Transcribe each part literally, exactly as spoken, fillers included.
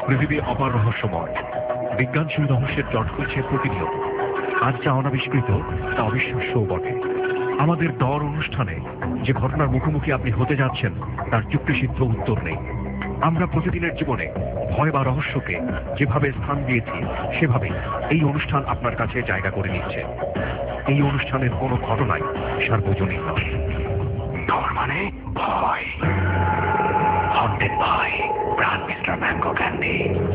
পৃথিবী অপার রহস্যময়। বিজ্ঞান সেই রহস্যের জট খুলছে প্রতিনিয়ত। আজ যা অনাবিষ্কৃত তা অবিশ্বাস্যও বটে। আমাদের ডর অনুষ্ঠানে যে ঘটনার মুখোমুখি আপনি হতে যাচ্ছেন তার যুক্তিসিদ্ধ উত্তর নেই। আমরা প্রতিদিনের জীবনে ভয় বা রহস্যকে যেভাবে স্থান দিয়েছি সেভাবেই এই অনুষ্ঠান আপনার কাছে জায়গা করে নিচ্ছে। এই অনুষ্ঠানের কোনো ঘটনাই সার্বজনীন নয়। ডর মানে ভয়। Haunted by brand mister mango candy.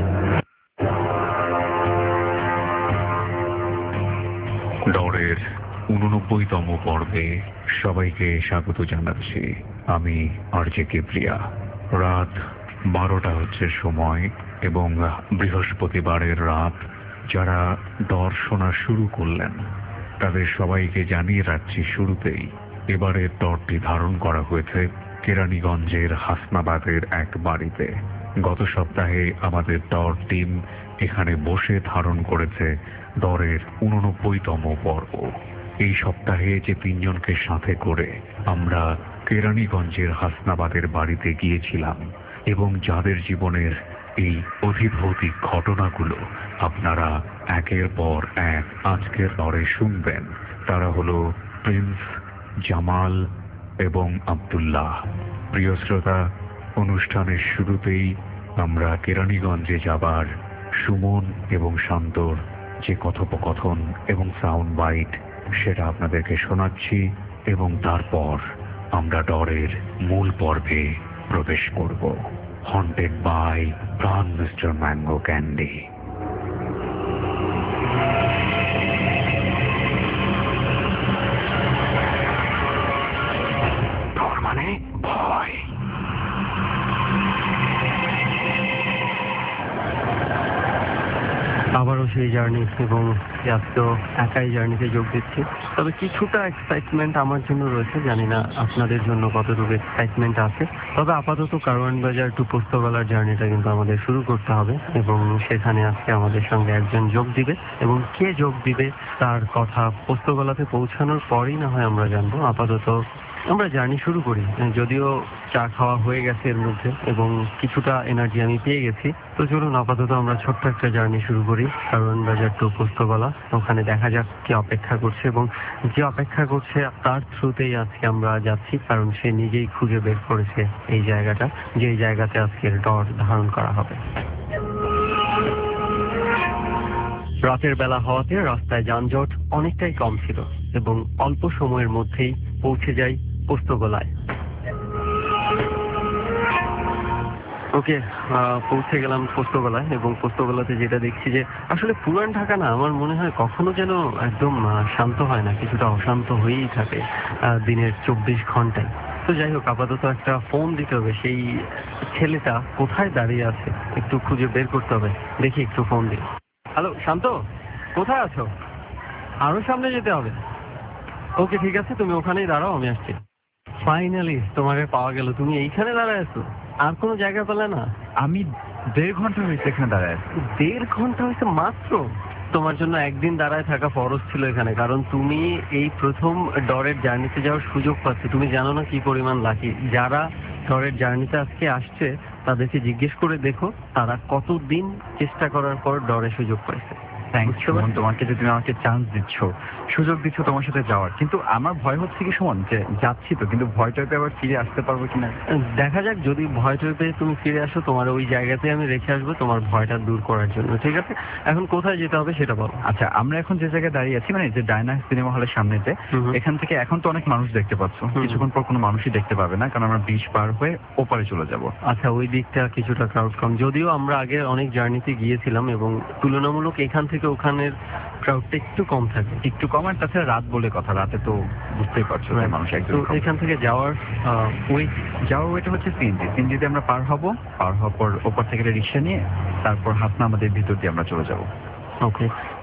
ডরের উননব্বইতম পর্বে সবাইকে স্বাগত জানাচ্ছি। আমি আরজে কিবরিয়া। রাত বারোটা হচ্ছে সময় এবং বৃহস্পতিবারের রাত। যারা ডর শোনা শুরু করলেন তাদের সবাইকে জানিয়ে রাখছি শুরুতেই, এবারের ডরটি ধারণ করা হয়েছে কেরানীগঞ্জের হাসনাবাদের এক বাড়িতে। গত সপ্তাহে আমাদের ডর টিম এখানে বসে ধারণ করেছে ডরের উননব্বইতম পর্ব। এই সপ্তাহে যে তিনজনকে সাথে করে আমরা কেরানীগঞ্জের হাসনাবাদের বাড়িতে গিয়েছিলাম এবং যাদের জীবনের এই অধিভৌতিক ঘটনাগুলো আপনারা একের পর এক আজকের ডরে শুনবেন, তারা হলো প্রিন্স, জামাল এবং আব্দুল্লাহ। প্রিয় শ্রোতা, অনুষ্ঠানের শুরুতেই আমরা কেরানীগঞ্জে যাবার সুমন এবং শান্তর যে কথোপকথন এবং সাউন্ড বাইট সেটা আপনাদেরকে শোনাচ্ছি এবং তারপর আমরা ডরের মূল পর্বে প্রবেশ করব। Haunted by brand mister mango candy. ডর মানে ভয়। আবারও সেই জার্নি এবং আজকেও একাই জার্নিতে যোগ দিচ্ছি। তবে কিছুটা এক্সাইটমেন্ট আমার জন্য রয়েছে, জানি না আপনাদের জন্য কতটুকু এক্সাইটমেন্ট আছে। তবে আপাতত কারওয়ান বাজার টু পোস্তগোলার জার্নিটা কিন্তু আমাদের শুরু করতে হবে এবং সেখানে আজকে আমাদের সঙ্গে একজন যোগ দিবে এবং কে যোগ দিবে তার কথা পোস্তগোলাতে পৌঁছানোর পরেই না হয় আমরা জানবো। আপাতত আমরা জার্নি শুরু করি, যদিও চা খাওয়া হয়ে গেছে এর মধ্যে এবং কিছুটা এনার্জি আমি পেয়ে গেছি। তো চলুন আপাতত আমরা ছোট্ট একটা জার্নি শুরু করি কারওয়ান বাজার টু পোস্তগোলা। ওখানে দেখা যাক কে অপেক্ষা করছে এবং যে অপেক্ষা করছে তার থ্রুতেই আজকে আমরা যাচ্ছি, কারণ সে নিজেই খুঁজে বের করেছে এই জায়গাটা, যে জায়গাতে আজকের ডর ধারণ করা হবে। রাতের বেলা হওয়াতে রাস্তায় যানজট অনেকটাই কম ছিল এবং অল্প সময়ের মধ্যেই পৌঁছে যাই পোস্তগোলায়। ওকে, পৌঁছে গেলাম পোস্তগোলায় এবং পোস্তগোলাতে যেটা দেখছি যে আসলে পুরান ঢাকা না আমার মনে হয় কখনো যেন একদম শান্ত হয় না, কিছুটা অশান্ত হয়েই থাকে দিনের চব্বিশ ঘন্টায়। তো যাই হোক, আপাতত একটা ফোন দিতে হবে। সেই ছেলেটা কোথায় দাঁড়িয়ে আছে একটু খুঁজে বের করতে হবে। দেখি একটু ফোন দিই। হ্যালো শান্ত, কোথায় আছো? আরো সামনে যেতে হবে। ওকে ঠিক আছে, তুমি ওখানেই দাঁড়াও, আমি আসছি। ফাইনালি তোমাকে পাওয়া গেল, তুমি এইখানে দাঁড়ায় আছো? আর কোনো জায়গা পেলে না? আমি দেড় ঘন্টা হয়েছে এখানে দাঁড়ায় আছি। দেড় ঘন্টা হয়েছে মাত্র? তোমার জন্য একদিন দাঁড়ায় থাকা ফরজ ছিল এখানে, কারণ তুমি এই প্রথম ডরের জার্নিতে যাওয়ার সুযোগ পাচ্ছ। তুমি জানো না কি পরিমাণ লাকি। যারা ডরের জার্নিতে আজকে আসছে তাদেরকে জিজ্ঞেস করে দেখো তারা কতদিন চেষ্টা করার পর ডরের সুযোগ পাইছে। থ্যাংকস সুমন, তোমাকে যে তুমি আমাকে চান্স দিচ্ছ, সুযোগ দিচ্ছ তোমার সাথে যাওয়ার। কিন্তু আমার ভয় হচ্ছে কি সুমন, যে যাচ্ছি তো, কিন্তু ভয়টাতে আবার ফিরে আসতে পারবো কিনা দেখা যাক। যদি ভয়টা পেয়ে তুমি ফিরে আসো, তোমার ওই জায়গাতে আমি রেখে আসবো তোমার ভয়টা দূর করার জন্য। ঠিক আছে, এখন কোথায় যেতে হবে সেটা বলো। আচ্ছা, আমরা এখন যে জায়গায় দাঁড়িয়ে আছি, মানে যে ডায়না সিনেমা হলের সামনেতে, এখান থেকে এখন তো অনেক মানুষ দেখতে পাচ্ছ, কিছুক্ষণ পর কোনো মানুষই দেখতে পাবে না, কারণ আমরা ব্রিজ পার হয়ে ওপারে চলে যাব। আচ্ছা, ওই দিকটা কিছুটা ক্রাউড কম, যদিও আমরা আগে অনেক জার্নিতে গিয়েছিলাম এবং তুলনামূলক এখান থেকে ওখানের ক্রাউডটা একটু কম থাকে, একটু কম। আর তাছাড়া রাত বলে কথা, রাতে তো বুঝতেই পারছো মানুষ একদম। এখান থেকে যাওয়ার ওই যাওয়ার ওইটা হচ্ছে সিএনজি। সিএনজিতে আমরা পার হবো, পার হওয়ার পর ওপর থেকে রিক্সা নিয়ে তারপর হাসনা আমাদের ভিতর দিয়ে আমরা চলে যাব। ওকে,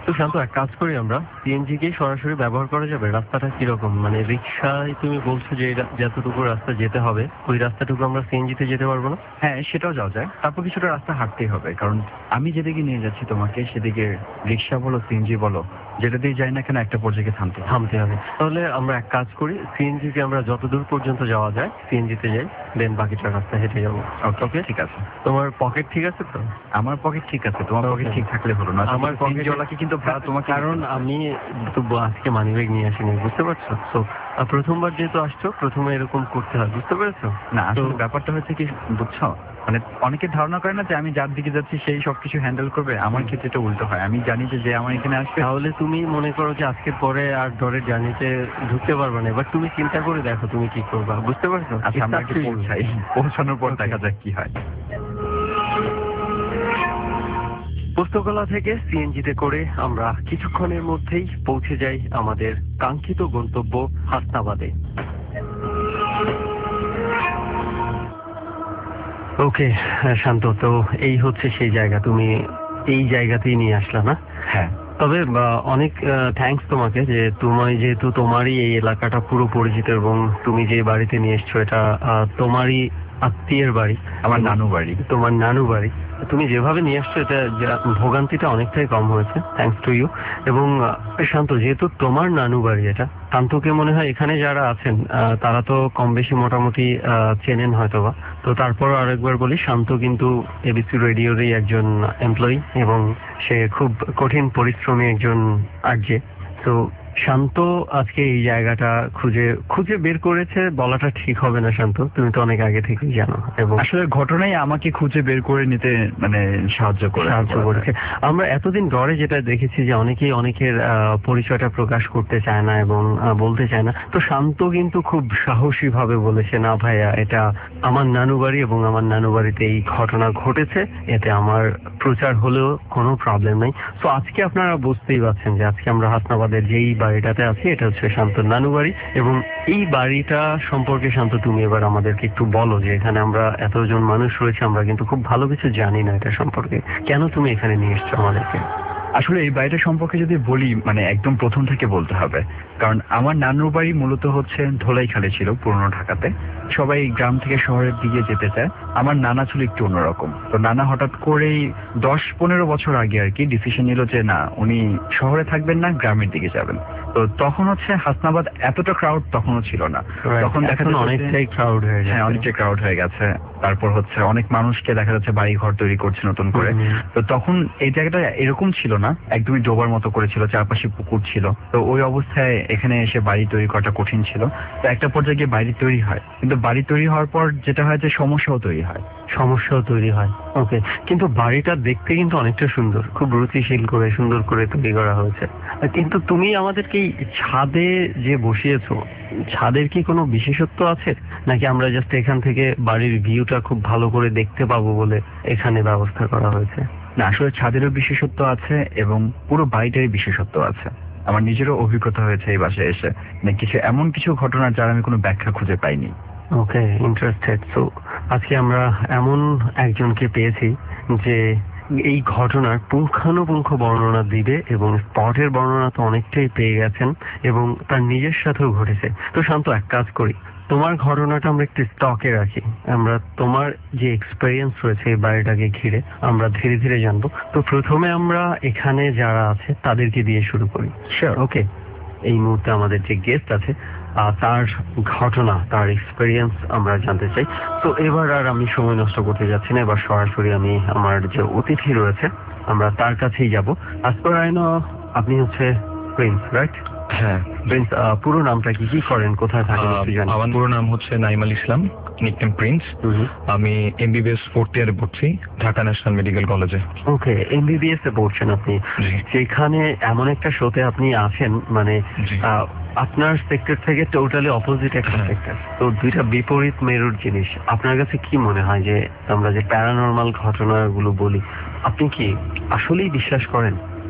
তো শান্ত, এক কাজ করি আমরা, সিএনজি কে সরাসরি ব্যবহার করা যাবে? রাস্তাটা কিরকম, মানে রিক্সায় তুমি বলছো যে এই রা- যতটুকু রাস্তা যেতে হবে ওই রাস্তাটুকু আমরা সিএনজি তে যেতে পারবো না? হ্যাঁ, সেটাও যাওয়া যায়। তারপর কিছুটা রাস্তা হাঁটতেই হবে, কারণ আমি যেদিকে নিয়ে যাচ্ছি তোমাকে সেদিকে রিক্সা বলো সিএনজি বলো যেটা দিয়ে যাই না কেন একটা পর্যায়ে থামতে হবে। থামতে হবে। তাহলে আমরা এক কাজ করি, সিএনজি কে আমরা যতদূর পর্যন্ত যাওয়া যায় সিএনজি তে যাই, দেন বাকিটা রাস্তা হেঁটে যাবো। ওকে, ঠিক আছে। তোমার পকেট ঠিক আছে তো? আমার পকেট ঠিক আছে, তোমার পকেট Okay. ঠিক থাকলে হলো না। আমার আমার pocket- পকেটওয়ালাকে কিন্তু ভাড়া তোমাকে কারণ আমি তো ব- আজকে মানিব্যাগ নিয়ে আসিনি, বুঝতে পারছো? তো প্রথমবার যেহেতু আসছো, প্রথমে এরকম করতে হয়, বুঝতে পেরেছো? না, আসলে তো- ব্যাপারটা হচ্ছে কি বুঝছো, মানে অনেকে ধারণা করে না যে আমি যার দিকে যাচ্ছি সেই সবকিছু হ্যান্ডেল করবে। আমার ক্ষেত্রে এটা উল্টো হয়। আমি জানি যে যে আমার এখানে আসবে। তাহলে তুমি মনে করো যে আজকের পরে আর ডরের জার্নিতে ঢুকতে পারবে না, এবার তুমি চিন্তা করে দেখো তুমি কি করবা, বুঝতে পারছো? আচ্ছা, আমরা It's up আগে to you. পৌঁছাই, পৌঁছানোর পর Okay. দেখা যাক কি হয়। পোস্তগোলা থেকে সিএনজিতে করে আমরা কিছুক্ষণের মধ্যেই পৌঁছে যাই আমাদের কাঙ্ক্ষিত গন্তব্য হাসনাবাদে। ওকে শান্ত, তো এই হচ্ছে সেই জায়গা, তুমি এই জায়গাতেই নিয়ে আসলা না? হ্যাঁ, তবে আহ, অনেক থ্যাঙ্কস তোমাকে, যে তুমি যেহেতু তোমারই এই এলাকাটা পুরো পরিচিত এবং তুমি যে বাড়িতে নিয়ে এসছো এটা আহ, তোমারই আত্মীয়ের বাড়ি, আমার নানু বাড়ি। তোমার নানু বাড়ি। তুমি যেভাবে নিয়ে আসছো এটা যা- ভোগান্তিটা অনেকটাই কম হয়েছে, থ্যাঙ্কস টু ইউ। এবং আহ, শান্ত, যেহেতু তোমার নানু বাড়ি এটা, শান্তকে মনে হয় এখানে যারা আছেন আহ, তারা তো কম বেশি মোটামুটি আহ, চেনেন হয়তোবা। তো তারপরও আরেকবার বলি, শান্ত কিন্তু এবিসি রেডিওরই একজন এমপ্লয়ি এবং সে খুব কঠিন পরিশ্রমী একজন আরজে। তো শান্ত আজকে এই জায়গাটা খুঁজে খুঁজে বের করেছে বলাটা ঠিক হবে না শান্ত, তুমি তো অনেক আগে থেকেই জানো এবং আসলে ঘটনাই আমাকে খুঁজে বের করে নিতে মানে সাহায্য করে সাহায্য করেছে। আমরা এতদিন ধরে যেটা দেখেছি যে অনেকেই অনেকের আহ, পরিচয়টা প্রকাশ করতে চায় না এবং আহ, বলতে চায় না, তো শান্ত কিন্তু খুব সাহসী ভাবে বলেছে, না ভাইয়া এটা আমার নানু বাড়ি এবং আমার নানু বাড়িতে এই ঘটনা ঘটেছে, এতে আমার প্রচার হলেও কোনো প্রবলেম নাই। তো আজকে আপনারা বুঝতেই পারছেন যে আজকে আমরা হাসনাবাদের যেই বাড়িটাতে আছি এটা হচ্ছে শান্তর নানু বাড়ি। এবং এই বাড়িটা সম্পর্কে শান্ত তুমি এবার আমাদেরকে একটু বলো, যে এখানে আমরা এতজন মানুষ রয়েছে, আমরা কিন্তু খুব ভালো কিছু জানি না এটা সম্পর্কে, কেন তুমি এখানে নিয়ে এসছো আমাদেরকে? আসলে এই বাড়িটা সম্পর্কে যদি বলি মানে একদম প্রথম থেকে বলতে হবে, কারণ আমার নানুর বাড়ি মূলত হচ্ছে ধোলাইখালে ছিল পুরনো ঢাকাতে। সবাই গ্রাম থেকে শহরের দিকে যেতে চায়, আমার নানা ছিল একটু অন্যরকম। তো নানা হঠাৎ করেই দশ পনেরো বছর আগে আর কি ডিসিশন নিল যে না, উনি শহরে থাকবেন না, গ্রামের দিকে যাবেন। তো তখন হচ্ছে হাসনাবাদ এতটা ক্রাউড তখনও ছিল না। তখন দেখা এখন যেত যে- অনেকটাই ক্রাউড হয়ে হ্যাঁ, গেছে। অনেকটা ক্রাউড হয়ে গেছে। তারপর হচ্ছে অনেক মানুষকে দেখা যাচ্ছে বাড়ি ঘর তৈরি করছে নতুন করে। হুম। তো তখন এই জায়গাটা এরকম ছিল না, একদমই ডোবার মতো করেছিল, চারপাশে পুকুর ছিল। তো ওই অবস্থায় এখানে এসে বাড়ি তৈরি করাটা কঠিন ছিল। তো একটা পর্যায়ে গিয়ে বাড়ি তৈরি হয়, কিন্তু বাড়ি তৈরি হওয়ার পর যেটা হয় যে সমস্যাও তৈরি হয়। সমস্যাও তৈরি হয়। ওকে, কিন্তু বাড়িটা দেখতে কিন্তু অনেকটা সুন্দর, খুব রুচিশীল করে সুন্দর করে তৈরি করা হয়েছে। কিন্তু তুমি আমাদেরকে এই ছাদে যে বসিয়েছো, ছাদের কি কোনো বিশেষত্ব আছে, নাকি আমরা জাস্ট এখান থেকে বাড়ির ভিউটা খুব ভালো করে দেখতে পাবো বলে এখানে ব্যবস্থা করা হয়েছে? না, আসলে ছাদেরও বিশেষত্ব আছে এবং পুরো বাড়িটারই বিশেষত্ব আছে। আমার নিজেরও অভিজ্ঞতা হয়েছে এই বাসায় এসে, মানে কিছু এমন কিছু ঘটনা যার আমি কোনো ব্যাখ্যা খুঁজে পাইনি। ওকে, ইন্টারেস্টেড। সো আজকে আমরা এমন একজনকে পেয়েছি যে এই ঘটনার পুঙ্খানুপুঙ্খ বর্ণনা দিবে এবং স্পটের বর্ণনা তো অনেকটাই পেয়ে গেছেন এবং তার নিজের সাথেও ঘটেছে। তো শান্ত, এক কাজ করি, তোমার ঘটনাটা আমরা একটু স্টকে রাখি, আমরা তোমার যে এক্সপেরিয়েন্স রয়েছে এই বাড়িটাকে ঘিরে আমরা ধীরে ধীরে জানবো। তো প্রথমে আমরা এখানে যারা আছে তাদেরকে দিয়ে শুরু করি। শিওর। ওকে, এই মুহূর্তে আমাদের যে গেস্ট আছে আহ, তার ঘটনা, তার এক্সপেরিয়েন্স আমরা জানতে চাই। তো এবার আর আমি সময় নষ্ট করতে যাচ্ছি না, এবার সরাসরি আমি আমার যে অতিথি রয়েছে আমরা তার কাছেই যাব। আজ পর আই নো আপনি হচ্ছে প্রিন্স, রাইট? হ্যাঁ, প্রিন্স, আহ, পুরো নামটা কি, কি করেন, কোথায় থাকেন আহ, একটু জানি। আমার পুরো নাম হচ্ছে নাইমাল ইসলাম, নিকনেম প্রিন্স। আমি এমবিবিএস ফোর্থ ইয়ারে পড়ছি ঢাকা ন্যাশনাল মেডিকেল কলেজে। ওকে, এমবিবিএস এ পড়ছেন আপনি, জি। যেখানে এমন একটা শোতে আপনি আছেন, মানে জি। আহ, আপনার সেক্টর থেকে টোটালি অপোজিট একটা হ্যাঁ। সেক্টর, তো দুইটা বিপরীত মেরুর জিনিস। আপনার কাছে কি মনে হয় যে আমরা যে প্যারানর্মাল ঘটনাগুলো বলি, আপনি কি আসলেই বিশ্বাস করেন?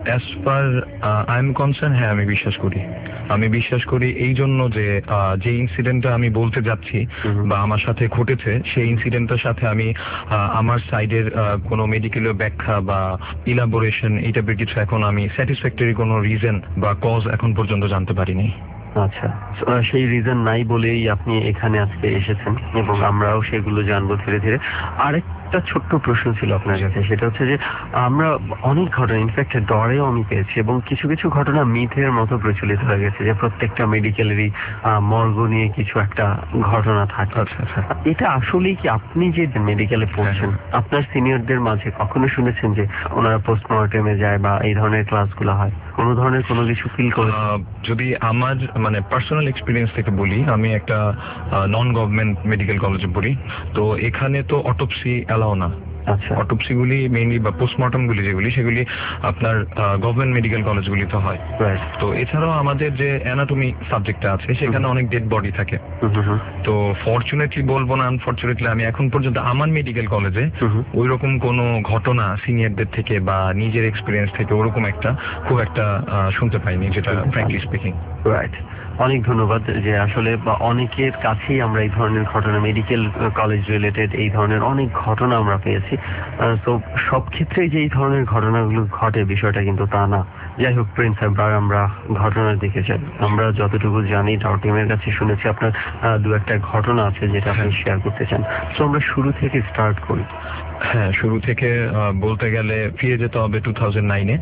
As per I am concerned, হ্যাঁ আমি বিশ্বাস করি। আমি বিশ্বাস করি এই জন্য যে আহ, যে ইনসিডেন্টটা আমি বলতে যাচ্ছি হুম। বা আমার সাথে ঘটেছে, সেই ইনসিডেন্টের সাথে আমি আহ, আমার সাইডের কোনো মেডিকেল ব্যাখ্যা বা ইলাবোরেশন এই টাইপের কিছু এখন আমি স্যাটিসফ্যাক্টরি কোনো রিজন বা কজ এখন পর্যন্ত জানতে পারিনি। আচ্ছা, আহ, সেই রিজন নাই বলেই আপনি এখানে আজকে এসেছেন এবং আমরাও সেগুলো জানবো ধীরে ধীরে। আরেকটা ছোট্ট প্রশ্ন ছিল আপনার কাছে, সেটা হচ্ছে যে আমরা অনেক ঘটনা, ইনফ্যাক্ট ডরেও আমি পেয়েছি এবং কিছু কিছু ঘটনা মিথের মতো প্রচলিত হয়ে গেছে যে প্রত্যেকটা মেডিকেলেরই মর্গ নিয়ে কিছু একটা ঘটনা থাকে। আচ্ছা আচ্ছা। এটা আসলেই কি, আপনি যে মেডিকেলে পড়ছেন আপনার সিনিয়রদের মাঝে কখনো শুনেছেন যে ওনারা পোস্টমর্টেমে যায় বা এই ধরনের ক্লাসগুলো হয়, কোনো ধরনের কোনো কিছু ফিল করেছেন? আহ, যদি আমার মানে পার্সোনাল এক্সপিরিয়েন্স থেকে বলি, আমি একটা নন গভর্নমেন্ট মেডিকেল কলেজে পড়ি। তো এখানে তো অটোপসি অ্যালাও না। আচ্ছা, অটোপসি গুলি মেইনলি বা পোস্টমর্টম গুলি যেগুলি সেগুলি আপনার গভর্নমেন্ট মেডিকেল কলেজগুলিতে হয়। রাইট। তো এছাড়াও আমাদের যে অ্যানাটমি সাবজেক্টটা আছে সেখানে অনেক ডেড বডি থাকে। তো ফরচুনেটলি বলবো না আনফরচুনেটলি, আমি এখন পর্যন্ত আমার মেডিকেল কলেজে ওই রকম কোনো ঘটনা সিনিয়রদের থেকে বা নিজের এক্সপিরিয়েন্স থেকে ওরকম একটা খুব একটা আহ, শুনতে পাইনি, যেটা ফ্র্যাঙ্কলি স্পিকিং। রাইট, অনেক ধন্যবাদ। যে আসলে বা অনেকের কাছেই আমরা এই ধরনের ঘটনা, মেডিকেল কলেজ রিলেটেড এই ধরনের অনেক ঘটনা আমরা পেয়েছি। তো সব ক্ষেত্রেই যে এই ধরনের ঘটনাগুলো ঘটে বিষয়টা কিন্তু তা না। যাই হোক প্রিন্স, এবার আমরা ঘটনার দিকে যাই। আমরা যতটুকু জানি টাওয়ার টিমের কাছে শুনেছি আপনার আহ, দু একটা ঘটনা আছে যেটা আপনি শেয়ার করতে চান। তো আমরা শুরু থেকে স্টার্ট করি। হ্যাঁ, শুরু থেকে আহ, বলতে গেলে ফিরে যেতে হবে টু থাউজেন্ড নাইনে।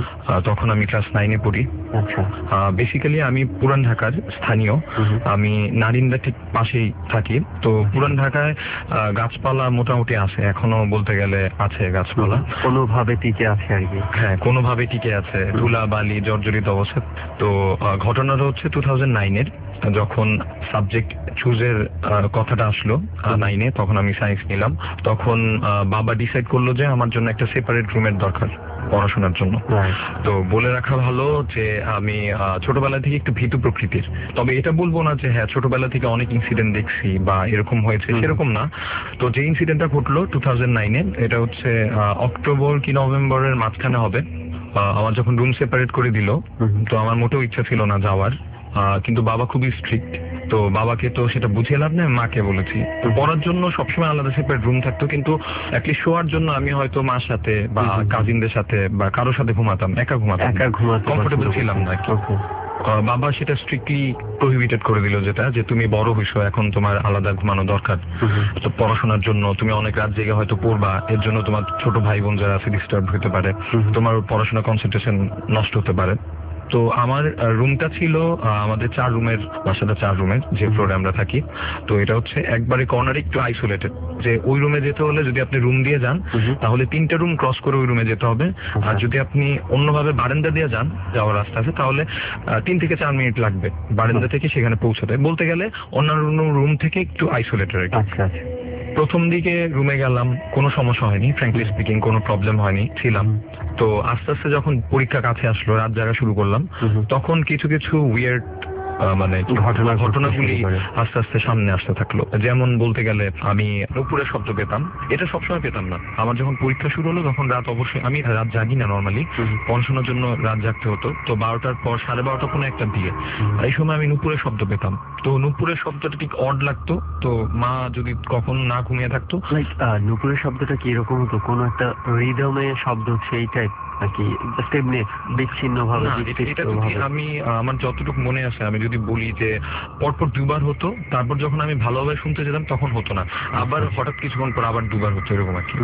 তখন আমি ক্লাস নাইনে পড়ি। আচ্ছা, বেসিক্যালি আমি পুরান ঢাকার স্থানীয়। আমি নারিন্দা ঠিক পাশেই থাকি। তো পুরান ঢাকায় আহ, গাছপালা মোটামুটি আছে, এখনো বলতে গেলে আছে গাছপালা, কোনোভাবে টিকে আছে আর কি। হ্যাঁ কোনোভাবে টিকে আছে, ধুলা বালি জর্জরিত অবস্থা। তো আহ, ঘটনাটা হচ্ছে টু থাউজেন্ড নাইনের, যখন সাবজেক্ট চুজের কথাটা আসলো নাইনে, তখন আমি সায়েন্স নিলাম। তখন আহ, বাবা ডিসাইড করলো যে আমার জন্য একটা সেপারেট রুমের দরকার পড়াশোনার জন্য। তো বলে রাখা ভালো যে আমি আহ, ছোটবেলা থেকে একটু ভীতু প্রকৃতির। তবে এটা বলবো না যে হ্যাঁ ছোটবেলা থেকে অনেক ইনসিডেন্ট দেখছি বা এরকম হয়েছে, সেরকম না। তো যে ইনসিডেন্টটা ঘটলো টু থাউজেন্ড নাইনে, এটা হচ্ছে আহ, অক্টোবর কি নভেম্বরের মাঝখানে হবে। আহ, আমার যখন রুম সেপারেট করে দিল, তো আমার মোটেও ইচ্ছা ছিল না যাওয়ার, আহ, কিন্তু বাবা খুবই স্ট্রিক্ট। তো বাবাকে তো সেটা বুঝিয়ে লাভ নেই, মাকে বলেছি। তো পড়ার জন্য সবসময় আলাদা সেপারেট রুম থাকতো, কিন্তু অ্যাটলিস্ট শোয়ার জন্য আমি হয়তো মার সাথে বা কাজিনদের সাথে বা কারোর সাথে ঘুমাতাম, একা ঘুমাতাম, একা ঘুমাতে কমফোর্টেবল ছিলাম না আর কি। আহ, বাবা সেটা স্ট্রিক্টলি প্রহিবিটেড করে দিল, যেটা যে তুমি বড় হইছো, এখন তোমার আলাদা ঘুমানো দরকার। তো পড়াশোনার জন্য তুমি অনেক রাত জেগে হয়তো পড়বা, এর জন্য তোমার ছোট ভাই বোন যারা আছে ডিস্টার্ব হতে পারে, তোমার পড়াশোনা কনসেন্ট্রেশন নষ্ট হতে পারে। তো আমার রুমটা ছিল আহ, আমাদের চার রুমের, বাসাটা চার রুমের যে ফ্লোরে আমরা থাকি। তো এটা হচ্ছে একবারে কর্নারে একটু আইসোলেটেড, যে ওই রুমে যেতে হলে যদি আপনি রুম দিয়ে যান তাহলে তিনটা রুম ক্রস করে ওই রুমে যেতে হবে। আর যদি আপনি অন্যভাবে বারান্দা দিয়ে যান, যাওয়ার রাস্তা আছে, তাহলে আহ, তিন থেকে চার মিনিট লাগবে বারান্দা থেকে সেখানে পৌঁছাতে। বলতে গেলে অন্যান্য রুম থেকে একটু আইসোলেটেড আর কি। আচ্ছা আচ্ছা। প্রথম দিকে রুমে গেলাম, কোনো সমস্যা হয়নি, ফ্র্যাঙ্কলি স্পিকিং কোনো প্রবলেম হয়নি, ছিলাম। তো আস্তে আস্তে যখন পরীক্ষা কাছে আসলো, রাত জাগা শুরু করলাম, তখন কিছু কিছু উইয়ার্ড মানে ঘটনা ঘটনাগুলি আস্তে আস্তে সামনে আসতে থাকলো। যেমন বলতে গেলে আমি নুপুরের শব্দ পেতাম, এটা সবসময় পেতাম না। আমার যখন পরীক্ষা শুরু হলো তখন রাত, অবশ্যই আমি রাত জাগি না নর্মালি, পড়াশোনার জন্য রাত জাগতে হতো। তো বারোটার পর সাড়ে বারোটা কোনো একটা দিয়ে এই সময় আমি নুপুরের শব্দ পেতাম। তো নুপুরের শব্দটা ঠিক অড লাগতো। তো মা যদি কখন না ঘুমিয়ে থাকতো, লাইক নুপুরের শব্দটা কি এরকম হতো, কোনো একটা রিদমে শব্দ সেই টাইপ নাকি জাস্ট এমনি বিচ্ছিন্ন ভাবে? না, এটা- এটা যদি আমি আহ, আমার যতটুকু মনে আছে, আমি যদি বলি যে পরপর দুবার হতো, তারপর যখন আমি ভালোভাবে শুনতে যেতাম তখন হতো না, আবার হঠাৎ কিছুক্ষণ পর আবার দুবার হতো, এরকম আর কি।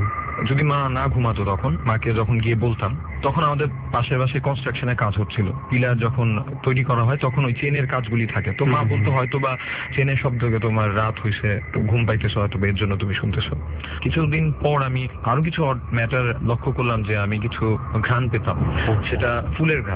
যদি মা না ঘুমাতো, তখন মাকে যখন গিয়ে বলতাম, তখন আমাদের পাশের পাশে কনস্ট্রাকশনের কাজ হচ্ছিল, পিলার যখন তৈরি করা হয় তখন ওই চেনের কাজগুলি থাকে। তো মা বলতো হয়তো বা চেনের শব্দকে তোমার রাত হয়েছে, ঘুম পাইতেছো হয়তো বা, এর জন্য তুমি শুনতেছো। কিছুদিন পর আমি আরো কিছু ম্যাটার লক্ষ্য করলাম যে আমি কিছু ঘ্রাণ পেতাম, সেটা ফুলের ঘ্রাণ।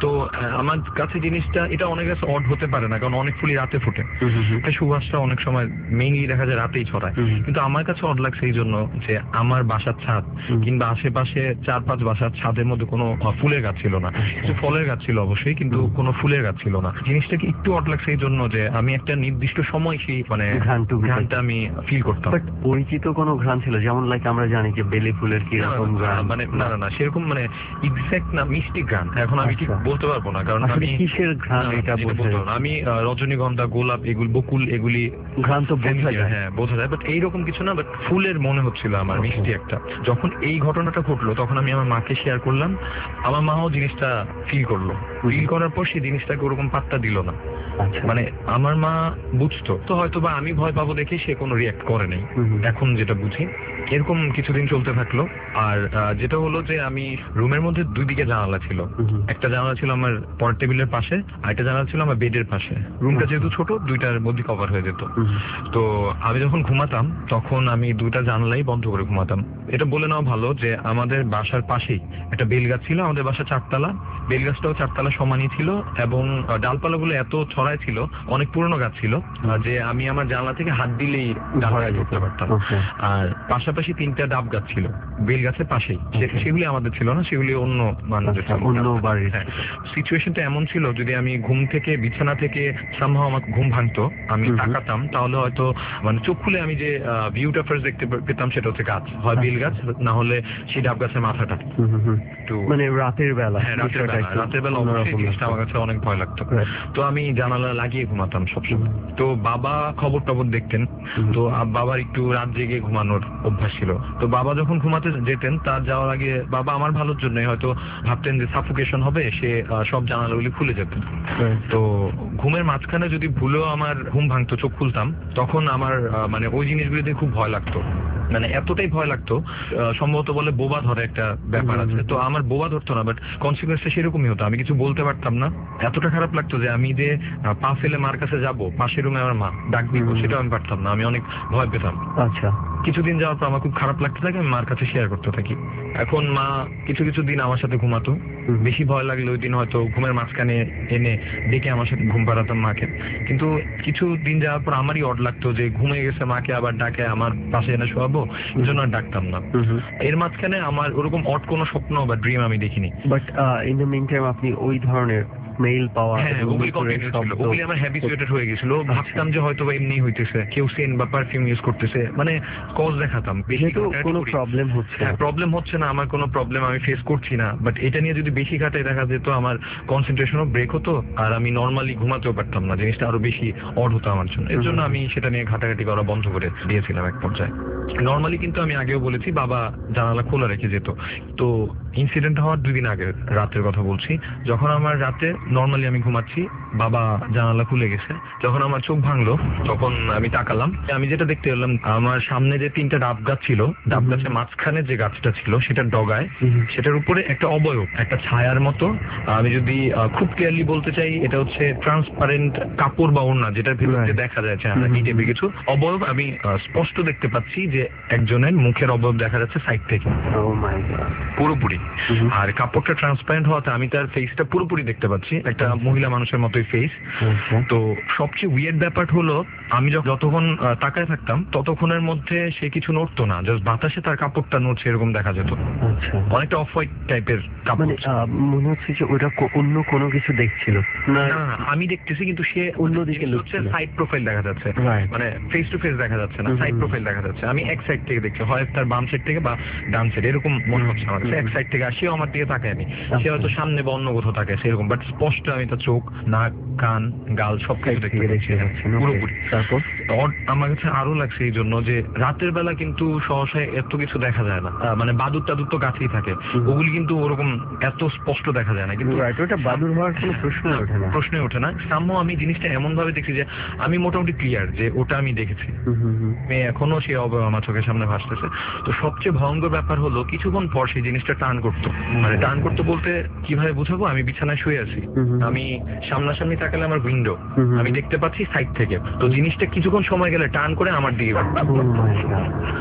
তো আহ, আমার কাছে জিনিসটা এটা অনেক কাছে অড হতে পারে না, কারণ অনেক ফুলই রাতে ফোটে, তাই সুবাসটা অনেক সময় মেইনলি দেখা যায় রাতেই ছড়ায়। কিন্তু আমার কাছে অড লাগছে এই জন্য যে আমার বাসার ছাদ কিংবা আশেপাশে চার পাঁচ বাসার ছাদের মধ্যে কোনো আহ, ফুলের গাছ ছিল না, কিছু ফলের গাছ ছিল অবশ্যই, কিন্তু কোনো ফুলের গাছ ছিল না। জিনিসটাকে একটু অড লাগছে এই জন্য যে আমি একটা নির্দিষ্ট সময় সেই মানে ঘ্রাণটুকু ঘ্রাণটা আমি ফিল করতাম। বাট পরিচিত কোনো ঘ্রাণ ছিল, যেমন লাইক আমরা জানি যে বেলি ফুলের কি রকম ঘ্রাণ, মানে না না না সেরকম মানে এক্সাক্ট না, মিষ্টি ঘ্রাণ এখন আমি ঠিক আচ্ছা। বলতে পারবো না, কারণ আসলে আমি কিসের ঘ্রাণ না, এটা এটা বলতে বলতে পারবো না। আমি আহ, রজনীগন্ধা, গোলাপ, এগুলি বকুল, এগুলি ঘ্রাণ তো বোঝা familiar, যায়। হ্যাঁ বোঝা যায়, বাট এইরকম কিছু না, বাট ফুলের মনে হচ্ছিল আমার Okay. মিষ্টি একটা। যখন এই ঘটনাটা ঘটলো তখন আমি আমার মাকে শেয়ার করলাম, আমার মাও জিনিসটা ফিল করলো, ফিল করার পর সেই জিনিসটাকে ওরকম পাত্তা দিল না। আচ্ছা। মানে আমার মা বুঝতো তো হয়তো বা আমি ভয় পাবো দেখে সে কোনো রিয়াক্ট করে নাই, হুম হুম। এখন যেটা বুঝি। এরকম কিছুদিন চলতে থাকলো। আর আহ, যেটা হলো যে আমি রুমের মধ্যে দুই দিকে জানালা ছিল, হুম হুম। একটা জানালা ছিল আমার পড়ার টেবিলের পাশে, আর একটা জানালা ছিল আমার বেডের পাশে। রুমটা যেহেতু ছোট দুইটার মধ্যে কভার হয়ে যেত। হুম হুম। তো আমি যখন ঘুমাতাম তখন আমি দুইটা জানালাই বন্ধ করে ঘুমাতাম। এটা বলে নেওয়া ভালো যে আমাদের বাসার পাশেই একটা বেল গাছ ছিল, আমাদের বাসা চারতলা, বেল গাছটাও চারতলা সমানই ছিল, এবং আহ, ডালপালাগুলো এত ছড়ায় ছিল, অনেক পুরনো গাছ ছিল আহ, যে আমি আমার জানলা থেকে হাত দিলেই ডালপালায় ধরতে পারতাম। Okay. আর পাশাপাশি তিনটা ডাব গাছ ছিল বেল গাছের পাশেই, সে- Okay. সেগুলি আমাদের ছিল না, সেগুলি অন্য মানুষের আচ্ছা, ছিল। অন্য বাড়ির। হ্যাঁ, সিচুয়েশনটা এমন ছিল যদি আমি ঘুম থেকে বিছানা থেকে সম্ভব আমার ঘুম ভাঙতো, আমি হুম হুম। তাকাতাম, তাহলে হয়তো মানে চোখ খুলে আমি যে ভিউটা ফার্স্ট দেখতে পে- পেতাম সেটা হচ্ছে গাছ, হয় বেল গাছ না হলে সেই ডাব গাছের মাথাটা। হুম হুম হুম। একটু মানে রাতের বেলা, হ্যাঁ রাতের বিষয়টা বেলা, একটু রাতের বেলা অন্যরকম অবশ্যই জিনিসটা লাগতো। আমার কাছে অনেক ভয় লাগতো। Right. তো আমি জানালা লাগিয়ে ঘুমাতাম সবসময়। তো বাবা খবর টবর দেখতেন, হুম। তো আব- বাবার একটু রাত জেগে ঘুমানোর অভ্যাস ছিল। তো বাবা যখন ঘুমাতে যেতেন তার যাওয়ার আগে বাবা আমার ভালোর জন্য হয়তো ভাবতেন যে সাফোকেশন হবে, সে আহ, সব জানালাগুলি খুলে যেতেন। Right. তো ঘুমের মাঝখানে যদি ভুলেও আমার ঘুম ভাঙতো, চোখ খুলতাম, তখন আমার আহ, মানে ওই জিনিসগুলিতে খুব ভয় লাগতো, মানে এতটাই ভয় লাগতো আহ, সম্ভবত বলে বোবা ধরে একটা ব্যাপার আছে। তো আমার বোবা ধরতো না, বাট কনসিকুয়েন্সটা সেরকমই হতো, আমি কিছু বলতে পারতাম না। এতটা খারাপ লাগতো যে আমি যে আহ, পা ফেলে মার কাছে যাব, পাশের রুমে আমার মা ডাক দিব, হুম। সেটাও আমি পারতাম না, আমি অনেক ভয় পেতাম। আচ্ছা। কিছুদিন যাওয়ার পর আমার খুব খারাপ লাগতে থাকে, আমি মার কাছে শেয়ার করতে থাকি। এখন মা কিছু কিছু দিন আমার সাথে ঘুমাতো, হুম। বেশি ভয় লাগলে ওই দিন হয়তো ঘুমের মাঝখানে এনে ডেকে আমার সাথে ঘুম পাড়াতাম মাকে। কিন্তু কিছু দিন যাওয়ার পর আমারই অড লাগতো যে ঘুমে গেছে মাকে আবার ডাকে আমার পাশে এনে শোয়াবো, এই জন্য আর ডাকতাম না। হুম হুম। এর মাঝখানে আমার ওরকম অড কোনো স্বপ্ন বা ড্রিম আমি দেখিনি। But in the meantime আপনি ওই ধরনের স্মেল পাওয়া হ্যাঁ এবং ওগুলি উপরের কন্টিনিউ ছিল, শব্দ- ওগুলি আমার হ্যাবিচুয়েটেড হয়ে গেছিল। ভাবতাম যে হয়তো বা এমনি হইতেছে, কেউ সেন বা পারফিউম ইউজ করতেছে, মানে কজ দেখাতাম বেশি যেহেতু ঘাটাঘাটি কোনো করি। প্রবলেম হচ্ছে না। হ্যাঁ প্রবলেম হচ্ছে না, আমার কোনো প্রবলেম আমি ফেস করছি না, বাট এটা নিয়ে যদি বেশি ঘাটায় দেখা যেত আমার কনসেন্ট্রেশনও ব্রেক হতো, আর আমি নর্মালি ঘুমাতেও পারতাম না, জিনিসটা আরো বেশি অড হতো আমার জন্য। এর জন্য আমি সেটা নিয়ে ঘাটাঘাটি করা বন্ধ করে দিয়েছিলাম এক পর্যায়ে। নর্মালি কিন্তু আমি আগেও বলেছি বাবা জানালা খোলা রেখে যেত। তো ইনসিডেন্ট হওয়ার দুই দিন আগে রাতের কথা বলছি, যখন আমার রাতে নর্মালি আমি ঘুমাচ্ছি, বাবা জানালা খুলে গেছে, যখন আমার চোখ ভাঙলো তখন আমি তাকালাম, আমি যেটা দেখতে পেলাম আমার সামনে যে তিনটা ডাব গাছ ছিল, ডাব গাছের মাঝখানে যে গাছটা ছিল সেটার ডগায়, হুম। সেটার উপরে একটা অবয়ব, একটা ছায়ার মতো। আমি যদি আহ, খুব ক্লিয়ারলি বলতে চাই, এটা হচ্ছে ট্রান্সপারেন্ট কাপড় বা ওড়না, যেটার ভিতরে Right. দেখা যাচ্ছে হুম, হুম, এই টাইপের কিছু অবয়ব। আমি আহ, স্পষ্ট দেখতে পাচ্ছি যে একজনের মুখের অবয়ব দেখা যাচ্ছে সাইড থেকে Oh my God. পুরোপুরি। হুম। আর কাপড়টা ট্রান্সপারেন্ট হওয়াতে আমি তার ফেসটা পুরোপুরি দেখতে পাচ্ছি, একটা মহিলা মানুষের মতোই ফেস। আচ্ছা। তো সবচেয়ে উইয়ার্ড ব্যাপার হলো আমি যখ- যতক্ষণ আহ, তাকায় থাকতাম ততক্ষণের মধ্যে সে কিছু নড়তো না, জাস্ট বাতাসে তার কাপড়টা নড়ছে এরকম দেখা যেত, আচ্ছা। অনেকটা অফ হোয়াইট টাইপের কাপড়। মানে আহ, মনে হচ্ছে যে ওটা কো- অন্য কোনো কিছু দেখছিল না। না না, আমি দেখতেছি কিন্তু সে অন্যদিকে হচ্ছে লুকছিল। সাইড প্রোফাইল দেখা যাচ্ছে, Right. মানে ফেস টু ফেস দেখা যাচ্ছে না, হুম, সাইড হুম। প্রোফাইল দেখা যাচ্ছে। আমি এক সাইড থেকে দেখছি, হয় তার বাম সাইড থেকে বা ডান সাইড, এরকম মনে হচ্ছে আমার কাছে। হুম, এক সাইড থেকে আসেও আমার দিকে তাকায়নি, সে আচ্ছা। হয়তো সামনে বা অন্য কোথাও তাকায় সেরকম, বাট স্পষ্ট আমি তার চোখ, নাক, কান, গাল সবকিছু Side দেখতে থেকে পাচ্ছি, দেখতে হ্যাঁ, পাচ্ছেন, okay. পুরোপুরি। তারপর? Odd আমার কাছে আরো লাগছে এই জন্য যে রাতের বেলা কিন্তু সহসা এত কিছু দেখা যায় না, আহ, মানে বাদুর টাদুর তো গাছেই থাকে, হুম। ওগুলি কিন্তু ওরকম এত স্পষ্ট দেখা যায় না। কিন্তু Right, ওটা বাদুড় হওয়ার কোনো প্রশ্নই ওঠে না। প্রশ্নই ওঠে না। সামহ আমি জিনিসটা এমন ভাবে দেখছি যে আমি মোটামুটি ক্লিয়ার যে ওটা আমি দেখেছি, হুম, হুম, হুম। আমি এখনো সেই অবয়ব আমার চোখের সামনে ভাসতেছে। তো সবচেয়ে ভয়ঙ্কর ব্যাপার হলো কিছুক্ষণ পর সেই জিনিসটা টার্ন করতো, মানে টার্ন করতে বলতে কিভাবে বুঝাবো, আমি বিছানায় শুয়ে আছি, হুম, হুম। আমি সামনাসামনি তাকালে আমার উইন্ডো, হুম, হুম। আমি দেখতে পাচ্ছি সাইড থেকে, তো জিনিসটা কিছুক্ষণ সময় গেলে টার্ন করে আমার দিকে Oh my God.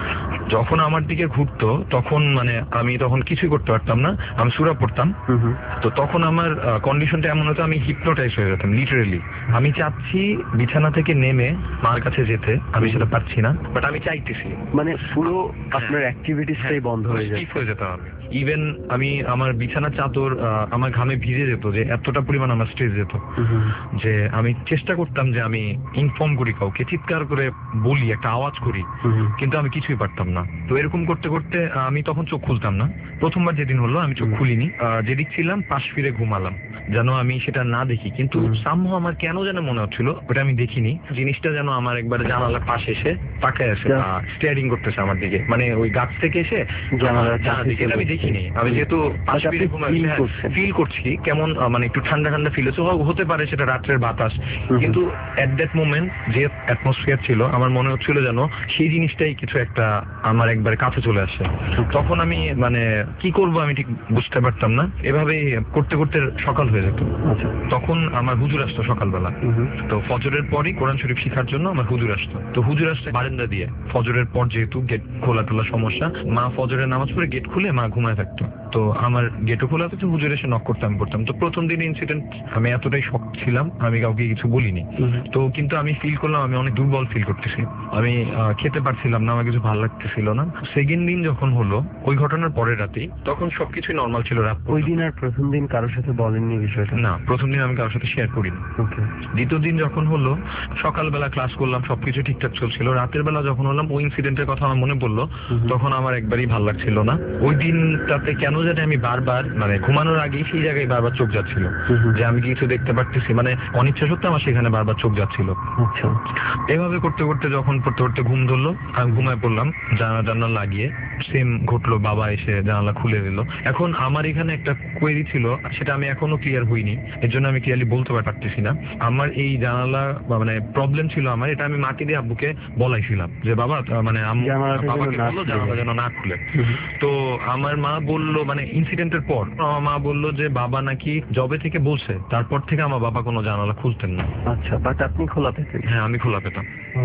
যখন আমার দিকে ঘুরতো তখন মানে আমি তখন কিছুই করতে পারতাম না, আমি সূরা পড়তাম। হুম হুম। তো তখন আমার কন্ডিশনটা এমন হতো, আমি হিপনোটাইজ হয়ে যেতাম লিটারেলি। আমি চাচ্ছি বিছানা থেকে নেমে মার কাছে যেতে, আমি সেটা পারছি না, বাট আমি চাইতেছি। মানে পুরো আপনার অ্যাক্টিভিটিসটাই বন্ধ হয়ে যায়। স্টিফ হয়ে যেতাম আমি। ইভেন আমি আমার বিছানা চাদর আহ, আমার ঘামে ভিজে যেত, যে এতটা পরিমাণ আমার স্ট্রেস যেত হুম হুম। যে আমি চেষ্টা করতাম যে আমি ইনফর্ম করি কাউকে, চিৎকার করে বলি, একটা আওয়াজ করি, হুম হুম। কিন্তু আমি কিছুই পারতাম না। তো এরকম করতে করতে আহ, আমি তখন চোখ খুলতাম না। প্রথমবার যেদিন হলো আমি চোখ হুম। খুলিনি, আহ, যেদিক ছিলাম পাশ ফিরে ঘুমালাম, যেন আমি সেটা না দেখি। কিন্তু হুম। সামহাও আমার কেন যেন মনে হচ্ছিল ওটা আমি দেখিনি, জিনিসটা যেন আমার একবার জানালার পাশে এসে তাকায় আসে, Just- স্টিয়ারিং করতেছে আমার দিকে, মানে ওই গাছ থেকে এসে জানালার আমার জানালার কাছে দিকে। এটা আমি চলে দেখিনি, আমি যেহেতু পাশ আচ্ছা, ফিরে আপনি ঘুমাই feel করছেন। ফিল করছি কেমন আহ, মানে একটু ঠান্ডা ঠান্ডা ফিল হচ্ছে, হ- হতে পারে সেটা রাত্রের বাতাস, হুম। কিন্তু এট দ্যাট মোমেন্ট যে অ্যাটমসফিয়ার ছিল আমার মনে হচ্ছিল যেন সেই জিনিসটাই কিছু একটা আমার একবার কাছে চলে আসে। তখন আমি মানে কি করব আমি ঠিক বুঝতে পারতাম না, এভাবেই করতে করতে সকাল হয়ে যেত। আচ্ছা। তখন আমার হুজুর আসতো সকালবেলা, হুম হুম। তো ফজরের পরই কোরআন শরীফ শিখার জন্য আমার হুজুর আসতো। তো হুজুর আসতো বারান্দা দিয়ে, ফজরের পর যেহেতু গেট খোলা টোলা সমস্যা, মা ফজরের নামাজ পড়ে গেট খুলে মা ঘুমায় থাকতো, তো আমার গেটও খোলা থাকতো, হুজুর এসে নক করতে আমি পড়তাম। তো প্রথম দিন ইনসিডেন্ট আমি এতটাই শক ছিলাম, আমি কাউকে কিছু বলিনি। হুম। তো কিন্তু আমি ফিল করলাম আমি অনেক দুর্বল ফিল করতেছি, আমি আহ, খেতে পারছিলাম না, আমার কিছু ভালো লাগতেছিল না। সেকেন্ড দিন যখন হলো ওই ঘটনার পরের রাতেই, তখন সবকিছুই নর্মাল ছিল রাত ওই পর্যন্ত। দিন আর প্রথম দিন কারোর সাথে বলেননি বিষয়টা? না, প্রথম দিন আমি কারোর সাথে শেয়ার করিনি। ওকে। দ্বিতীয় দিন যখন হলো সকালবেলা ক্লাস করলাম, সবকিছু ঠিকঠাক চলছিল। রাতের বেলা যখন হলাম ওই ইনসিডেন্টের কথা আমার মনে পড়লো, হুম। তখন আমার একবারই ভালো লাগছিল না। ওই দিনটাতে কেন জানি আমি বারবার মানে ঘুমানোর আগেই সেই জায়গায় বারবার চোখ যাচ্ছিল, হুম হুম। যে আমি কিছু দেখতে পারতেছি, মানে অনিচ্ছা সত্ত্বেও আমার সেখানে বারবার চোখ যাচ্ছিল। আচ্ছা। এভাবে করতে করতে যখন পড়তে পড়তে ঘুম ধরলো, আমি ঘুমায় পড়লাম জানালা জানালা লাগিয়ে। সেম ঘটলো, বাবা এসে জানালা খুলে দিল। এখন আমার এখানে একটা কোয়েরি ছিল, সেটা আমি এখনো ক্লিয়ার হইনি, এর জন্য আমি ক্লিয়ারলি বলতে পারতেছি না। আমার এই জানালা বা মানে প্রবলেম ছিল আমার, এটা আমি মাকে দিয়ে আব্বুকে বলাইছিলাম যে বাবা আহ, মানে আম্মু জানালাটা যেন বাবাকে না বললো খুলে জানালা দেয়। যেন না খুলে। হুম হুম। তো আমার মা বলল, মানে ইনসিডেন্টের পর আমার মা বলল যে বাবা নাকি জবে থেকে বলছে তারপর থেকে আমার বাবা কোনো জানালা খুলতেন না। আচ্ছা, বাট আপনি খোলা পেতেন? হ্যাঁ, আমি খোলা পেতাম।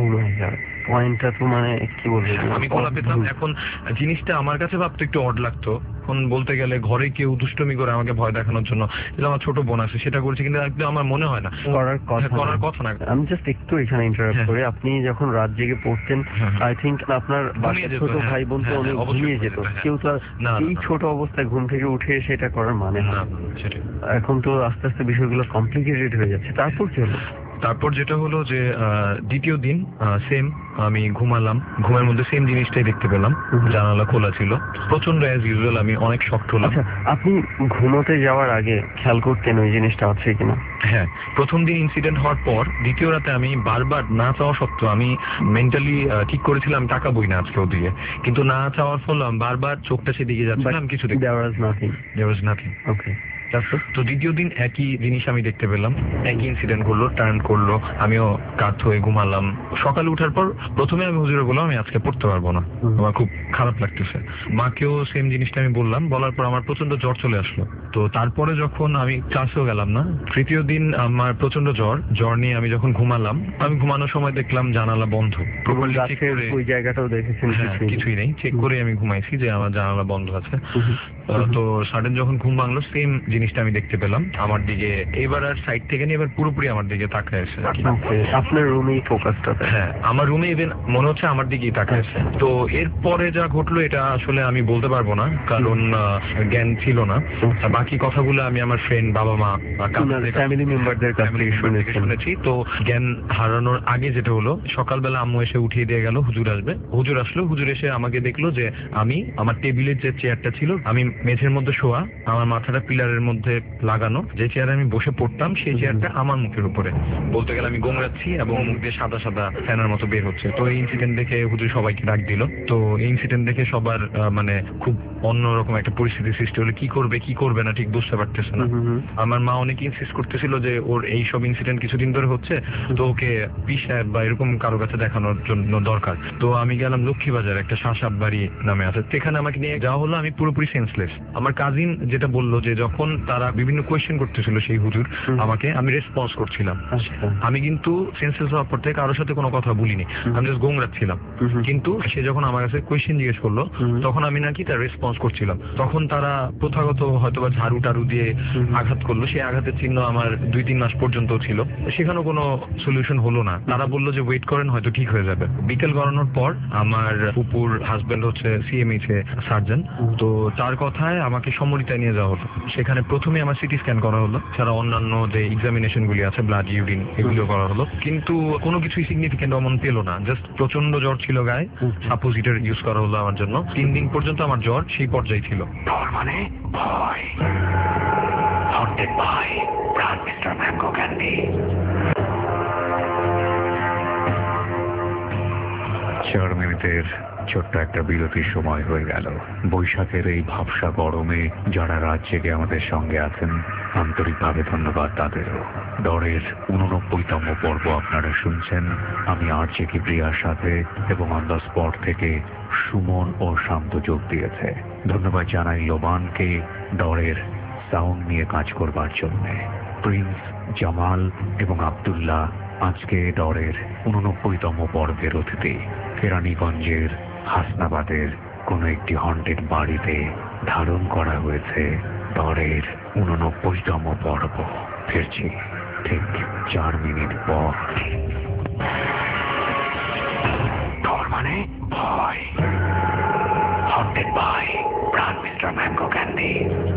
পয়েন্টটা তো মানে কি বলবো, আমি খোলা পেতাম। এখন জিনিসটা আমার কাছে ভাবতে একটু অড লাগতো, এখন বলতে গেলে ঘরে কেউ দুষ্টমি করে আমাকে ভয় দেখানোর জন্য, যে আমার ছোট বোন আছে সেটা করছে, কিন্তু একদম আমার মনে হয় না করার কথা হ্যাঁ, করার না। কথা না। আমি জাস্ট একটু এখানে ইন্টারাপ্ট হ্যাঁ। করি। আপনি যখন রাত জেগে পড়তেন, হ্যাঁ, হ্যাঁ। আই থিঙ্ক আপনার ঘুমিয়ে বাসার যেত, ছোট হ্যাঁ, ভাই বোন তো হ্যাঁ, অনেক হ্যাঁ, অবশ্যই ঘুমিয়ে ঘুমিয়ে যেত, যেত, হ্যাঁ। কেউ তো আর না, না, এই না। ছোট অবস্থায় ঘুম থেকে উঠে সেটা করার মানে না, হয় না। না, সেটাই। এখন তো আস্তে আস্তে বিষয়গুলো কমপ্লিকেটেড হয়ে যাচ্ছে। তারপর কি হলো? তারপর যেটা হলো যে আহ, দ্বিতীয় দিন সেম আমি ঘুমালাম, ঘুমের মধ্যে সেম জিনিসটাই দেখতে পেলাম, হুম। জানালা খোলা ছিল প্রচন্ড, অ্যাজ ইউজুয়াল আমি অনেক শক্ট হলাম। আচ্ছা, আপনি ঘুমোতে যাওয়ার আগে খেয়াল করতেন ওই জিনিসটা আছে কিনা? হ্যাঁ, প্রথম দিন ইনসিডেন্ট হওয়ার পর দ্বিতীয় রাতে আমি বারবার না চাওয়া সত্ত্বেও আমি মেন্টালি ঠিক করেছিলাম টাকা বই না আজকে ওদিকে, কিন্তু না চাওয়ার ফলে আমি বারবার চোখটা সেদিকে যাচ্ছিলাম, কিছু দেখতে There was nothing. there was nothing. ওকে, তারপর? তো দ্বিতীয় দিন একই জিনিস আমি দেখতে পেলাম, একই ইনসিডেন্ট করলো, টার্ন করলো, আমিও কাত হয়ে ঘুমালাম। সকালে উঠার পর প্রথমে আমি হুজুরে বললাম আমি আজকে পড়তে পারবো না, হুম। আমার খুব খারাপ লাগতেছে। মাকেও সেম জিনিসটা আমি বললাম, বলার পর আমার প্রচন্ড জ্বর চলে আসলো। তো তারপরে যখন আমি ক্লাসেও গেলাম না, তৃতীয় দিন আমার প্রচন্ড জ্বর, জ্বর নিয়ে আমি যখন ঘুমালাম, আমি ঘুমানোর সময় দেখলাম জানালা বন্ধ। Properly check গাছের করে- ওই জায়গাটাও দেখেছেন? হ্যাঁ, কিছুই নেই? কিছুই নেই, চেক করে আমি ঘুমাইছি যে আমার জানালা বন্ধ আছে। হুম। আহ, তো সাডেন যখন ঘুম ভাঙলো সেম জিনিসটা আমি দেখতে পেলাম আমার দিকে, এবার আর সাইড থেকে নিয়ে এবার পুরোপুরি আমার দিকে তাকায় আছে আর কি। Okay, আপনার রুমেই ফোকাসটা। হ্যাঁ, আমার রুমে ইভেন মনে হচ্ছে আমার দিকেই তাকায় আছে। তো এরপরে যা ঘটলো এটা আসলে আমি বলতে পারবো না, কারণ আহ, জ্ঞান ছিল না। আর বাকি কথাগুলো আমি আমার ফ্রেন্ড, বাবা মা, ফ্যামিলি মেম্বারদের কাছ থেকে শুনেছেন? শুনেছি। তো জ্ঞান হারানোর আগে যেটা হলো, সকালবেলা আম্মু এসে উঠিয়ে দিয়ে গেল হুজুর আসবে, হুজুর আসলো, হুজুর এসে আমাকে দেখলো যে আমি আমার টেবিলের যে চেয়ারটা ছিল, আমি মেঝের মধ্যে শোয়া, আমার মাথাটা পিলারের মধ্যে লাগানো, যে চেয়ারে আমি বসে পড়তাম সেই চেয়ারটা আমার মুখের উপরে, বলতে গেলে আমি গোংরাচ্ছি এবং মুখ দিয়ে সাদা সাদা ফ্যানের মতো বের হচ্ছে। তো এই ইনসিডেন্ট দেখে হুজুর সবাইকে ডাক দিল। তো এই ইনসিডেন্ট দেখে সবার আহ, মানে খুব অন্যরকম একটা পরিস্থিতি সৃষ্টি হলো, কি করবে কি করবে না ঠিক বুঝতে পারতেছে না। হুম, হুম, আমার মা অনেক ইনসিস্ট করতেছিল যে ওর এই সব ইনসিডেন্ট কিছুদিন ধরে হচ্ছে, তো ওকে পি সাহেব বা এরকম কারো কাছে দেখানোর জন্য দরকার। তো আমি গেলাম লক্ষ্মীবাজার, একটা শাসাব বাড়ি নামে আছে, সেখানে আমাকে নিয়ে যাওয়া হলো। আমি পুরোপুরি সেন্সলেস। আমার কাজিন যেটা বললো যে যখন তারা বিভিন্ন কোয়েশ্চেন করতেছিল সেই হুজুর হুম। আমাকে, আমি রেসপন্স করছিলাম। আচ্ছা। আমি কিন্তু সেন্সেস হওয়ার পর থেকে কারোর সাথে কোনো কথা বলিনি, আমি জাস্ট গোংরাচ্ছিলাম। হুম হুম। কিন্তু সে যখন আমার কাছে কোয়েশ্চেন জিজ্ঞেস করলো হুম। তখন আমি নাকি তার রেসপন্স করছিলাম। তখন তারা প্রথাগত হয়তোবা ঝাড়ু টাড়ু দিয়ে হুম। আঘাত করলো, সেই আঘাতের চিহ্ন আমার দুই তিন মাস পর্যন্ত ছিল। সেখানেও কোনো সলিউশন হলো না। তারা বললো যে ওয়েট করেন, হয়তো ঠিক হয়ে যাবে। বিকেল গড়ানোর পর আমার উপর হাজবেন্ড হচ্ছে সিএমএইচ এ সার্জন, তো তার কথায় আমাকে সমরিতায় নিয়ে যাওয়া হলো। সেখানে প্রথমে আমার সিটি স্ক্যান করা হলো, ছাড়া অন্যান্য যে এক্সামিনেশন গুলি আছে, ব্লাড, ইউরিন, এগুলো করা হলো। কিন্তু কোনো কিছুই সিগনিফিকেন্ট অমন পেলো না। জাস্ট প্রচন্ড জ্বর ছিল গায়ে, সাপোজিটর ইউজ করা হলো আমার জন্য। তিন দিন পর্যন্ত আমার জ্বর সেই পর্যায়ে ছিল। তার মানে ভয়, haunted by Pran mister mango candy. চার মিনিটের ছোট্ট একটা বিরতির সময় হয়ে গেল। বৈশাখের এই ভাবসা গরমে যারা রাত জেগে আমাদের সঙ্গে আছেন, আন্তরিকভাবে ধন্যবাদ তাদেরও। ডরের উননব্বইতম পর্ব আপনারা শুনছেন। আমি আর জে কে প্রিয়ার সাথে, এবং অন দ্য স্পট থেকে সুমন ও শান্ত যোগ দিয়েছে। ধন্যবাদ জানাই লোবানকে ডরের সাউন্ড নিয়ে কাজ করবার জন্য। প্রিন্স, জামাল এবং আব্দুল্লাহ আজকে ডরের উননব্বইতম পর্বের অতিথি। কেরানীগঞ্জের হাসনাবাদের কোনো একটি হন্টেড বাড়িতে ধারণ করা হয়েছে ডরের উননব্বইতম পর্ব। ফিরছি ঠিক চার মিনিট পর। ডর মানে ভয়, haunted by Pran mister mango candy.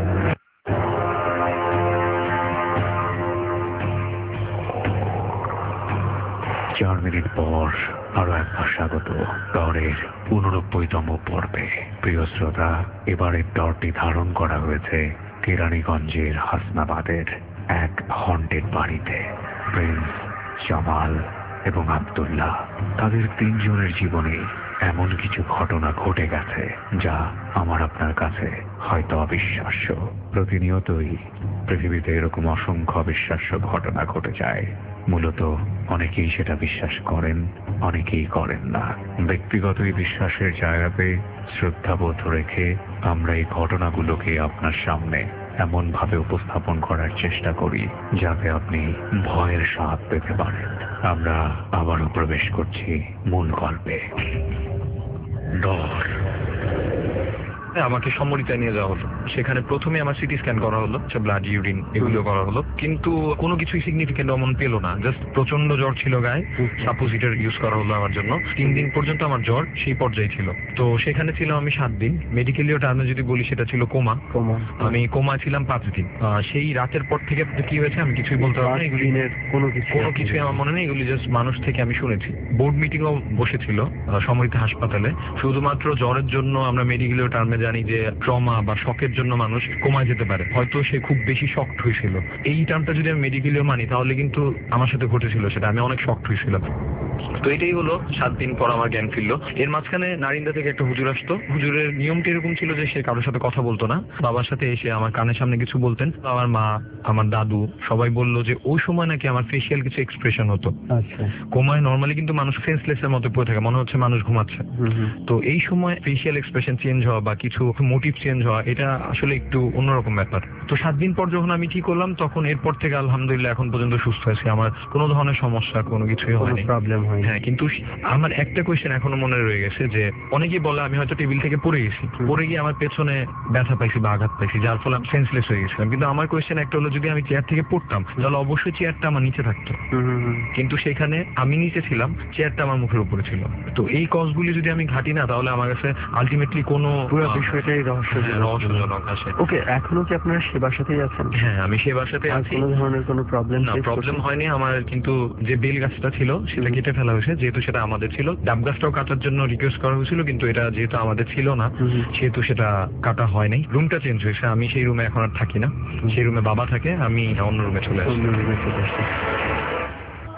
চার মিনিট পর আরো একবার স্বাগত ডরের উননব্বইতম পর্বে। প্রিয় শ্রোতা, এবারের ডরটি ধারণ করা হয়েছে কেরানীগঞ্জের হাসনাবাদের এক হন্টেড বাড়িতে। প্রিন্স, জামাল এবং আব্দুল্লাহ, তাদের তিনজনের জীবনে এমন কিছু ঘটনা ঘটে গেছে যা আমার আপনার কাছে হয়তো অবিশ্বাস্য। প্রতিনিয়তই পৃথিবীতে এরকম অসংখ্য অবিশ্বাস্য ঘটনা ঘটে যায়। মূলত অনেকেই সেটা বিশ্বাস করেন, অনেকেই করেন না। ব্যক্তিগত এই বিশ্বাসের জায়গাতে শ্রদ্ধাবোধ রেখে আমরা এই ঘটনাগুলোকে আপনার সামনে এমন ভাবে উপস্থাপন করার চেষ্টা করি যাতে আপনি ভয়ের স্বাদ পেতে পারেন। আমরা আবারও প্রবেশ করছি মূল গল্পে। ডর। আমাকে সমরিতায় নিয়ে যাওয়া হলো। সেখানে প্রথমে আমার সিটি স্ক্যান করা হলো, ব্লাড, ইউরিন, এগুলো করা হলো। কিন্তু কোনো কিছুই সিগনিফিকেন্ট অমন পেলো না। জাস্ট প্রচন্ড জ্বর ছিল গায়ে, সাপোজিটর ইউজ করা হলো আমার জন্য। তিন দিন পর্যন্ত আমার জ্বর সেই পর্যায়ে ছিল। তো সেখানে ছিলাম আমি সাত দিন। মেডিকেলীয় টার্মে যদি বলি সেটা ছিল কোমা। কোমা। আমি কোমা ছিলাম পাঁচ দিন। আহ, সেই রাতের পর থেকে কি হয়েছে আমি কিছুই বলতে পারবো না। এগুলি দিনের কোনো কিছু কোনো কিছুই আমার মনে নেই। এগুলি জাস্ট মানুষ থেকে আমি শুনেছি। বোর্ড মিটিংও বসেছিল আহ, সমরিতা হাসপাতালে। শুধুমাত্র জ্বরের জন্য আমরা মেডিকেলীয় টার্মে জানি যে ট্রমা বা শকের জন্য মানুষ কমায় যেতে পারে। হয়তো সে খুব বেশি শকড হয়েছিল। এই টার্মটা যদি আমি মেডিকেলীয় মানি তাহলে কিন্তু আমার সাথে ঘটেছিল সেটা, আমি অনেক শকড হয়েছিলাম। তো এটাই হলো সাত দিন পর আমার জ্ঞান ফিরলো। এর মাঝখানে নারিন্দা থেকে একটা হুজুর আসতো। হুজুরের নিয়মটি এরকম ছিল যে সে কারোর সাথে কথা বলতো না। বাবার সাথে এসে আমার কানের সামনে কিছু বলতেন। আমার মা, আমার দাদু সবাই বললো যে ওই সময় নাকি আমার ফেসিয়াল কিছু এক্সপ্রেশন হতো। আচ্ছা। কোমায় নর্মালি কিন্তু মানুষ সেন্সলেস এর মতো পড়ে থাকে, মনে হচ্ছে মানুষ ঘুমাচ্ছে। হুম হুম। তো এই সময় ফেসিয়াল এক্সপ্রেশন চেঞ্জ হওয়া বা কিছু মোটিভ চেঞ্জ হওয়া, এটা আসলে একটু অন্যরকম ব্যাপার। তো সাত দিন পর যখন আমি ঠিক করলাম তখন এরপর থেকে আলহামদুলিল্লাহ এখন পর্যন্ত সুস্থ আছি। আমার কোনো ধরনের সমস্যা কোনো কিছুই কোনো হয়নি। প্রবলেম হয়নি। হ্যাঁ, কিন্তু আমার একটা কোয়েশ্চেন এখনো মনে রয়ে গেছে যে অনেকেই বলে আমি হয়তো টেবিল থেকে পড়ে গেছি, পড়ে গিয়ে আমার পেছনে ব্যথা পাইছি বা আঘাত পাইছি, যার ফলে আমি সেন্সলেস হয়ে গেছিলাম। কিন্তু আমার কোয়েশ্চেন একটা হলো, যদি আমি চেয়ার থেকে পড়তাম তাহলে অবশ্যই চেয়ারটা আমার নিচে থাকতো। হুম হুম হুম। কিন্তু সেখানে আমি নিচে ছিলাম, চেয়ারটা আমার মুখের উপরে ছিল। তো এই কজগুলি যদি আমি ঘাটি না তাহলে আমার কাছে আলটিমেটলি কোনো পুরো আহ, বিষয়টাই রহস্যজনক। হ্যাঁ, রহস্যজনক আসে। ওকে, এখনো কি আপনারা সে বাসাতেই আছেন? হ্যাঁ, আমি সে বাসাতে আর আছি। কোনো ধরনের কোনো প্রবলেম? না, প্রবলেম হয়নি আমার। কিন্তু যে বেল গাছটা ছিল সেটা কেটে ফেলা হয়েছে, যেহেতু সেটা আমাদের ছিল। ডাব গাছটাও কাটার জন্য রিকোয়েস্ট করা হয়েছিল, কিন্তু এটা যেহেতু আমাদের ছিল না সেহেতু সেটা কাটা হয় নাই। রুমটা চেঞ্জ হয়েছে, আমি সেই রুমে এখন আর থাকি না। সেই রুমে বাবা থাকে, আমি অন্য রুমে চলে আসি। অন্য রুমে চলে আসছি।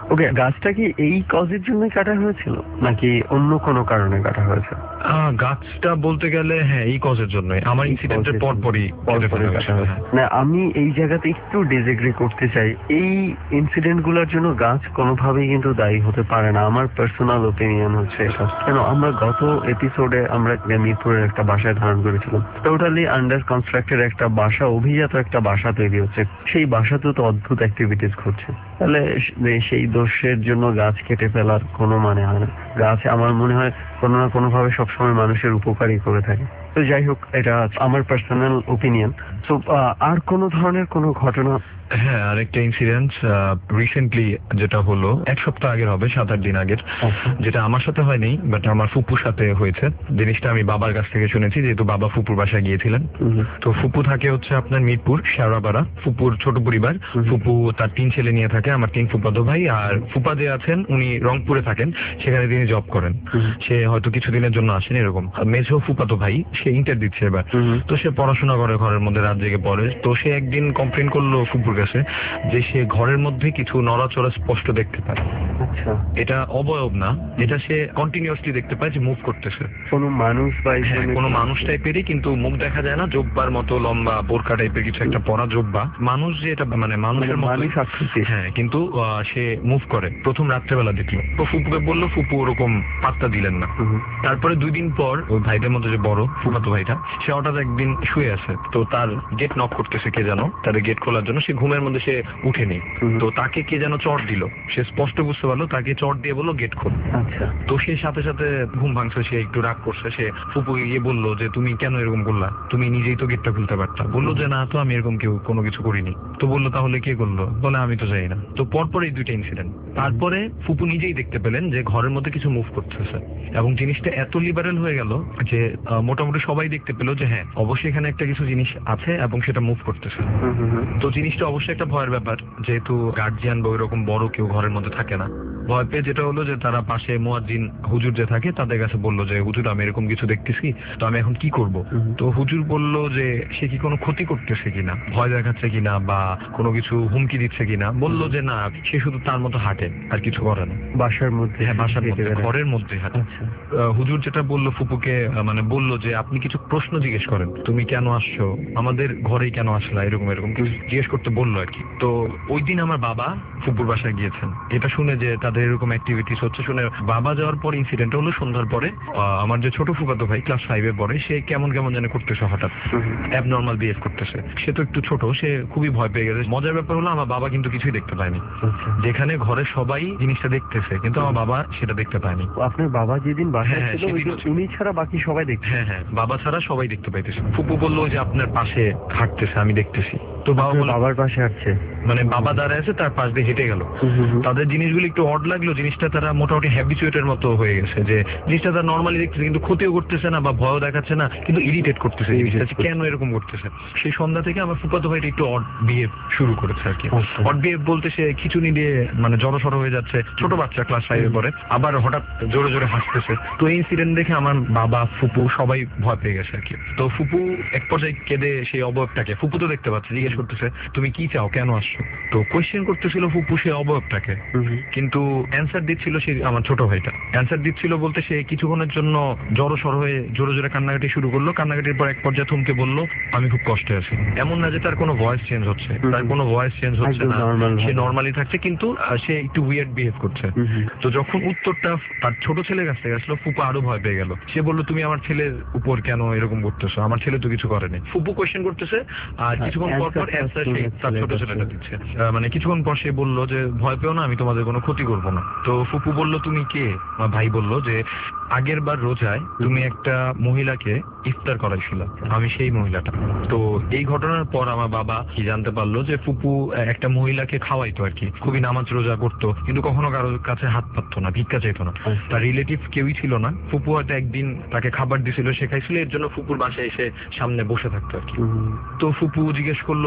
ওকে, গাছটা কি এই কজের জন্য কাটা হয়েছিল নাকি অন্য কোনো কারণে কাটা হয়েছে? আহ, গাছটা বলতে গেলে হ্যাঁ এই কজের জন্যই, আমার ইনসিডেন্টের পর পরই কেটে ফেলা হয়েছিল, হ্যাঁ। না, আমি এই জায়গাতে একটু ডিসএগ্রি করতে চাই। এই ইনসিডেন্ট গুলোর জন্য গাছ কোনোভাবেই কিন্তু দায়ী হতে পারে না, আমার পার্সোনাল ওপিনিয়ন হচ্ছে এটা। কেন, আমরা গত এপিসোডে আমরা মিরপুরের একটা বাসায় ধারণ করেছিলাম, টোটালি আন্ডার কনস্ট্রাক্টেড একটা বাসা, অভিজাত একটা বাসা তৈরি হচ্ছে, সেই বাসাতেও তো অদ্ভুত অ্যাক্টিভিটিস ঘটছে। তাহলে সেই দোষের জন্য গাছ কেটে ফেলার কোনো মানে হয় না। গাছ আমার মনে হয় কোনো না কোনো ভাবে সবসময় মানুষের উপকারই করে থাকে। তো যাই হোক, এটা আমার পার্সোনাল ওপিনিয়ন। তো আর কোনো ধরনের কোনো ঘটনা? হ্যাঁ, আরেকটা ইনসিডেন্ট রিসেন্টলি যেটা হলো এক সপ্তাহ আগের হবে, সাত আট দিন আগের, যেটা আমার সাথে হয়নি বাট আমার ফুপুর সাথে হয়েছে। জিনিসটা আমি বাবার কাছ থেকে শুনেছি, যেহেতু বাবা ফুপুর বাসায় গিয়েছিলেন। তো ফুপু থাকে হচ্ছে আপনার মিরপুর শেওড়াপাড়া, ফুপুর ছোট পরিবার। ফুপু তার তিন ছেলে নিয়ে থাকে, আমার তিন ফুফাতো ভাই, আর ফুপা যে আছেন উনি রংপুরে থাকেন, সেখানে তিনি জব করেন। সে হয়তো কিছুদিনের জন্য আসেন এরকম। মেঝো ফুপাতো ভাই সে ইন্টার দিচ্ছে এবার, তো সে পড়াশোনা করে ঘরের মধ্যে, রাত জেগে পড়ে। তো সে একদিন কমপ্লেন করলো ফুপুর কাছে যে সে ঘরের মধ্যে কিছু নড়াচড়া স্পষ্ট দেখতে পায়। আচ্ছা, এটা অবয়ব না, এটা সে কন্টিনিউয়াসলি দেখতে পায় যে মুভ করতেছে, কোনো মানুষ বা হ্যাঁ কোনো মানুষ টাইপেরই, কিন্তু মুখ দেখা যায় না, জোব্বার মতো লম্বা বোরকা টাইপের কিছু একটা পরা জোব্বা, মানুষ যে এটা মানে মানুষের মতো, হ্যাঁ, কিন্তু আহ, সে মুভ করে। প্রথম রাত্রেবেলা দেখলো, তো ফুপুকে বললো, ফুপু ওরকম পাত্তা দিলেন না। তারপরে দুই দিন পর ওই ভাইদের মধ্যে যে বড় ফুফাতো ভাইটা, সে হঠাৎ একদিন শুয়ে আছে, তো তার গেট নক করতেছে কে যেন, তাদের গেট খোলার জন্য। সে ঘুমের মধ্যে সে উঠেনি, তো তাকে কে যেন চট দিল, সে স্পষ্ট বুঝতে পারলো, তাকে চট দিয়ে বললো গেট খোল। আচ্ছা, তো সে সাথে সাথে ঘুম ভাঙছে, সে একটু রাগ করছে, সে ফুপুকে গিয়ে বললো যে তুমি কেন এরকম করলা, তুমি নিজেই তো গেটটা খুলতে পারতা। বললো যে না তো, আমি এরকম কেউ কোনো কিছু করিনি। তো বললো তাহলে কে করলো, বলে আমি তো জানি না। তো পরপর এই দুইটা ইনসিডেন্ট, তারপরে ফুপু নিজেই দেখতে পেলেন যে ঘরের মধ্যে কিছু মুভ করতেছে, এবং জিনিসটা এত লিবারেল হয়ে গেল যে আহ, মোটামুটি সবাই দেখতে পেলো যে হ্যাঁ অবশ্যই এখানে একটা কিছু জিনিস আছে এবং সেটা মুভ করতেছে। তো জিনিসটা অবশ্যই একটা ভয়ের ব্যাপার, যেহেতু গার্জিয়ান বা ওইরকম বড় কেউ ঘরের মধ্যে থাকে না। ভয় পেয়ে যেটা হলো যে তারা পাশে মুয়াজ্জিন হুজুর যে থাকে তাদের কাছে বললো যে হুজুর আমি এরকম কিছু দেখতেছি, তো আমি এখন কি করব। তো হুজুর বলল যে সে কি কোনো ক্ষতি করতেছে কিনা, ভয় দেখাচ্ছে কিনা, বা কোনো কিছু হুমকি দিচ্ছে কিনা। বললো যে না, সে শুধু তার মতো হাঁটে, আর কিছু করে না, বাসার মধ্যে, হ্যাঁ বাসার মধ্যে, ঘরের মধ্যে হাঁটে। আহ, হুজুর যেটা বললো ফুপুকে, আহ, মানে বললো যে আপনি কিছু প্রশ্ন জিজ্ঞেস করেন, তুমি কেন আসছো, আমাদের ঘরেই কেন আসলা, এরকম এরকম কিছু জিজ্ঞেস করতে বললো আর কি। তো ওই দিন আমার বাবা ফুপুর বাসায় গিয়েছেন, এটা শুনে যে তাদের এরকম অ্যাক্টিভিটিস হচ্ছে শুনে। বাবা যাওয়ার পর ইনসিডেন্ট হলো সন্ধ্যার পরে, আহ, আমার যে ছোট ফুফাতো ভাই ক্লাস ফাইভে পড়ে, সে কেমন কেমন যেন করতেছে, হঠাৎ অ্যাবনর্মাল বিহেভ করতেছে। সে তো একটু ছোট, সে খুবই ভয় পেয়ে গেছে। মজার ব্যাপার হলো আমার বাবা কিন্তু কিছুই দেখতে পায়নি, যেখানে ঘরে সবাই জিনিসটা দেখতেছে, কিন্তু আমার বাবা সেটা দেখতে পায়নি। আপনার বাবা যেদিন বাসায় হ্যাঁ, ছিল, সেদিন ওই যে উনি ছাড়া বাকি সবাই দেখছে? হ্যাঁ হ্যাঁ, বাবা ছাড়া সবাই দেখতে পাইতেছে। ফুপু বললো যে আপনার পাশে হাঁটতেছে, আমি দেখতেছি। তো বাবা বলল বাবার পাশে হাঁটছে, মানে বাবা দাঁড়ায় আছে, তার পাশ দিয়ে হেঁটে গেল। তাদের জিনিসগুলো একটু অড লাগলো, জিনিসটা তারা মোটামুটি হ্যাবিচুয়েটের মতো হয়ে গেছে, যে জিনিসটা তারা নর্মালি দেখতেছে, কিন্তু ক্ষতিও করতেছে না বা ভয়ও দেখাচ্ছে না, কিন্তু ইরিটেট করতেছে জিনিসটা, কেন এরকম করতেছে। সেই সন্ধ্যা থেকে আমার ফুফাতো ভাইটা একটু অড বিহেভ শুরু করেছে আর কি। অড বিহেভ বলতে সে খিচুনি দিয়ে মানে জড়ো সড়ো হয়ে যাচ্ছে, ছোট বাচ্চা ক্লাস ফাইভে পড়ে, আবার হঠাৎ জোরে জোরে হাসতেছে। তো এই ইনসিডেন্ট দেখে আমার বাবা ফুপু সবাই ভয় পেয়ে গেছে আর কি। তো ফুপু এক পর্যায়ে কেঁদে সেই অবয়বটাকে, ফুপু তো দেখতে পাচ্ছে, জিজ্ঞেস করতেছে তুমি কি চাও, কেন আসছো। তো কোয়েশ্চেন করতেছিল ফুপু সে অবয়বটাকে, কিন্তু অ্যান্সার দিচ্ছিল সে আমার ছোট ভাইটা। অ্যান্সার দিচ্ছিল বলতে সে কিছুক্ষণের জন্য জড়ো সড়ো হয়ে জোরে জোরে কান্নাকাটি শুরু করলো। কান্নাকাটির পর এক পর্যায়ে থমকে বললো আমি খুব কষ্টে আছি। এমন না যে তার কোনো ভয়েস চেঞ্জ হচ্ছে, তার কোনো ভয়েস চেঞ্জ হচ্ছে না, সে নর্মালি থাকছে, কিন্তু আহ, সে একটু উইয়ার্ড বিহেভ করছে। তো যখন উত্তরটা তার ছোট ছেলের কাছ থেকে আসলো, ফুপু আরো ভয় পেয়ে গেল। সে বললো তুমি আমার ছেলের উপর কেন এরকম করতেছো, আমার ছেলে তো কিছু করেনি। ফুপু কোয়েশ্চেন করতেছে, আর কিছুক্ষণ পর পর অ্যান্সার সে তার ছোট ছেলেটা দিচ্ছে। আহ, মানে কিছুক্ষণ পর সে বললো যে ভয় পেও না, আমি তোমাদের কোনো ক্ষতি করবো না। তো ফুপু বললো তুমি কে। আমার ভাই বললো যে আগের বার রোজায় তুমি একটা মহিলাকে ইফতার করাইছিল, আমি সেই মহিলাটা। তো এই ঘটনার পর আমার বাবা কি জানতে পারলো যে ফুপু একটা মহিলাকে খাওয়াইতো আর কি, খুবই নামাজ রোজা করতো, কিন্তু কখনো কারোর কাছে হাত পাততো না, ভিক্ষা চাইতো না, তার রিলেটিভ কেউই ছিল না। ফুপু হয়তো একদিন তাকে খাবার দিছিল, সে খাইছিল, এর জন্য ফুপুর বাসায় এসে সামনে বসে থাকতো আর কি। তো ফুপু জিজ্ঞেস করলো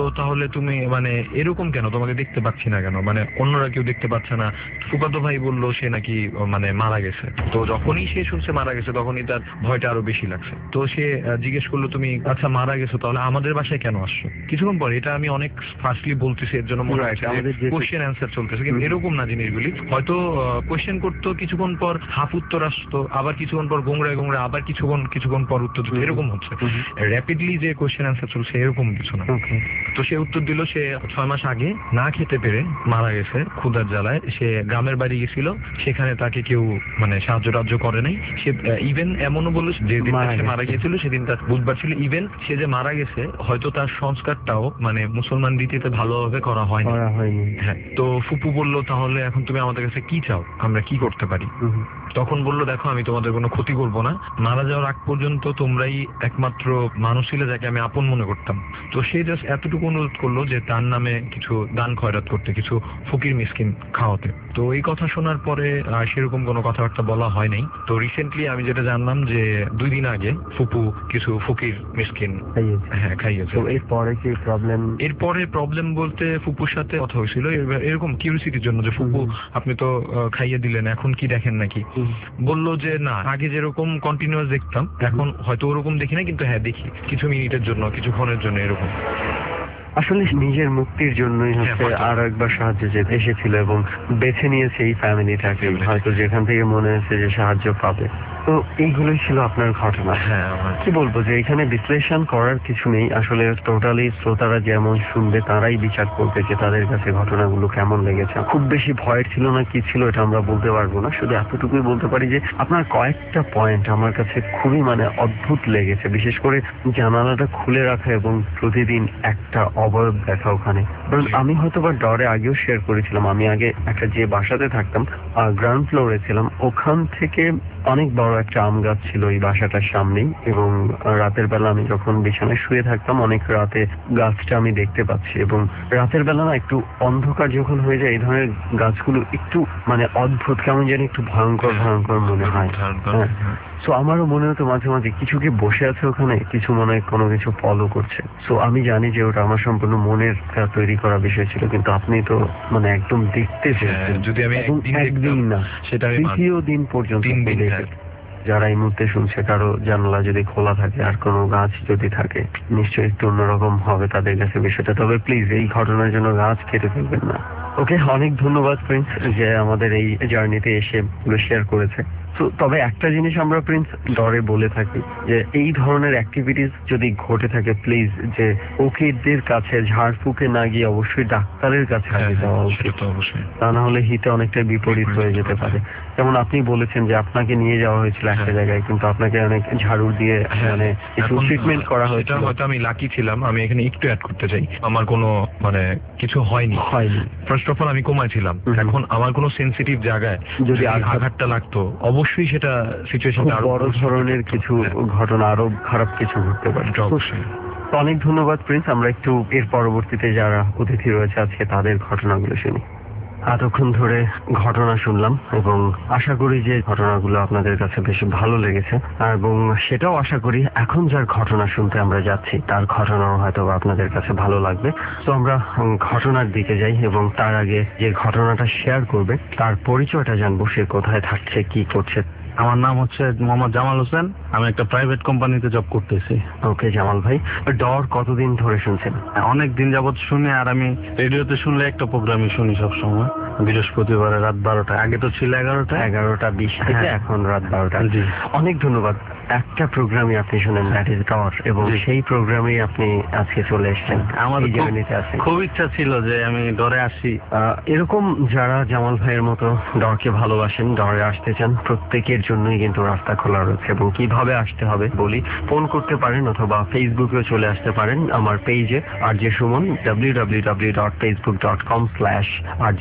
বললো তাহলে তুমি মানে এরকম কেন, তোমাকে দেখতে পাচ্ছি না কেন, মানে অন্যরা কেউ দেখতে পাচ্ছে না। ফুফাতো ভাই বললো সে নাকি মানে মারা গেছে। তো যখনই সে শুনছে মারা গেছে তখনই তার ভয়টা আরো বেশি লাগছে। তো সে আহ, জিজ্ঞেস করলো তুমি আচ্ছা মারা গেছো তাহলে আমাদের বাসায় কেন আসছো। কিছুক্ষণ পরে, এটা আমি অনেক ফাস্টলি বলতেছি এর জন্য মনে Right, হচ্ছে আমাদের যে- কোশ্চেন অ্যান্সার চলতেছে, কিন্তু হুম। এরকম না জিনিসগুলি। হয়তো কোশ্চেন করতো, কিছুক্ষণ পর হাফ উত্তর আসতো, আবার কিছুক্ষণ পর গোংড়ায় গোংড়ায়, আবার কিছুক্ষণ কিছুক্ষণ পর উত্তর দিত, হুম। এরকম হচ্ছে। হুম। র্যাপিডলি যে কোশ্চেন অ্যান্সার চলছে এরকম কিছু না। ওকে। তো সে উত্তর দিল সে ছয় মাস আগে না খেতে পেরে মারা গেছে ক্ষুধার জ্বালায়। সে গ্রামের বাড়ি গেছিল, সেখানে তাকে কেউ মানে সাহায্য টাহায্য করে নাই। সে ইভেন এমনও বললো যে দিনটা মারা সে গেছে। মারা গিয়েছিল সেদিন তার বুধবার ছিল। ইভেন সে যে মারা গেছে হয়তো তার সংস্কারটাও মানে মুসলমান রীতিতে ভালোভাবে করা হয়নি। করা হয়নি। হ্যাঁ। তো ফুপু বলল তাহলে এখন তুমি আমাদের কাছে কি চাও, আমরা কি করতে পারি। হুম। তখন বললো দেখো আমি তোমাদের কোনো ক্ষতি করব না, মারা যাওয়ার আগ পর্যন্ত তোমরাই একমাত্র মানুষ ছিলে যাকে আমি আপন মনে করতাম। তো সে জাস্ট এতটুকু অনুরোধ করলো যে তার নামে কিছু দান খয়রাত করতে, কিছু ফকির মিসকিন খাওয়াতে। তো এই কথা শোনার পরে আহ, সেরকম কোনো কথাবার্তা বলা হয় নাই। তো রিসেন্টলি আমি যেটা জানলাম যে দুই দিন আগে ফুপু কিছু ফকির মিসকিন খাইয়েছে। হ্যাঁ খাইয়েছে। তো এরপরে কি প্রবলেম? এরপরে প্রবলেম বলতে ফুপুর সাথে কথা হয়েছিল এবার এরকম কিউরিসিটির জন্য যে ফুপু আপনি তো আহ, খাইয়ে দিলেন, এখন কি দেখেন নাকি। বললো যে না, আগে যেরকম কন্টিনিউয়াস দেখতাম এখন হয়তো ওরকম দেখি না, কিন্তু হ্যাঁ দেখি কিছু মিনিটের জন্য, কিছুক্ষণের জন্য এরকম। আসলে নিজের মুক্তির জন্যই হচ্ছে হ্যাঁ, হয়তো। আরো একবার সাহায্য চেয়ে এসেছিল এবং বেছে নিয়েছে এই ফ্যামিলিটাকে, Family। হয়তো যেখান থেকে মনে হচ্ছে যে সাহায্য পাবে। তো এইগুলোই ছিল আপনার ঘটনা। হ্যাঁ আমার কি বলবো যে এখানে বিশ্লেষণ করার কিছু নেই, আসলে টোটালি শ্রোতারা যেমন শুনবে তারাই বিচার করবে যে তাদের কাছে ঘটনাগুলো কেমন লেগেছে। খুব বেশি ভয়ের ছিল না কি ছিল এটা আমরা বলতে পারবো না, শুধু এতটুকুই বলতে পারি যে আপনার কয়েকটা পয়েন্ট আমার কাছে খুবই মানে অদ্ভুত লেগেছে, বিশেষ করে জানালাটা খুলে রাখা এবং প্রতিদিন একটা অবয়ব দেখা ওখানে। কারণ আমি হয়তো বা ডরে আগেও শেয়ার করেছিলাম, আমি আগে একটা যে বাসাতে থাকতাম গ্রাউন্ড ফ্লোরে ছিলাম, ওখান থেকে অনেক বড় একটা আম গাছ ছিল এই বাসাটার সামনেই, এবং রাতের বেলা আমি যখন বিছানায় শুয়ে থাকতাম অনেক রাতে গাছটা আমি দেখতে পাচ্ছি। এবং রাতের বেলা না একটু অন্ধকার যখন হয়ে যায় এই ধরনের গাছগুলো একটু মানে অদ্ভুত, কেমন যেন একটু ভয়ঙ্কর ভয়ঙ্কর মনে হয়। ধারণ করা। হ্যাঁ। সো আমারও মনে হতো মাঝে মাঝে কিছু কি বসে আছে ওখানে, কিছু মনে হয় কোনো কিছু ফলো করছে। সো আমি জানি যে ওটা আমার সম্পূর্ণ মনের আহ, তৈরি করা বিষয় ছিল, কিন্তু আপনি তো মানে একদম দেখতে পেয়েছেন। যদি আমি এবং একদিন একদিন দেখতাম, না, সেটা আমি মানব। তৃতীয় দিন পর্যন্ত তিন দিন, আপনি হ্যাঁ। দেখেছেন। যারা এই মুহূর্তে শুনছে কারো জানলা যদি খোলা থাকে আর কোনো গাছ যদি থাকে নিশ্চয়ই একটু অন্যরকম হবে তাদের কাছে বিষয়টা। তবে প্লিজ এই ঘটনার জন্য গাছ কেটে ফেলবেন না। ওকে, অনেক ধন্যবাদ প্রিন্স যে আমাদের এই জার্নিতে এসে শেয়ার করেছে। তো তবে একটা জিনিস আমরা প্রিন্স ডরে বলে থাকি যে এই ধরনের অ্যাক্টিভিটিস যদি ঘটে থাকে প্লিজ যে উকিলদের কাছে ঝাড়ফুঁকে না গিয়ে অবশ্যই ডাক্তারের কাছে হ্যাঁ, আগে যাওয়া হ্যাঁ, উচিত। সেটা তো অবশ্যই। তা না হলে হিতে অনেকটা বিপরীত হয়ে যেতে পারে। যেমন আপনি বলেছেন যে আপনাকে নিয়ে যাওয়া হয়েছিল একটা হ্যাঁ। জায়গায়, কিন্তু আপনাকে অনেক ঝাড়ু দিয়ে হ্যাঁ, মানে কিছু এখন ট্রিটমেন্ট করা সেটা হয়েছিল। হয়তো আমি লাকি ছিলাম। আমি এখানে একটু অ্যাড করতে চাই, আমার কোনো মানে কিছু হয়নি। হয়নি। ফার্স্ট অফ অল আমি কোমায় ছিলাম। হুম। এখন আমার কোনো সেন্সিটিভ জায়গায় যদি যদি আঘাত- আঘাতটা লাগতো অবশ্যই সেটা সিচুয়েশন খুব বড় ধরনের কিছু ঘটনা, আরো খারাপ কিছু ঘটতে পারে। অবশ্যই। তো অনেক ধন্যবাদ প্রিন্স। আমরা একটু এর পরবর্তীতে যারা অতিথি রয়েছে আজকে তাদের ঘটনাগুলো শুনি। এতক্ষণ ধরে ঘটনা শুনলাম এবং আশা করি যে ঘটনাগুলো আপনাদের কাছে বেশ ভালো লেগেছে, এবং সেটাও আশা করি এখন যার ঘটনা শুনতে আমরা যাচ্ছি তার ঘটনাও হয়তো আপনাদের কাছে ভালো লাগবে। তো আমরা উম, ঘটনার দিকে যাই এবং তার আগে যে ঘটনাটা শেয়ার করবে তার পরিচয়টা জানবো, সে কোথায় থাকছে, কি করছে। আমার নাম হচ্ছে মোহাম্মদ জামাল হোসেন, আমি একটা প্রাইভেট কোম্পানিতে জব করতেছি। ওকে জামাল ভাই, ডর কতদিন ধরে শুনছেন? অনেক দিন যাবত শুনি, আর আমি রেডিওতে শুনলে একটা প্রোগ্রামই শুনি সবসময়, বৃহস্পতিবারে রাত বারোটা। আগে তো ছিল এগারোটা এগারোটা বিশ থেকে হ্যাঁ। এখন রাত বারোটা। জি। অনেক ধন্যবাদ। একটা প্রোগ্রামই আপনি শুনেন, দ্যাট ইজ ডর, এবং জি। সেই প্রোগ্রামেই আপনি আজকে চলে এসেছেন, আমার এই খুব- জার্নিতে আছেন। খুব ইচ্ছা ছিল যে আমি ডরে আসি। আহ, এরকম যারা জামাল ভাইয়ের মতো ডরকে ভালোবাসেন, ডরে আসতে চান, প্রত্যেকের জন্যই কিন্তু রাস্তা খোলা রয়েছে। এবং কিভাবে আসতে হবে বলি, ফোন করতে পারেন অথবা ফেসবুকেও চলে আসতে পারেন আমার পেজে R J Suman, W W W dot Facebook dot com slash R J Suman,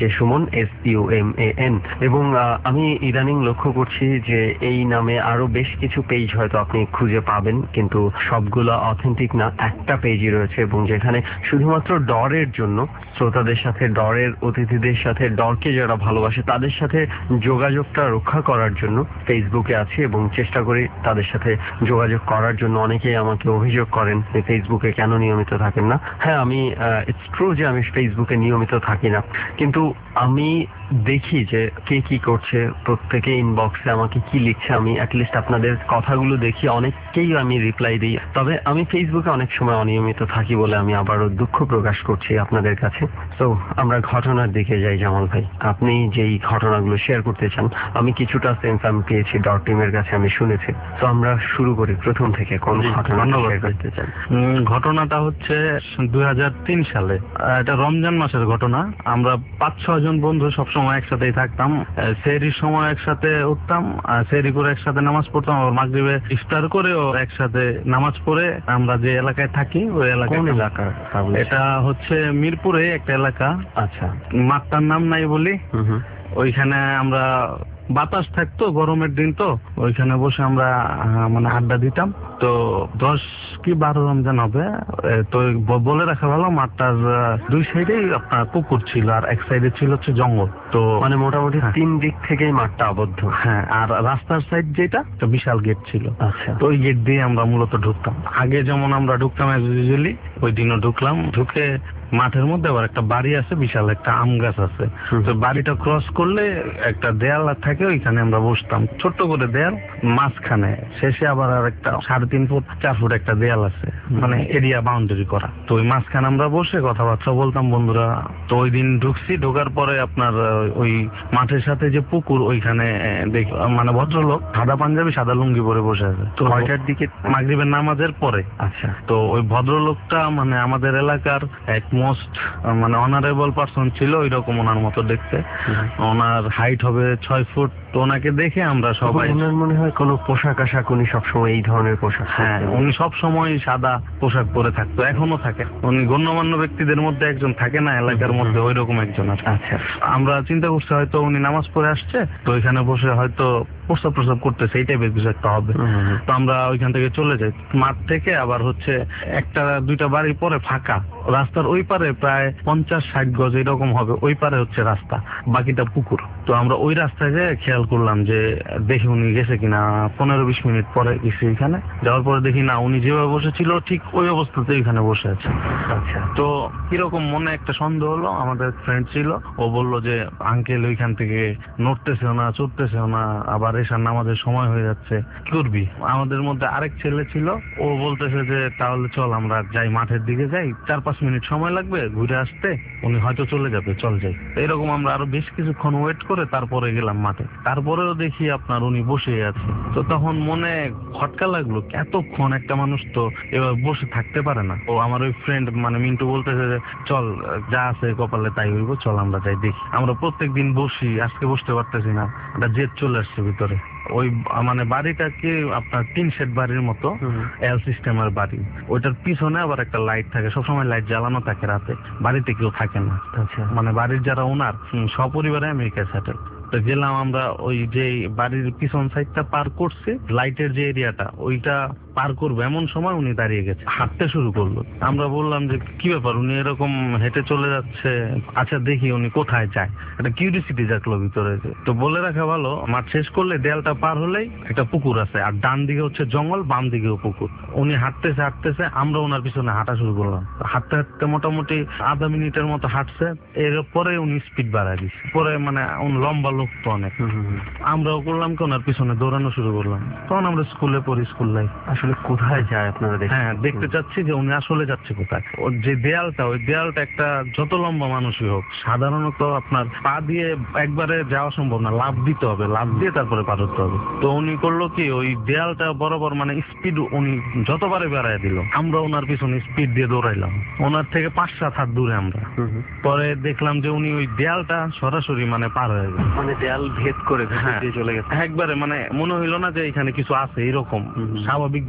Suman, S U M A N. এবং আহ, আমি ইদানিং লক্ষ্য করছি যে এই নামে আরো বেশ কিছু পেজ হয়তো আপনি খুঁজে পাবেন, কিন্তু সবগুলো অথেন্টিক না। একটা পেজই রয়েছে এবং যেখানে শুধুমাত্র ডরের জন্য, শ্রোতাদের সাথে, ডরের অতিথিদের সাথে, ডরকে যারা ভালোবাসে তাদের সাথে যোগাযোগটা রক্ষা করার জন্য ফেসবুকে আছি এবং চেষ্টা করি তাদের সাথে যোগাযোগ করার জন্য। অনেকেই আমাকে অভিযোগ করেন যে ফেসবুকে কেন নিয়মিত থাকেন না। হ্যাঁ, আমি ইটস ট্রু যে আমি ফেসবুকে নিয়মিত থাকি না, কিন্তু আমি দেখি যে কে কি করছে, প্রত্যেকে ইনবক্সে আমাকে কি লিখছে। আমি অ্যাটলিস্ট আপনাদের কথাগুলো দেখি, অনেককেই আমি রিপ্লাই দিই। তবে আমি ফেসবুকে অনেক সময় অনিয়মিত থাকি বলে আমি আবারও দুঃখ প্রকাশ করছি আপনাদের কাছে। তো আমরা ঘটনার দিকে যাই জামাল ভাই। আপনি যেই ঘটনাগুলো শেয়ার করতে চান, আমি কিছুটা সেন্স আমি পেয়েছি ডট টিমের কাছে, আমি শুনেছি। তো আমরা শুরু করি প্রথম থেকে, কোন ঘটনা শেয়ার করতে চান? উম, ঘটনাটা হচ্ছে দুই হাজার তিন সালে, আহ, এটা রমজান মাসের ঘটনা। আমরা পাঁচ ছয় জন বন্ধু সবসময় একসাথেই থাকতাম। আহ, সেহরির সময় একসাথে উঠতাম, আহ, সেহরি করে একসাথে নামাজ পড়তাম, আবার মাগরিবে ইফতার করেও একসাথে নামাজ পড়ে আমরা যে এলাকায় থাকি ওই এলাকায়। কোন এলাকা? এটা হচ্ছে মিরপুরে একটা এলাকা। আচ্ছা, মাঠটার নাম নাই বলি। হুম হুম। ওইখানে আমরা, বাতাস থাকতো, গরমের দিন তো, ওইখানে বসে আমরা আহ, মানে আড্ডা দিতাম। তো দশ কি বারো রমজান হবে। এ, তো ব- বলে রাখা ভালো, মাঠটার আহ, দুই সাইডে আপনার পুকুর ছিল আর এক সাইডে ছিল হচ্ছে জঙ্গল। তো মানে মোটামুটি হ্যাঁ। তিন দিক থেকেই মাঠটা আবদ্ধ। হ্যাঁ, আর রাস্তার সাইড যেটা একটা বিশাল গেট ছিল। আচ্ছা, তো ওই গেট দিয়ে আমরা মূলত ঢুকতাম। আগে যেমন আমরা ঢুকতাম ইউজুয়ালি, ওই দিনও ঢুকলাম। ঢুকে মাঠের মধ্যে আবার একটা বাড়ি আছে, বিশাল একটা আম গাছ আছে। হুম। তো বাড়িটা ক্রস করলে একটা দেয়াল থাকে, ওইখানে আমরা বসতাম। ছোট্ট করে দেয়াল, মাঝখানে শেষে আবার আর একটা সাড়ে তিন ফুট চার ফুট একটা দেয়াল আছে, মানে এরিয়া বাউন্ডারি করা। তো ওই মাঝখানে আমরা বসে কথাবার্তা বলতাম বন্ধুরা। তো ওই দিন ঢুকছি, ঢোকার পরে আপনার আহ, ওই মাঠের সাথে যে পুকুর, ওইখানে আহ, দেখি মানে ভদ্রলোক সাদা পাঞ্জাবি সাদা লুঙ্গি পরে বসে আছে। তো কয়টার দিকে? মাগরিবের নামাজের পরে। আচ্ছা, তো ওই ভদ্রলোকটা মানে আমাদের এলাকার এক মোস্ট মানে অনারেবল পারসন ছিল, ওই রকম ওনার মতো দেখতে। ওনার হাইট হবে ছয় ফুট। তো ওনাকে দেখে আমরা সবাই, ওনার মনে হয় কোনো পোশাক আশাক, উনি সবসময় এই ধরনের পোশাক হ্যাঁ, পরতেন। উনি সব সময় সাদা পোশাক পরে থাকতো, এখনো থাকে। উনি গণ্যমান্য ব্যক্তিদের মধ্যে একজন থাকে না এলাকার মধ্যে, ওই রকম একজন আছে। আচ্ছা, আমরা চিন্তা করছি হয়তো উনি নামাজ পড়ে আসছে, তো ওইখানে বসে হয়তো প্রস্তাব প্রস্তাব করতেছে, এই টাইপের কিছু একটা হবে। হুম, হুম, হুম। তো আমরা ওইখান থেকে চলে যাই। মাঠ থেকে আবার হচ্ছে একটা দুইটা বাড়ি পরে ফাঁকা, রাস্তার ওই পারে প্রায় পঞ্চাশ ষাট গজ এরকম হবে, ওই পারে হচ্ছে রাস্তা, বাকিটা পুকুর। তো আমরা ওই রাস্তায় যেয়ে খেয়াল করলাম যে দেখি উনি গেছে কিনা। পনেরো বিশ মিনিট পরে গেছি ওইখানে, যাওয়ার পরে দেখি না, উনি যেভাবে বসেছিল ঠিক ওই অবস্থাতে ওইখানে বসে আছে। আচ্ছা, তো কিরকম মনে একটা সন্দেহ হলো। আমাদের ফ্রেন্ড ছিল, ও বলল যে আঙ্কেল ওইখান থেকে নড়তেছেও না, চড়তেছেও না, আবার এসার নামাজের সময় হয়ে যাচ্ছে, কি করবি? আমাদের মধ্যে আরেক ছেলে ছিল, ও বলতেছে যে তাহলে চল আমরা যাই, মাঠের দিকে যাই, চার পাঁচ মিনিট সময় লাগবে ঘুরে আসতে, উনি হয়তো চলে যাবে, চল যাই। এরকম আমরা আরো বেশ কিছুক্ষণ ওয়েট করে তারপরে গেলাম মাঠে। তারপরেও দেখি আপনার উনি বসে আছে। তো তখন মনে খটকা লাগলো, এতক্ষণ একটা মানুষ তো এবার বসে থাকতে পারে না। ও আমার ওই ফ্রেন্ড মানে মিন্টু বলতেছে যে চল, যা আছে কপালে তাই হইব, চল আমরা যাই দেখি। আমরা প্রত্যেক দিন বসি, আজকে বসতে পারতেছি না, একটা জেদ চলে আসছে ভিতরে। ওই মানে বাড়িটা কি আপনার তিন শেড বাড়ির মতো, এল সিস্টেমের বাড়ি। ওইটার পিছনে আবার একটা লাইট থাকে, সবসময় লাইট জ্বালানো থাকে রাতে, বাড়িতে কেউ থাকে না। আচ্ছা, মানে বাড়ির যারা ওনার সপরিবারে আমেরিকায় সেটেল। তো গেলাম আমরা, ওই যে বাড়ির পিছন সাইডটা পার করছি, লাইটের যে এরিয়াটা ওইটা পার করবো এমন সময় উনি দাঁড়িয়ে গেছে, হাঁটতে শুরু করলো। আমরা বললাম যে কি ব্যাপার, উনি এরকম হেঁটে চলে যাচ্ছে, আচ্ছা দেখি উনি কোথায় যায়। একটা কিউরিসিটি জাগলো ভিতরে। তো বলে রাখা ভালো, মাঠ শেষ করলে দেয়ালটা পার হলেই একটা পুকুর আছে, আর ডান দিকে হচ্ছে জঙ্গল, বাম দিকেও পুকুর। উনি হাঁটতেছে হাঁটতেছে, আমরা ওনার পিছনে হাঁটা শুরু করলাম। হাঁটতে হাঁটতে মোটামুটি আধা মিনিটের মতো হাঁটছে, এরপরে উনি স্পিড বাড়ায় দিচ্ছে। পরে মানে উনি লম্বা লোক তো অনেক, আমরাও করলাম কি ওনার পিছনে দৌড়ানো শুরু করলাম। তখন আমরা স্কুলে পড়ি, স্কুল লাইফ। আসলে কোথায় যায় আপনারা দেখেন? হ্যাঁ, দেখতে চাচ্ছি যে উনি আসলে যাচ্ছে কোথায়। ওর যে দেয়ালটা, ওই দেয়ালটা একটা যত লম্বা মানুষই হোক, সাধারণত আপনার পা দিয়ে একবারে যাওয়া সম্ভব না, লাফ দিতে হবে, লাফ দিয়ে তারপরে পার হতে হবে। তো উনি করলো কি, ওই দেয়ালটা বরাবর মানে স্পিড উনি যতবারে বেড়ায় দিল, আমরা ওনার পিছনে স্পিড দিয়ে দৌড়াইলাম। ওনার থেকে পাঁচ সাত হাত দূরে আমরা। পরে দেখলাম যে উনি ওই দেয়ালটা সরাসরি মানে পার হয়ে গেল, মানে দেয়াল ভেদ করে ভেতর হ্যাঁ। দিয়ে চলে গেছে। একবারে মানে মনে হইলো না যে এখানে কিছু আছে, এরকম স্বাভাবিক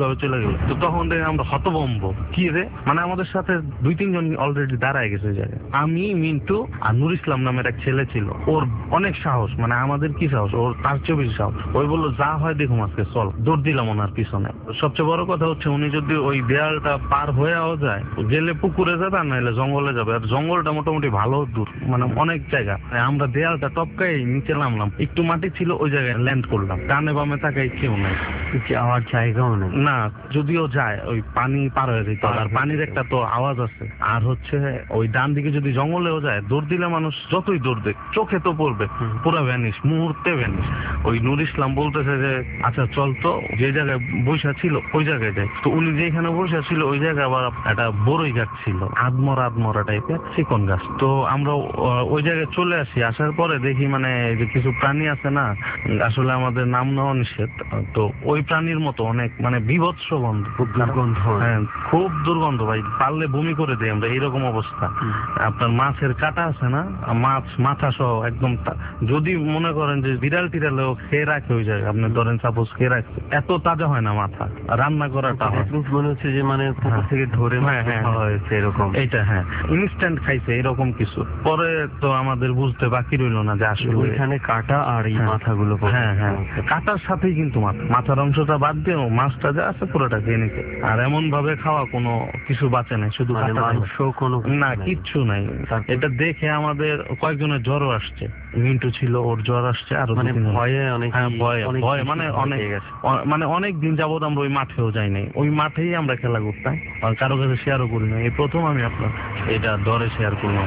ভাবে চলে গেল। তো তখন দেখে আমরা হতভম্ব, কি রে, মানে আমাদের সাথে দুই তিনজন অলরেডি দাঁড়ায় গেছে ওই জায়গায়। আমি, মিন্টু আর নুর ইসলাম নামের এক ছেলে ছিল, ওর অনেক সাহস, মানে আমাদের কি সাহস, ওর তার চেয়ে বেশি সাহস। ওই বললো যা হয় দেখুন আজকে, চল। দৌড় দিলাম ওনার পিছনে। সবচেয়ে বড় কথা হচ্ছে উনি যদি ওই দেয়ালটা পার হয়েও যায়, গেলে পুকুরে যাবে আর নাহলে জঙ্গলে যাবে। আর জঙ্গলটা মোটামুটি ভালো দূর, মানে অনেক জায়গা। আমরা দেয়ালটা টপকাই নিচে নামলাম, একটু মাটি ছিল ওই জায়গায় ল্যান্ড করলাম। ডানে বামে তাকাই কেউ নাই, যাওয়ার জায়গাও নেই। না যদিও যায় ওই পানি পার হয়ে যেত, আর পানির একটা তো আওয়াজ আছে। আর হচ্ছে ওই ডান দিকে যদি জঙ্গলেও যায়, দৌড় দিলে মানুষ যতই দৌড় দেখ চোখে তো পড়বে, পুরো ভ্যানিশ, মুহূর্তে ভ্যানিশ। ওই নুর ইসলাম বলতেছে যে আচ্ছা চল তো, যে জায়গায় বৈশা ছিল ওই জায়গায় যাই। তো উনি যেখানে বৈশা ছিল ওই জায়গায় আবার একটা বড়ই গাছ ছিল, আদমরা আদমরা টাইপের চিকন গাছ। তো আমরা ওই জায়গায় চলে আসি। আসার পরে দেখি মানে যে কিছু প্রাণী আছে না, আসলে আমাদের নাম নেওয়া নিষেধ, তো ওই প্রাণীর মতো অনেক মানে বিভৎস গন্ধ, খুব দুর্গন্ধ। হ্যাঁ খুব দুর্গন্ধ ভাই, পারলে বমি করে দিই আমরা, এরকম অবস্থা। আপনার মাছের কাটা আছে না, মাছ মাথা সহ একদম, যদি মনে করেন যে বিড়াল টিড়ালেও খেয়ে রাখে ওই জায়গায়, আপনি ধরেন সাপোজ খেয়ে রাখছে, এত তাজা হয় না মাথা, রান্না করাটা হয় মনে হচ্ছে যে মানে পুকুর থেকে ধরে খাওয়া হয়েছে এরকম। এইটা হ্যাঁ ইনস্ট্যান্ট খাইছে এরকম কিছু। পরে তো আমাদের বুঝতে বাকি রইল না যে আসলে ওইখানে কাটা আর এই মাথাগুলো। হ্যাঁ হ্যাঁ কাটার সাথেই কিন্তু মাথা, মাথার অংশটা বাদ দিয়েও মাছটা যা আছে পুরোটা খেয়ে নিতে। আর এমন ভাবে খাওয়া কোনো কিছু বাঁচে নাই, শুধু মাংস কোনো না, কিচ্ছু নাই। এটা দেখে আমাদের কয়েকজনের জ্বরও আসছে, মিন্টু ছিল ওর জ্বর আসছে, আর মানে ভয়ে অনেক, হ্যাঁ ভয় ভয় মানে অনেক মানে অনেক দিন যাবত আমরা ওই মাঠেও যাই নাই, ওই মাঠেই আমরা খেলা করতাম, আর কারো কাছে শেয়ারও করি না। এই প্রথম আমি আপনার এটা ডরে শেয়ার করলাম।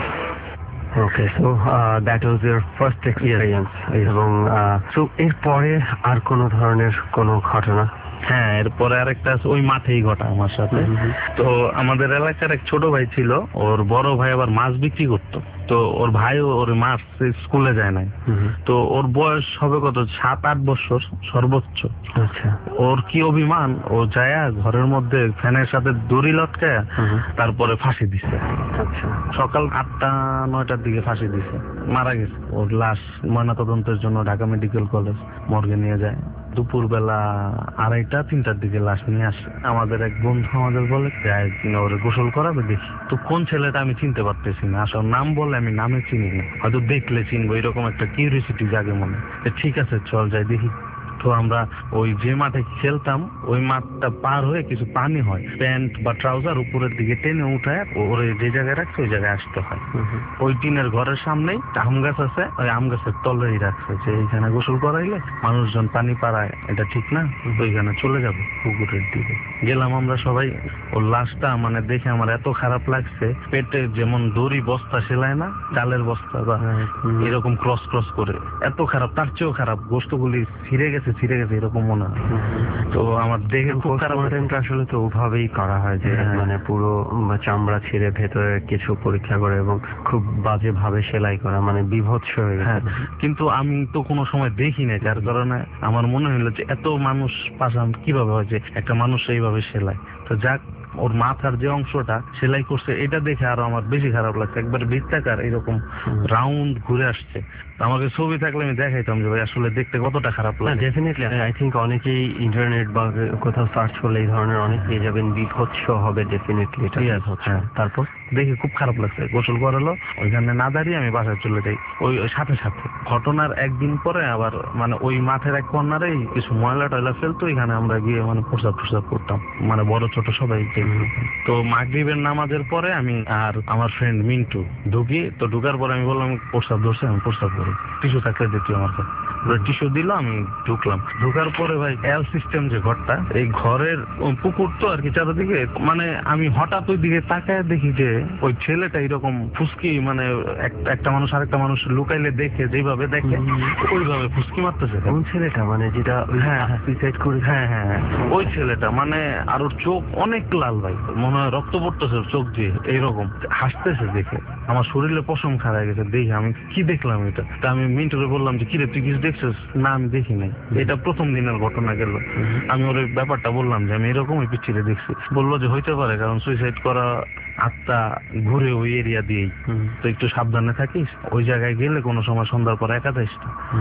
Okay, so that was your first experience. এবং সো এরপরে আর কোন ধরনের কোনো ঘটনা? হ্যাঁ এরপরে আরেকটা ওই মাঠেই ঘটা আমার সাথে। তো আমাদের এলাকার এক ছোট ভাই ছিল, ওর বড় ভাই আবার মাছ বিক্রি করতো। তো ওর ভাই ওর মাছ স্কুলে যায় নাই। তো ওর বয়স হবে কত, সাত আট বছর সর্বোচ্চ। আচ্ছা, ওর কি অভিমান, ও যায় ঘরের মধ্যে ফ্যানের সাথে দড়ি লটকায় তারপরে ফাঁসি দিছে। আচ্ছা, সকাল আটটা নয়টার দিকে ফাঁসি দিছে, মারা গেছে। ওর লাশ ময়নাতদন্তের জন্য ঢাকা মেডিকেল কলেজ মর্গে নিয়ে যায়। দুপুর বেলা আড়াইটা তিনটার দিকে লাশ নিয়ে আসে। আমাদের এক বন্ধু আমাদের বলে ওরে গোসল করাবে, দেখি। তো কোন ছেলেটা আমি চিনতে পারতেছি না, আসল নাম বলে আমি নামে চিনি না, হয়তো দেখলে চিনবো, এরকম একটা কিউরিওসিটি জাগে মনে। ঠিক আছে চল যাই দেখি। তো আমরা ওই যে মাঠে খেলতাম ওই মাঠটা পার হয়ে কিছু পানি হয়, প্যান্ট বা ট্রাউজার উপরের দিকে টেনে উঠায় ওরে যে জায়গায় রাখছে ওই জায়গায় আসতে হয়। ওই টিনের ঘরের সামনেই আম গাছ আছে, ওই আম গাছের তলেই রাখছে যে এইখানে গোসল করাইলে মানুষজন পানি পাড়ায়, এটা ঠিক না, ওইখানে চলে যাবে পুকুরের দিকে। গেলাম আমরা সবাই, ওর লাশটা মানে দেখে আমার এত খারাপ লাগছে, পেটে যেমন দড়ি বস্তা সেলায় না, চালের বস্তা বা এরকম ক্রস ক্রস করে, এত খারাপ, তার চেয়েও খারাপ, গোস্তগুলি ছিঁড়ে গেছে ছিঁড়ে গেছে এরকম মনে হয়। তো আমার দেখে খুব খারাপ। আসলে তো ওভাবেই করা হয় যে মানে পুরো চামড়া ছিঁড়ে ভেতরে কিছু পরীক্ষা করে এবং খুব বাজে ভাবে সেলাই করা, মানে বিভৎস হয়ে গেছে। কিন্তু আমি তো কোনো সময় দেখি না, যার কারণে আমার মনে হলো যে এত মানুষ পাশাম কিভাবে হয় যে একটা মানুষ এইভাবে সেলাই। তো যাক, ওর মাথার যে অংশটা সেলাই করছে এটা দেখে আরো আমার বেশি খারাপ লাগছে, একবার বৃত্তাকার এরকম রাউন্ড ঘুরে আসছে। আমাকে ছবি থাকলে আমি দেখাইতাম যে ভাই আসলে দেখতে কতটা খারাপ লাগে। ডেফিনেটলি আই থিঙ্ক অনেকেই ইন্টারনেট বা কোথাও সার্চ করলে এই ধরনের অনেক পেয়ে যাবেন, বিভৎস হবে ডেফিনেটলি এটা। হ্যাঁ, তারপর দেখে খুব খারাপ লাগছে, গোসল করালো, ওইখানে না দাঁড়িয়ে আমি বাসায় চলে যাই ওই সাথে সাথে। ঘটনার একদিন পরে আবার মানে ওই মাঠের এক কর্নারেই কিছু ময়লা টয়লা ফেলতো, এখানে আমরা গিয়ে মানে প্রসাব প্রসাব করতাম, মানে বড় ছোট সবাই। তো মাগরিবের নামাজের পরে আমি আর আমার ফ্রেন্ড মিন্টু ঢুকি। তো ঢুকার পরে আমি বললাম প্রসাব ধরছে, আমি প্রসাব করি, টিস্যু থাকলে দিতি আমার কাছে। টিস্যু দিল, আমি ঢুকলাম। ঢুকার পরে ভাই এল সিস্টেম যে ঘরটা, এই ঘরের পুকুর তো আর কি চারদিকে, মানে আমি হঠাৎ ওই দিকে তাকায় দেখি যে ওই ছেলেটা এরকম ফুসকি, মানে একটা মানুষ আরেকটা মানুষ লুকাইলে দেখে যেভাবে দেখে ওইভাবে ফুসকি মারতেছে। কোন ছেলেটা, মানে যেটা সুইসাইড করে? হ্যাঁ হ্যাঁ ওই ছেলেটা, মানে আর ওর চোখ অনেক লাল ভাই, মনে হয় রক্ত পড়তেছে চোখ দিয়ে, এইরকম হাসতেছে দেখে আমার শরীরে পশম খাড়া গেছে। দেখি আমি কি দেখলাম এটা, তা আমি মিন্টুকে বললাম যে কিরে তুই কিছু দেখছিস? না আমি দেখি নাই, এটা প্রথম দিনের ঘটনা গেল। আমি ওর ব্যাপারটা বললাম যে আমি এরকম ওই পিচ্ছিরে দেখছি। বললো যে হইতে পারে, কারণ সুইসাইড করা আত্মা ঘুরে ওই এরিয়া দিয়েই, তো একটু সাবধানে থাকিস, ওই জায়গায় গেলে কোনো সময় সন্ধ্যার পর একা যাইস না।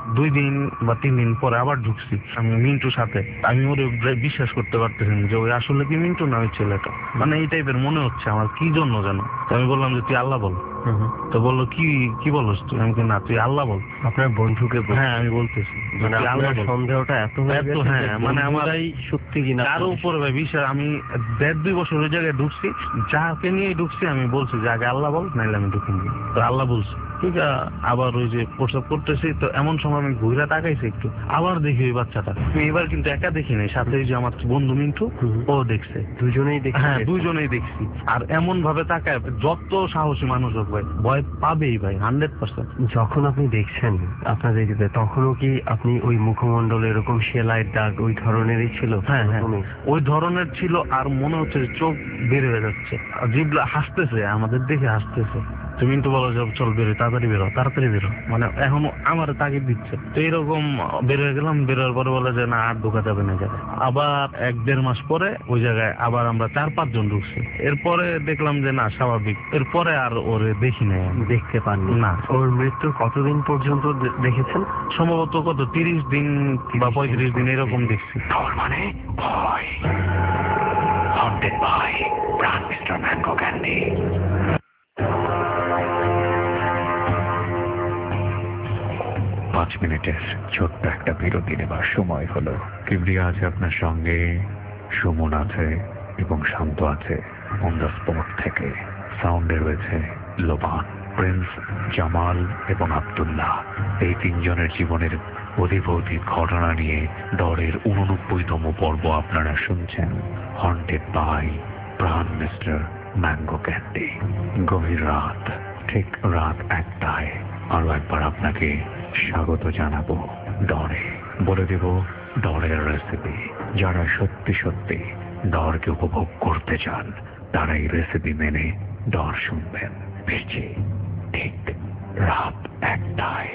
দুই দিন বা তিন দিন পরে আবার ঢুকছি আমি মিন্টুর সাথে। আমি ওর বিশ্বাস করতে পারতেছি না যে ওই আসলে কি মিন্টু না ওই ছেলেটা, মানে এই টাইপের মনে হচ্ছে আমার কি জন্য জানো। আমি বললাম যে তুই আল্লাহ বল। তো বললো কি কি বলস তুই? আমি না তুই আল্লাহ বল। আপনার বন্ধুকে বল- হ্যাঁ আমি বলতেছি মানে তুই আল্লাহ আপনার বল। সন্দেহটা এত হয়ে এত, গেছে হ্যাঁ, যে মানে আমার বন্ধুরাই সত্যি কিনা কারো উপরে ভাই বিশ্বাস। আমি দেড় দুই বছর ওই জায়গায় ঢুকছি, যাকে নিয়ে ঢুকছি আমি বলছি যে আগে আল্লাহ বল, নাইলে আমি ঢুকিনি। তো আল্লাহ বলছি, ঠিক আছে। আবার ওই যে প্রস্তাব করতেছি, তো এমন সময় আমি ঘুরে তাকাইছি একটু, আবার দেখি ওই বাচ্চাটা। আমি এবার কিন্তু একা দেখি নাই, সাথে ওই যে আমার বন্ধু মিন্টু ও দেখছে। দুজনেই দেখে হ্যাঁ দুইজনেই দেখছি। আর এমন ভাবে তাকায়, যত সাহসী মানুষ হোক ভাই ভয় পাবেই ভাই, হান্ড্রেড পার্সেন্ট। যখন আপনি দেখছেন আপনাদের দিকে, তখনও কি আপনি ওই মুখমণ্ডল এরকম সেলাইয়ের দাগ ওই ধরনেরই ছিল? হ্যাঁ হ্যাঁ ওরকমই? ওই ধরনের ছিল। আর মনে হচ্ছে যে চোখ বের হয়ে যাচ্ছে, জিভলা হাসতেছে, আমাদের দেখে হাসতেছে। তুমি কিন্তু বলো যে চল বেরো, তাড়াতাড়ি বেরো, তাড়াতাড়ি বেরো, মানে এখন আমার তাগিদ দিচ্ছে। তো এইরকম বের হয়ে গেলাম। বের হওয়ার পরে বলে যে না আর ঢোকা যাবে না জায়গায়। আবার এক দেড় মাস পরে ওই জায়গায় আবার আমরা চার পাঁচ জন ঢুকছি। এরপরে দেখলাম যে না স্বাভাবিক। এরপরে আর ওরে দেখি নাই আমি। দেখতে পাননি? না। ওর মৃত্যুর কতদিন পর্যন্ত দে- দেখেছেন? সম্ভবত কত তিরিশ দিন বা পঁয়ত্রিশ দিন এরকম দেখছি। তার মানে ভয়, haunted by Pran mister mango candy. পাঁচ মিনিটের ছোট্ট একটা বিরতি নেবার সময় হলো। কিবরিয়া আছে আপনার সঙ্গে, সুমন আছে এবং শান্ত আছে অন দ্য স্পট থেকে। সাউন্ডে রয়েছে লোবান, প্রিন্স, জামাল এবং আব্দুল্লাহ। এই তিনজনের জীবনের অধিভৌতিক ঘটনা নিয়ে ডরের উননব্বইতম পর্ব আপনারা শুনছেন। Haunted by Pran mister mango candy. গভীর রাত, ঠিক রাত একটায় আরো একবার আপনাকে স্বাগত জানাবো ডরে। বলে দেব ডরের রেসিপি। যারা সত্যি সত্যি ডরকে উপভোগ করতে চান তারা এই রেসিপি মেনে ডর শুনবেন। ফিরছি ঠিক রাত একটায়।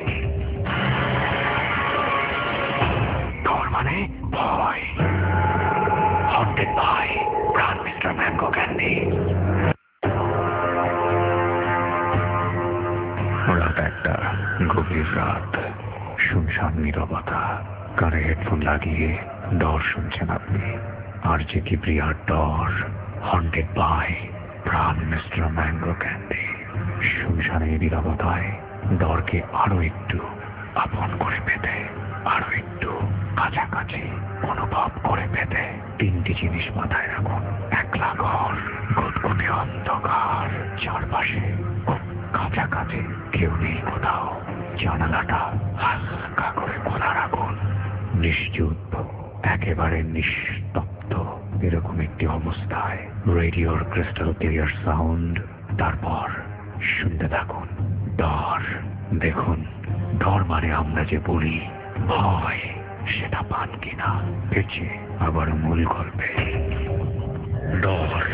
ডর মানে ভয়, haunted by Pran mister mango candy. রাত একটা, গভীর রাত, শুনশান নীরবতা। কানে হেডফোন লাগিয়ে ডর শুনছেন আপনি। আর যে কিবরিয়ার ডর, haunted by Pran mister mango candy. শুনশান এই নীরবতায় ডরকে আরো একটু আপন করে পেতে, আরো একটু কাছাকাছি অনুভব করে পেতে তিনটি জিনিস মাথায় রাখুন। একলা ঘর, গুদগুদে অন্ধকার, চারপাশে খুব কাছাকাছি কেউ নেই কোথাও। জানালাটা হালকা করে খোলা রাখুন। নিশ্চুপ, একেবারে নিস্তব্ধ এরকম একটি অবস্থায় রেডিওর ক্রিস্টাল ক্লিয়ার সাউন্ড। তারপর শুনতে থাকুন ডর। দেখুন ডর মানে আমরা যে বলি ভয়, সেটা পান কিনা। ফিরছে আবার মূল গল্পে। ডর।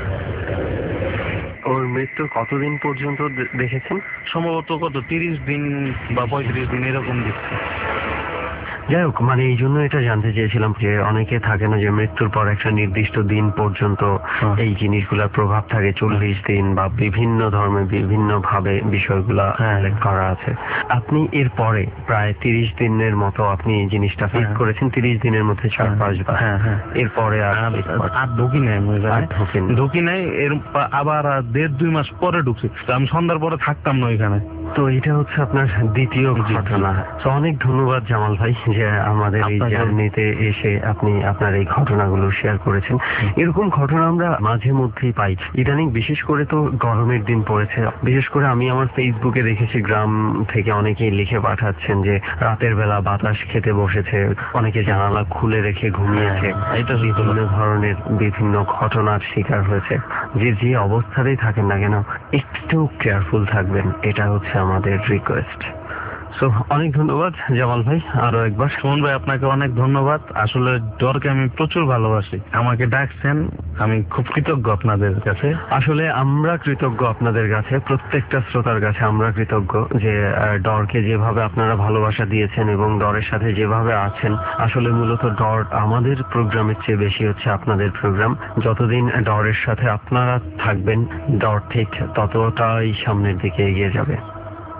ওর মৃত্যুর কতদিন পর্যন্ত দে- দেখেছেন? সম্ভবত কত তিরিশ দিন বা পঁয়ত্রিশ দিন এরকম দেখছি। যাই হোক, মানে এই জন্য এটা জানতে চেয়েছিলাম যে অনেকে থাকে না যে মৃত্যুর পর একটা নির্দিষ্ট দিন পর্যন্ত হ্যাঁ। এই জিনিসগুলোর প্রভাব থাকে, চল্লিশ দিন বা বিভিন্ন ধর্মে বিভিন্ন ভাবে বিষয়গুলা হ্যাঁ। উল্লেখ করা আছে। আপনি এর পরে প্রায় তিরিশ দিনের মতো আপনি এই জিনিসটা ফেস হ্যাঁ। করেছেন, তিরিশ দিনের মধ্যে চার হ্যাঁ। পাঁচ বার। হ্যাঁ, হ্যাঁ। এরপরে আর আর এরপর- আর ঢুকি নাই আমি ওই জায়গায়। আর ঢোকেন? ঢুকি নাই। এর পা- আবার আর দেড় দুই মাস পরে ঢুকছি। তো আমি সন্ধ্যার পরে থাকতাম না ওইখানে। তো এটা হচ্ছে আপনার দ্বিতীয় জি, জি। ঘটনা। তো অনেক ধন্যবাদ জামাল ভাই যে আমাদের এই আপনাকে- জার্নিতে এসে আপনি আপনার এই ঘটনাগুলো শেয়ার করেছেন। এরকম ঘটনা আমরা মাঝে মধ্যেই পাই ইদানিং, বিশেষ করে তো গরমের দিন পড়েছে। বিশেষ করে আমি আমার ফেসবুকে দেখেছি গ্রাম থেকে অনেকেই লিখে পাঠাচ্ছেন যে রাতের বেলা বাতাস খেতে বসেছে, অনেকে জানালা খুলে রেখে ঘুমিয়েছে। হ্যাঁ, এটা সত্যি বিভিন্ন কথা। ধরনের বিভিন্ন ঘটনার শিকার হয়েছে। যে যে অবস্থাতেই থাকেন না কেন একটু কেয়ারফুল থাকবেন, এটা হচ্ছে আমাদের রিকোয়েস্ট। সো অনেক ধন্যবাদ জামাল ভাই আরো একবার। সুমন ভাই আপনাকে অনেক ধন্যবাদ। আসলে ডরকে আমি প্রচুর ভালোবাসি। আমাকে ডাকছেন, আমি খুব কৃতজ্ঞ আপনাদের কাছে। আসলে আমরা কৃতজ্ঞ আপনাদের কাছে, প্রত্যেকটা শ্রোতার কাছে আমরা কৃতজ্ঞ যে আহ, ডরকে যেভাবে আপনারা ভালোবাসা দিয়েছেন এবং ডরের সাথে যেভাবে আছেন। আসলে মূলত ডর আমাদের প্রোগ্রামের চেয়ে বেশি হচ্ছে আপনাদের প্রোগ্রাম। যতদিন ডরের সাথে আপনারা থাকবেন, ডর ঠিক ততটাই সামনের দিকে এগিয়ে যাবে।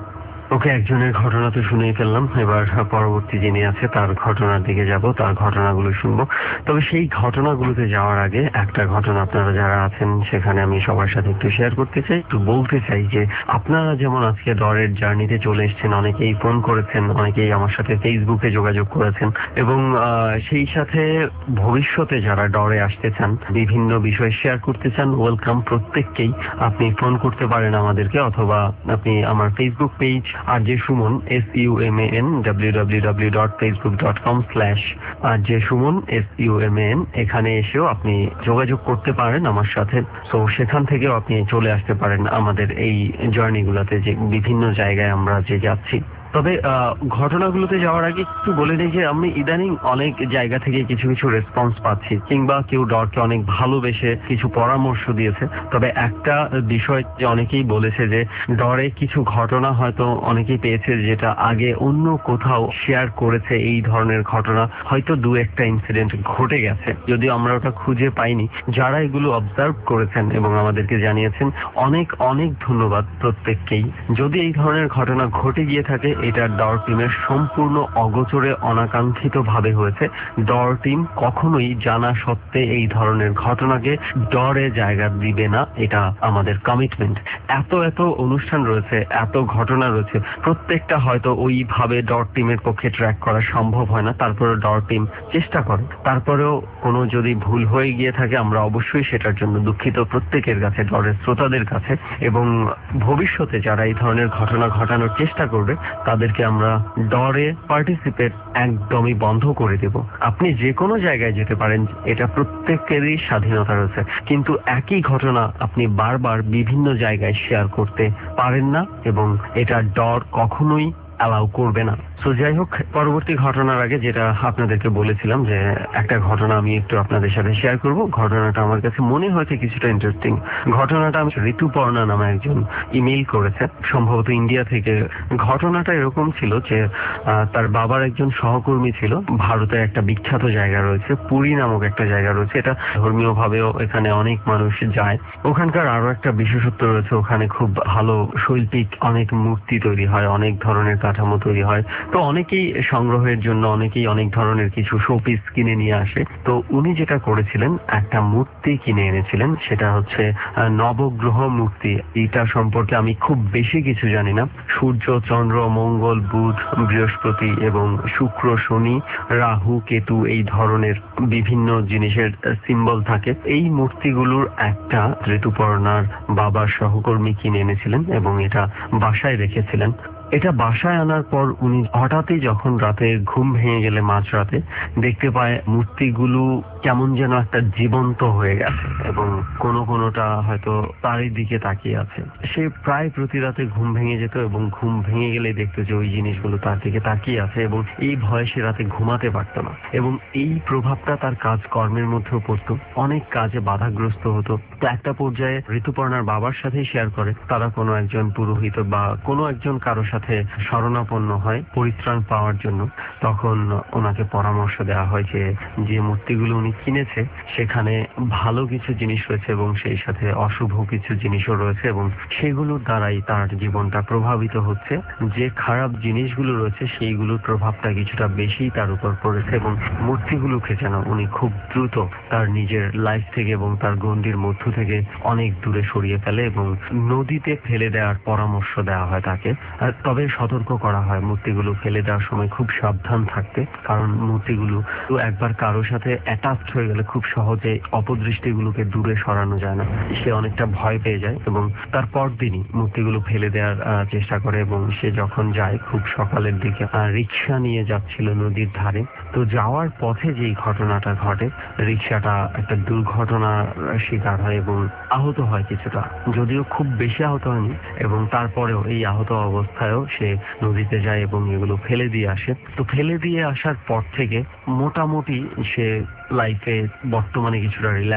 ওকে, একজনের ঘটনা তো শুনেই ফেললাম, এবার পরবর্তী যিনি আছে তার ঘটনার দিকে যাব, তার ঘটনাগুলো শুনবো। তবে সেই ঘটনাগুলোতে যাওয়ার আগে একটা ঘটনা আপনারা যারা আছেন সেখানে আমি সবার সাথে একটু শেয়ার করতে চাই, একটু বলতে চাই যে আপনারা যেমন আজকে ডরের জার্নিতে চলে এসেছেন, অনেকেই ফোন করেছেন, অনেকেই আমার সাথে ফেসবুকে যোগাযোগ করেছেন, এবং সেই সাথে ভবিষ্যতে যারা ডরে আসতে চান, বিভিন্ন বিষয় শেয়ার করতে চান, ওয়েলকাম প্রত্যেককেই। আপনি ফোন করতে পারেন আমাদেরকে, অথবা আপনি আমার Facebook page R J Suman, S U M A N W W W dot Facebook dot com slash R J Suman, S U M A N, এখানে এসেও আপনি যোগাযোগ করতে পারেন আমার সাথে। তো সেখান থেকেও আপনি চলে আসতে পারেন আমাদের এই জার্নিগুলোতে, যে বিভিন্ন জায়গায় আমরা যে যাচ্ছি। তবে ঘটনাগুলোতে যাওয়ার আগে একটু বলে নিই যে আমি ইদানিং অনেক জায়গা থেকে কিছু কিছু রেসপন্স পাচ্ছি, কিংবা কেউ ডরকে অনেক ভালোবেসে কিছু পরামর্শ দিয়েছে। তবে একটা বিষয় যে অনেকেই বলেছে যে ডরে কিছু ঘটনা হয়তো অনেকেই পেয়েছে যেটা আগে অন্য কোথাও শেয়ার করেছে, এই ধরনের ঘটনা হয়তো দু একটা ইনসিডেন্ট ঘটে গেছে, যদিও আমরা ওটা খুঁজে পাইনি। যারা এগুলো অবজার্ভ করেছেন এবং আমাদেরকে জানিয়েছেন, অনেক অনেক ধন্যবাদ প্রত্যেককেই। যদি এই ধরনের ঘটনা ঘটে গিয়ে থাকে, এটা ডর টিমের সম্পূর্ণ অগোচরে অনাকাঙ্ক্ষিত ভাবে হয়েছে। ডর টিম কখনোই জানা সত্ত্বে এই ধরনের ঘটনাকে ডরে জায়গা দিবে না, এটা আমাদের কমিটমেন্ট। এত এত অনুষ্ঠান রয়েছে, এত ঘটনা রয়েছে, প্রত্যেকটা হয়তো ওইভাবে ডর টিমের পক্ষে ট্র্যাক করা সম্ভব হয় না, তারপরে ডর টিম চেষ্টা করে। তারপরেও কোনো যদি ভুল হয়ে গিয়ে থাকে, আমরা অবশ্যই সেটার জন্য দুঃখিত প্রত্যেকের কাছে, ডরের শ্রোতাদের কাছে। এবং ভবিষ্যতে যারা এই ধরনের ঘটনা ঘটানোর চেষ্টা করবে, তাদেরকে আমরা ডরে পার্টিসিপেট একদমই বন্ধ করে দেব। আপনি যে কোনো জায়গায় যেতে পারেন, এটা প্রত্যেকেরই স্বাধীনতা রয়েছে, কিন্তু একই ঘটনা আপনি বারবার বিভিন্ন জায়গায় শেয়ার করতে পারেন না, এবং এটা ডর কখনোই অ্যালাউ করবে না। সো যাই হোক, পরবর্তী ঘটনার আগে যেটা আপনাদেরকে বলেছিলাম যে একটা ঘটনা আমি একটু আপনাদের সাথে শেয়ার করব। ঘটনাটা আমার কাছে মনে হয়েছে কিছুটা ইন্টারেস্টিং। ঘটনাটা আমি ঋতুপর্ণা নামে একজন ইমেইল করেছে, সম্ভবত ইন্ডিয়া থেকে। ঘটনাটা এরকম ছিল যে তার বাবার একজন সহকর্মী ছিল। ভারতে একটা বিখ্যাত জায়গা রয়েছে, পুরী নামক একটা জায়গা রয়েছে, এটা ধর্মীয় ভাবেও এখানে অনেক মানুষ যায়। ওখানকার আরো একটা বিশেষত্ব রয়েছে, ওখানে খুব ভালো শৈল্পিক অনেক মূর্তি তৈরি হয়, অনেক ধরনের কাঠামো তৈরি হয়। তো অনেকেই সংগ্রহের জন্য অনেকেই অনেক ধরনের কিছু শোপিস কিনে নিয়ে আসে। তো উনি যেটা করেছিলেন, একটা মূর্তি কিনে এনেছিলেন, সেটা হচ্ছে নবগ্রহ মূর্তি। এটা সম্পর্কে আমি খুব বেশি কিছু জানি না। সূর্য, চন্দ্র, মঙ্গল, বুধ, বৃহস্পতি এবং শুক্র, শনি, রাহু, কেতু, এই ধরনের বিভিন্ন জিনিসের সিম্বল থাকে। এই মূর্তিগুলোর একটা ঋতুপর্ণার বাবার সহকর্মী কিনে এনেছিলেন এবং এটা বাসায় রেখেছিলেন। এটা বাসায় আনার পর উনি হঠাৎই যখন রাতে ঘুম ভেঙে গেলে মাঝরাতে দেখতে পায় মূর্তিগুলো কেমন যেন একটা জীবন্ত হয়ে গেছে, এবং কোনো কোনোটা হয়তো তারই দিকে তাকিয়ে আছে। সে প্রায় প্রতি রাতে ঘুম ভেঙে যেত, এবং ঘুম ভেঙে গেলে দেখতো যে ওই জিনিসগুলো তার দিকে তাকিয়ে আছে, এবং এই ভয়ে সে রাতে ঘুমাতে পারত না। এবং এই প্রভাবটা তার কাজ কর্মের মধ্যেও পড়তো, অনেক কাজে বাধাগ্রস্ত হতো। তো একটা পর্যায়ে ঋতুপর্ণার বাবার সাথেই শেয়ার করে, তারা কোনো একজন পুরোহিত বা কোনো একজন কারোর সাথে শরণাপন্ন হয় পরিত্রাণ পাওয়ার জন্য। তখন ওনাকে পরামর্শ দেওয়া হয় যে যে মূর্তিগুলো উনি কিনেছে সেখানে ভালো কিছু জিনিস রয়েছে এবং সেই সাথে অশুভ কিছু জিনিসও রয়েছে, এবং সেগুলোর দ্বারাই তার জীবনটা প্রভাবিত হচ্ছে। যে খারাপ জিনিসগুলো রয়েছে সেইগুলোর প্রভাবটা কিছুটা বেশি তার উপর পড়েছে, এবং মূর্তিগুলোকে যেন উনি খুব দ্রুত তার নিজের লাইফ থেকে এবং তার গণ্ডির মধ্য থেকে অনেক দূরে সরিয়ে ফেলে, এবং নদীতে ফেলে দেওয়ার পরামর্শ দেওয়া হয় তাকে। তবে সতর্ক করা হয় মূর্তিগুলো ফেলে দেওয়ার সময় খুব সাবধান থাকতে, কারণ মূর্তিগুলো তো একবার কারোর সাথে অ্যাটাচড হয়ে গেলে খুব সহজে অপদৃষ্টিগুলোকে দূরে সরানো যায় না। সে অনেকটা ভয় পেয়ে যায়, এবং তার পরদিনই মূর্তিগুলো ফেলে দেওয়ার চেষ্টা করে। এবং সে যখন যায় খুব সকালের দিকে, রিক্সা নিয়ে যাচ্ছিল নদীর ধারে। তো যাওয়ার পথে যেই ঘটনাটা ঘটে, রিক্সাটা একটা দুর্ঘটনার শিকার হয় এবং আহত হয় কিছুটা, যদিও খুব বেশি আহত হয়নি। এবং তারপরেও এই আহত অবস্থায়ও সে নদীতে যায় এবং এগুলো ফেলে দিয়ে আসে। তো ফেলে দিয়ে আসার পর থেকে মোটামুটি সে লাইফে বর্তমানে কিছুটা রিল্যাক্স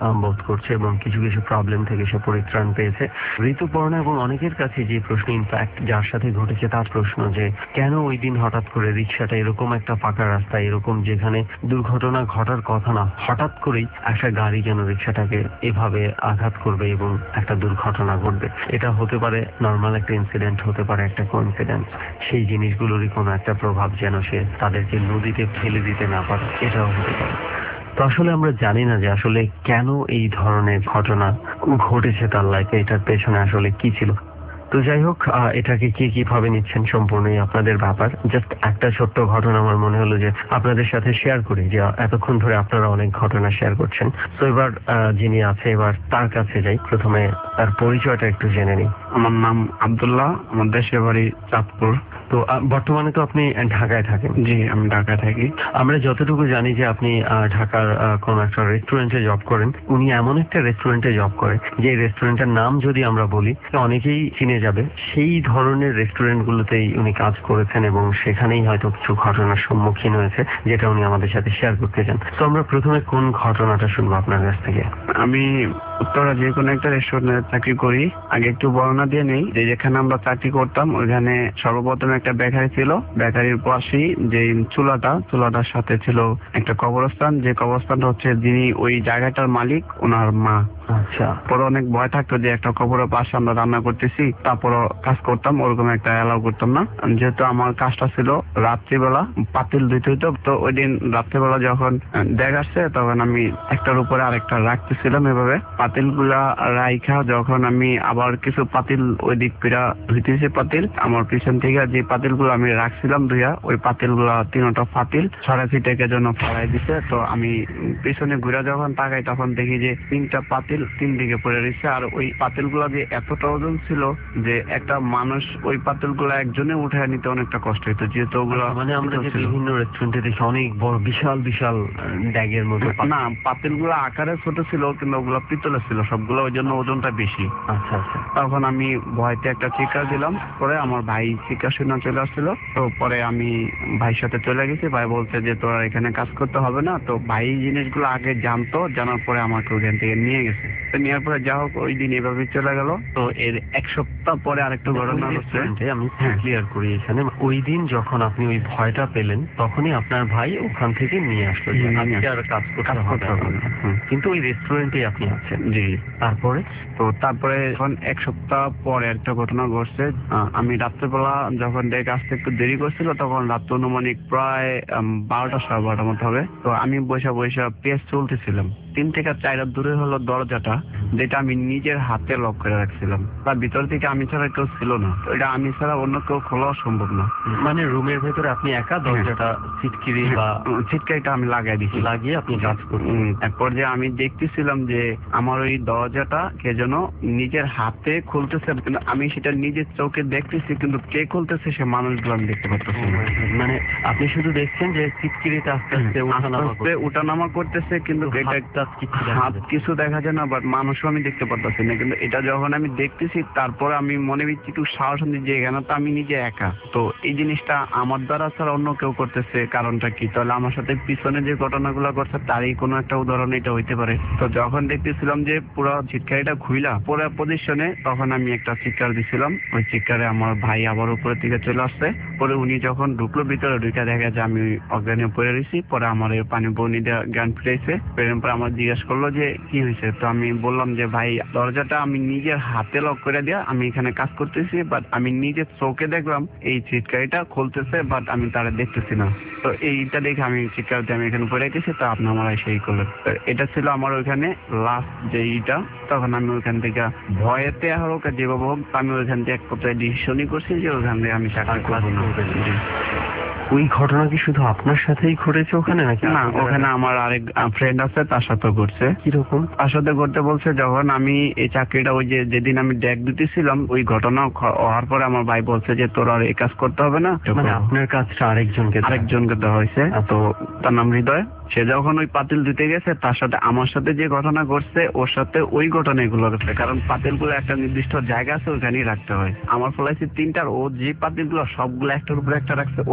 আহ, বোধ করছে এবং কিছু কিছু প্রবলেম থেকে সে পরিত্রাণ পেয়েছে। ঋতুপর্ণা এবং অনেকের কাছে যে প্রশ্ন, ইনফ্যাক্ট যার সাথে ঘটেছে তার প্রশ্ন, যে কেন ওই দিন হঠাৎ করে রিক্সাটা এরকম একটা ফাঁকা রাস্তা, এরকম যেখানে দুর্ঘটনা ঘটার কথা না, হঠাৎ করেই একটা গাড়ি যেন রিক্সাটাকে এভাবে আঘাত করবে এবং একটা দুর্ঘটনা ঘটবে। এটা হতে পারে নর্মাল একটা ইনসিডেন্ট, হতে পারে একটা কোইন্সিডেন্স, সেই জিনিসগুলোরই কোনো একটা প্রভাব যেন সে তাদেরকে নদীতে ফেলে দিতে না পারে, এটাও হতে পারে। তো আসলে আমরা জানি না যে আসলে কেন এই ধরনের ঘটনা ঘটেছে তার লাইফে, এটার পেছনে আসলে কি ছিল। তো যাই হোক, আহ, এটাকে কে কিভাবে নিচ্ছেন সম্পূর্ণই আপনাদের ব্যাপার। জাস্ট একটা ছোট্ট ঘটনা আমার মনে হলো যে আপনাদের সাথে শেয়ার করি, যে এতক্ষণ ধরে আপনারা অনেক ঘটনা শেয়ার করছেন। তো এবার আহ, যিনি আছে এবার তার কাছে যাই, প্রথমে তার পরিচয়টা একটু জেনে নিই। আমার নাম আব্দুল্লাহ, আমার দেশের বাড়ি চাঁদপুর। তো আহ, বর্তমানে তো আপনি ঢাকায় থাকেন। জি, আমি ঢাকায় থাকি। আমরা যতটুকু জানি যে আপনি আহ, ঢাকার আহ, কোন একটা রেস্টুরেন্টে জব করেন। উনি এমন একটা রেস্টুরেন্টে জব করে যে রেস্টুরেন্টের নাম যদি আমরা বলি অনেকেই চিনে যাবে। সেই ধরনের রেস্টুরেন্ট গুলোতেই উনি কাজ করেছেন এবং সেখানেই হয়তো কিছু ঘটনার সম্মুখীন হয়েছে, যেটা উনি আমাদের সাথে শেয়ার করতে চান। তো আমরা প্রথমে কোন ঘটনাটা শুনবো আপনার কাছ থেকে? আমি উত্তরা যে কোনো একটা রেস্টুরেন্টে চাকরি করি। আগে একটু বর্ণনা দিয়ে নেই যে যেখানে আমরা চাকরি করতাম ওইখানে সর্বপ্রথম একটা বেকারি ছিল। বেকারির পাশেই যে চুলাটা, চুলাটার সাথে ছিল একটা কবরস্থান। যে কবরস্থানটা হচ্ছে যিনি ওই জায়গাটার মালিক, ওনার মা। আচ্ছা। পরে অনেক ভয় থাকতো যে একটা কবরের পাশে আমরা রান্না করতেছি, তারপরও কাজ করতাম, ওরকম একটা এলাও করতাম না। যেহেতু আমার কাজটা ছিল রাত্রিবেলা পাতিল ধুইতে হইতো, তো ওই দিন রাত্রিবেলা যখন দেখ আসছে তখন আমি একটার উপরে আরেকটা রাখতেছিলাম। এভাবে পাতিল গুলা রাইখা যখন আমি আবার কিছু পাতিল ওই দিক ফিরা ধুইতেছি, পাতিল আমার পিছন থেকে যে পাতিল গুলো আমি রাখছিলাম ধুইয়া, ওই পাতিল গুলা তিনটা পাতিল ছড়া ছিটাকে জন্য ফেলাই দিছে। তো আমি পিছনে ঘুরে যখন তাকাই তখন দেখি যে তিনটা পাতিল তিন দিকে পড়ে রয়েছে। আর ওই পাতিল গুলা যে এতটা ওজন ছিল যে একটা মানুষ ওই পাতিল গুলা একজনে উঠে নিতে অনেকটা কষ্ট হইতো, যেহেতু ওগুলো মানে আমরা যে বিভিন্ন রেস্টুরেন্টে দেখি অনেক বড় বিশাল বিশাল ড্যাগের মতো। না, পাতিল গুলো আকারে ছোট ছিল কিন্তু ওগুলো পিতলের ছিল সবগুলো, ওই জন্য ওজনটা বেশি। আচ্ছা আচ্ছা। তখন আমি ভয়তে একটা চিৎকার দিলাম, পরে আমার ভাই চিৎকার শুনে চলে আসছিল। তো পরে আমি ভাইয়ের সাথে চলে গেছি। ভাই বলছে যে তোরা এখানে কাজ করতে হবে না। তো ভাই জিনিসগুলো আগে জানতো, জানার পরে আমাকে ওখান থেকে নিয়ে গেছে। তো নেওয়ার পরে যা হোক ওই দিন এভাবে চলে গেল। তো এর এক সপ্তাহ পরে আরেকটা ঘটনা হচ্ছে। আমি ক্লিয়ার করি এখানে, ওই দিন যখন আপনি ওই ভয়টা পেলেন তখনই আপনার ভাই ওখান থেকে নিয়ে আসলো যে আজকে আর কাজ করতে হবে না, কিন্তু ওই রেস্টুরেন্টে আপনি আছেন। জি। তারপরে তো তারপরে যখন এক সপ্তাহ পরে একটা ঘটনা ঘটছে। আহ, আমি রাত্রেবেলা যখন ডেক আসতে একটু দেরি করছিল তখন রাত অনুমানিক প্রায় বারোটা সাড়ে বারোটার মতো হবে। তো আমি বৈশা বৈশা পেঁয়াজ চলতেছিলাম। তিন থেকে চার হাত দূরে হলো দরজাটা, যেটা আমি নিজের হাতে লক করে রাখছিলাম। তার ভিতর থেকে আমি ছাড়া কেউ ছিল না। এটা আমি ছাড়া অন্য কেউ খোলাও সম্ভব না। মানে রুমের ভেতরে আপনি একা দরজাটা ছিটকিরি বা ছিটকাইটা আমি লাগাই দিছি, লাগিয়ে আপনি কাজ করতেন। তারপর যে আমি দেখতেছিলাম যে আমার ওই দরজাটা কে যেন নিজের হাতে খুলতেছে, কিন্তু আমি সেটা নিজের চোখে দেখতেছি, কিন্তু কে খুলতেছে সে মানুষগুলো আমি দেখতে পাচ্ছি না। মানে আপনি শুধু দেখছেন যে ছিটকিরিটা আস্তে আস্তে উঠানামা করছে, উঠানামা করতেছে, কিন্তু হাত কিছু দেখা যায় না, বাট মানুষও আমি দেখতে পারতেছি না। কিন্তু এটা যখন আমি দেখতেছি তারপর আমি মনে হচ্ছে একটু সাহস নিচ্ছি যে এখানে তো আমি নিজে একা, তো এই জিনিসটা আমার দ্বারা ছাড়া অন্য কেউ করতেছে, কারণটা কি? তাহলে আমার সাথে পিছনে যে ঘটনাগুলো করছে তারই কোনো একটা উদাহরণ এটা হইতে পারে। তো যখন দেখতেছিলাম যে পুরো চিৎকারিটা খুইলা পুরো পজিশনে, তখন আমি একটা চিৎকার দিছিলাম। ওই চিৎকারে আমার ভাই আবার উপরের দিকে চলে আসছে। পরে উনি যখন ঢুকলো ভিতরে, ঢুকে দেখা যায় আমি অজ্ঞানে পড়ে রয়েছি। পরে আমার এই পানি বনি দেওয়া জ্ঞান ফিরেছে। পরে আমার জিজ্ঞেস করলো যে কি হয়েছে। তো আমি বললাম যে ভাই দরজাটা আমি নিজের হাতে লক করে দিয়া আমি এখানে কাজ করতেছি, বাট আমি নিজের চোখে দেখলাম এই চিৎকারিটা খুলতেছে, বাট আমি তারা দেখতেছি না। তো এইটা দেখে আমি চিৎকার দিয়ে আমি এখানে পড়ে গেছি। তো আপনি আমার সেই করলেন। এটা ছিল আমার ওইখানে লাস্ট যে এইটা। তখন আমি ওইখান থেকে ভয়েতে হোক যেভাবে হোক আমি ওইখান থেকে এক কথায় ডিসিশনই করছি যে ওইখান থেকে আমি চাকরি করবো না। ওই ঘটনা কি শুধু আপনার সাথেই ঘটেছে ওখানে নাকি? না, ওখানে আমার আরেক ফ্রেন্ড আছে, তার সাথে ঘটছে। কিরকম? তার সাথে ঘটতে বলছে যখন আমি এই চাকরিটা ওই যে যেদিন আমি ডেক দিতেছিলাম ওই ঘটনা হওয়ার পরে আমার ভাই বলছে যে তোর আর এই কাজ করতে হবে না, মানে আপনার কাজটা আরেকজনকে আরেকজনকে দেওয়া হয়েছে। তো তার নাম হৃদয়। সে যখন ওই পাতিল দিতে গেছে তার সাথে আমার সাথে যে ঘটনা ঘটছে ওর সাথে ওই ঘটনা গুলো ঘটছে, কারণ পাতিল গুলো একটা নির্দিষ্ট জায়গা আছে ওইখানেই রাখতে হয়। আমার ফলাইছে তিনটার, ও যে পাতিল গুলো সবগুলো একটার উপরে একটা রাখছে, ও সবগুলো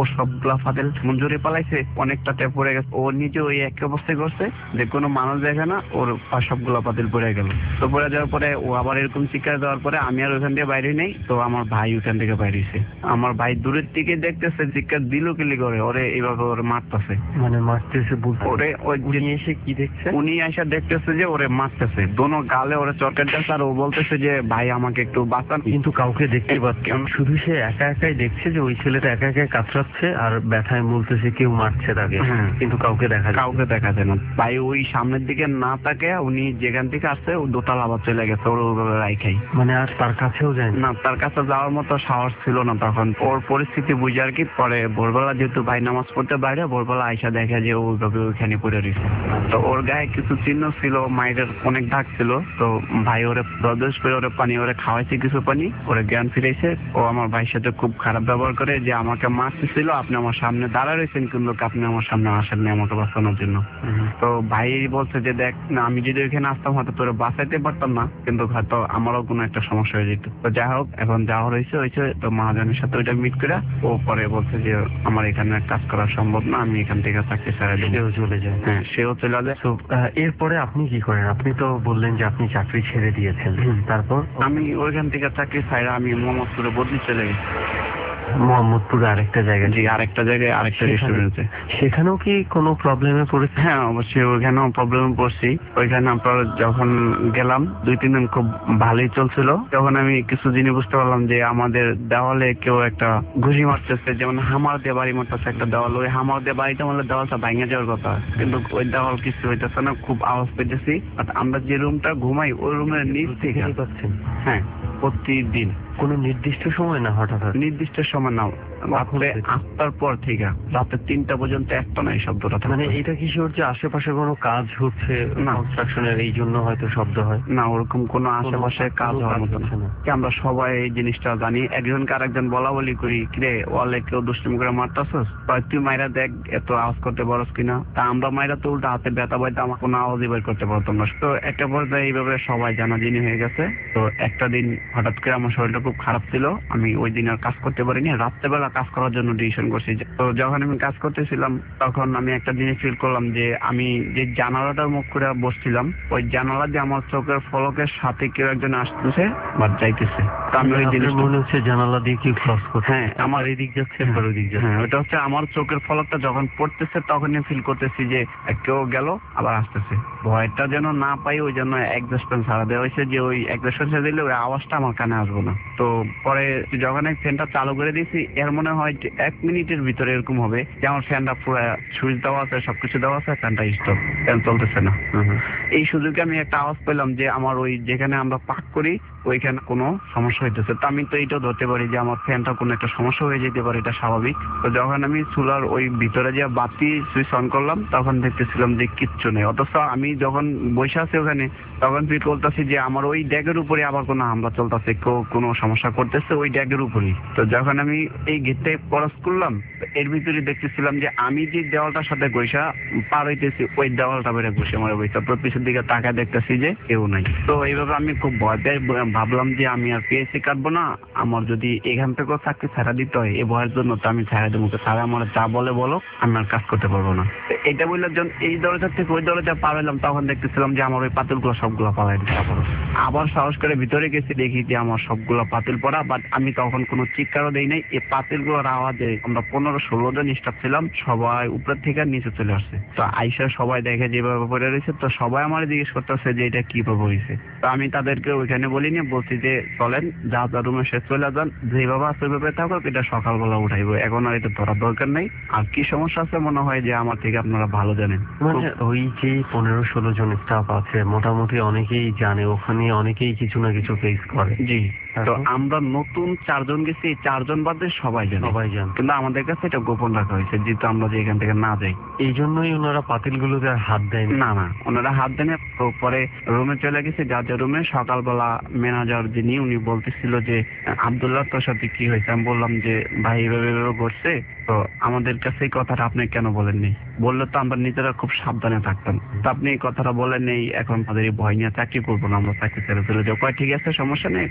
সবগুলা ফাতিল মঞ্জুরি পালাইছে, অনেকটাতে পড়ে গেছে। ও নিজে ওই এক অবস্থায় করছে যে কোনো মানুষ দেখে না, ওর সবগুলা পাতিল পড়ে গেল। তো পড়ে যাওয়ার পরে ও আবার এরকম চিৎকার দেওয়ার পরে আমি আর ওখান থেকে বাইরে নেই, তো আমার ভাই ওখান থেকে বাইরেছে। আমার ভাই দূরের থেকে দেখতেছে চিৎকার দিল কিলি করে, ওরে এইভাবে ওরে মারতেছে। মানে মারতেছে বলতে ওরে ওই উনি এসে কি দেখছে? উনি এসে দেখতেছে যে ওরে মারতেছে, দোনো গালে ওরে চরকার দিচ্ছে, আর ও বলতেছে যে ভাই আমাকে একটু বাঁচান। কিন্তু কাউকে দেখতে পাচ্ছে না, শুধু সে একা একাই দেখছে যে ওই ছেলেটা একা একাই কাতরাচ্ছে আর ব্যথায় বলতেছে কেউ মারছে তাকে, হ্যাঁ। কিন্তু কাউকে দেখা যায় না। কাউকে দেখা যায় না। ভাই ওই সামনের দিকে না তাকে উনি যেখান থেকে আসছে ও দোতলা আবার চলে গেছে, ওর ওইভাবে রাইখাই। মানে আর তার কাছেও যায় না। না, তার কাছে যাওয়ার মতো সাহস ছিল না তখন। ওর পরিস্থিতি বুঝে আর কি, পরে ভোরবেলা যেহেতু ভাই নামাজ পড়তে বাইরে, ভোরবেলা আইসা দেখে যে ও ওইভাবে ওইখানে পড়ে রয়েছে। তো ওর গায়ে কিছু চিহ্ন ছিল, মায়ের অনেক দাগ ছিল। তো ভাই ওরে দশ করে ওরে পানি ওরে খাওয়াইছে, কিছু পানি, ওরে জ্ঞান ফিরেছে। ও আমার ভাইয়ের সাথে খুব খারাপ ব্যবহার করে, যে আমাকে মারতেছিল, আপনি আমার সামনে দাঁড়া রয়েছেন কিন্তু আপনি আমার সামনে আসেননি আমাকে বাঁচানোর জন্য। তো ভাই বলছে যে দেখ না, আমি যদি ওইখানে আসতাম হয়তো তোরে বাঁচাইতে পারতাম না, কিন্তু হয়তো আমারও কোনো একটা সমস্যা হয়ে যেত। তো যাই হোক, এখন যা হয়েছে হয়েছে। তো মহাজনের সাথে ওইটা মিট করে ও পরে বলছে যে আমার এখানে কাজ করা সম্ভব না, আমি এখান থেকে চাকরি ছাড়া দেবো। সেও চলে যায়। হ্যাঁ, সেও চলে যায়। তো আহ, এরপরে আপনি কি করেন? আপনি তো বললেন যে আপনি চাকরি ছেড়ে দিয়েছেন, তারপর? আমি ওইখান থেকে চাকরি ছাড়া আমি মোহাম্মদপুরে বদলি চলে গেছি। মোহাম্মদপুরে আরেকটা জায়গা? জি, আরেকটা জায়গায় আরেকটা রেস্টুরেন্টে। সেখানেও কি কোনো প্রবলেমে পড়েছে? হ্যাঁ, অবশ্যই ওইখানেও প্রবলেমে পড়ছি। ওইখানে আপনার যখন গেলাম দুই তিন দিন খুব ভালোই চলছিল। যখন আমি কিছু জিনিস বুঝতে পারলাম যে আমাদের দেওয়ালে কেউ একটা ঘুষি মারতেছে, যেমন হামার দিয়ে বাড়ি মারতেছে একটা দেওয়াল, ওই হামার দিয়ে বাড়িতে মারলে দেওয়ালটা ভেঙে যাওয়ার কথা, কিন্তু ওই দেওয়াল কিছু হইতেছে না, খুব আওয়াজ পেতেছি। আমরা যে রুমটা ঘুমাই ওই রুমের নিচ থেকে পাচ্ছেন? হ্যাঁ, প্রতিদিন। কোনো নির্দিষ্ট সময় না, হঠাৎ? নির্দিষ্ট সময় না, রাত্রে আটটার পর থেকে রাতে তিনটা পর্যন্ত একটা না এই শব্দটা থাকতো। মানে এটা কি শিওর যে আশেপাশে কোনো কাজ হচ্ছে না। কনস্ট্রাকশনের, এই জন্য হয়তো শব্দ হয়? না, ওরকম কোনো আশেপাশে কাজ কোনো হওয়ার মতো হচ্ছে না। না। কি আমরা সবাই এই জিনিসটা জানি, একজনকে আরেকজন বলা বলি করি, কিরে ওয়ালে কেউ দুষ্টুমি করে মারতাছস, তুই মাইরা দেখ এত আওয়াজ করতে পারস কিনা। তা আমরা মাইরা তো উল্টা হাতে ব্যথা পাইতে আমার কোনো আওয়াজই বের করতে পারতাম না। তো একটা পর্যায়ে এইভাবে সবাই জানা জিনিস হয়ে গেছে। তো একটা দিন হঠাৎ করে আমার শরীরটা খুব খারাপ ছিল, আমি ওই দিন আর কাজ করতে পারিনি, রাত্রেবেলা কাজ করার জন্য ডিসিশন করছি। তো যখন আমি কাজ করতেছিলাম তখন আমি একটা জিনিস ফিল করলাম যে আমি যে জানালাটার মুখ করে বসছিলাম, ওই জানালা দিয়ে আমার চোখের ফলকের সাথে কেউ একজন আসতেছে বা যাইতেছে। তো আমি ওই জিনিস মনে হচ্ছে জানালা দিয়ে কি ক্রস করছে? হ্যাঁ, আমার এদিক যাচ্ছে, আমার ওদিক যাচ্ছে। হ্যাঁ, ওটা হচ্ছে আমার চোখের ফলকটা যখন পড়তেছে তখনই ফিল করতেছি যে কেউ গেল আবার আসতেছে। ভয়টা যেন না পাই ওই জন্য অ্যাডজাস্টমেন্ট ছাড়া দেওয়া হয়েছে, যে ওই অ্যাডজাস্টমেন্ট ছেড়ে দিলে ওই আওয়াজটা আমার কানে আসবো না। তো পরে যখন আমি ফ্যানটা চালু করে দিয়েছি, এর মনে হয় যে এক মিনিটের ভিতরে এরকম হবে যে আমার ফ্যানটা পুরো সুইচ দেওয়া আছে, সবকিছু দেওয়া আছে, ফ্যানটা স্টপ, ফ্যান চলতেছে না। এই সুযোগে আমি একটা আওয়াজ পেলাম যে আমার ওই যেখানে আমরা পাক করি ওইখানে কোনো সমস্যা হইতেছে। তো আমি তো এইটাও ধরতে পারি যে আমার ফ্যানটা কোনো একটা সমস্যা হয়ে যেতে পারে, এটা স্বাভাবিক। তো যখন আমি চুলার ওই ভিতরে যে বাতি সুইচ অন করলাম তখন দেখতেছিলাম যে কিচ্ছু নেই। অথচ আমি যখন বসে আছি ওখানে তখন ফিল করতেছি যে আমার ওই ড্যাগের উপরে আবার কোনো হামলা চলতেছে, কেউ কোনো সমস্যা করতেছে ওই ড্যাগের উপরেই। তো যখন আমি এই গেটটা ক্রস করলাম এর ভিতরে দেখতেছিলাম যে আমি যে দেওয়ালটার সাথে বৈশা পার হইতেছি ওই দেওয়ালটা বেড়ে বসে আমার বৈশা পিছনের দিকে তাকায় দেখতেছি যে কেউ নাই। তো এইভাবে আমি খুব ভয় পেয়ে ভাবলাম যে আমি আর পিএসসি কাটবো না, আমার যদি এখান থেকেও চাকরি ছাড়া দিতে হয় এই ভয়ের জন্য তো আমি ছাড়া দেবো, ছাড়া আমার যা বলে বলো আমি আর কাজ করতে পারবো না। এটা বললে যখন এই দরজা থেকে ওই দরজা পার হইলাম তখন দেখতেছিলাম যে আমার ওই পাতিলগুলো সবগুলো পালাই দিচ্ছে। আবার সাহস করে ভিতরে গেছি, দেখি যে আমার সবগুলো পাতিল পড়া, বাট আমি তখন কোনো চিৎকারও দেই নাই। এই পাতিলগুলোর আওয়াজে আমরা পনেরো ষোলো জন স্টাফ ছিলাম, সবাই উপর থেকে নিচে চলে আসছে। তো আইসা সবাই দেখে যেভাবে পড়ে রয়েছে, তো সবাই আমার জিজ্ঞেস করতেছে যে এটা কিভাবে হয়েছে। তো আমি তাদেরকে ওইখানে বলিনি, বলছি যে চলেন যা যা রুমে সে চলে যান, যেভাবে আছে ওইভাবে থাকো, এটা সকালবেলা উঠাইবো, এখন আর এটা ধরার দরকার নেই। আর কি সমস্যা আছে মনে হয় যে আমার থেকে আপনারা ভালো জানেন। মানে ওই যে পনেরো ষোলো জন স্টাফ আছে মোটামুটি অনেকেই জানে, ওখানে অনেকেই কিছু না কিছু ফেস করে। জি, তো আমরা নতুন চারজন গেছি, চারজন বাদে সবাই জানে, সবাই জানে, কিন্তু আমাদের কাছে এটা গোপন রাখা হয়েছে যেহেতু আমরা যে এখান থেকে না যাই। এই জন্যই ওনারা পাতিলগুলোতে আর হাত দেয় না না, ওনারা হাত দেন। তো পরে রুমে চলে গেছে, যার যার রুমে। সকালবেলা ম্যানেজার যিনি উনি বলতেছিল যে আব্দুল্লাহ তোর সাথে কি হয়েছে। আমি বললাম যে ভাই এভাবে এভাবে ঘটছে, তো আমাদের কাছে এই কথাটা আপনি কেন বলেননি? বললে তো আমরা নিজেরা খুব সাবধানে থাকতাম। তো আপনি এই কথাটা বলেন নেই, এখন তাদের এই ভয় নিয়ে চাকরি করবো না, আমরা চাকরি ছেড়ে চলে যাবো। ঠিক আছে, সমস্যা নেই, এটা হুজুর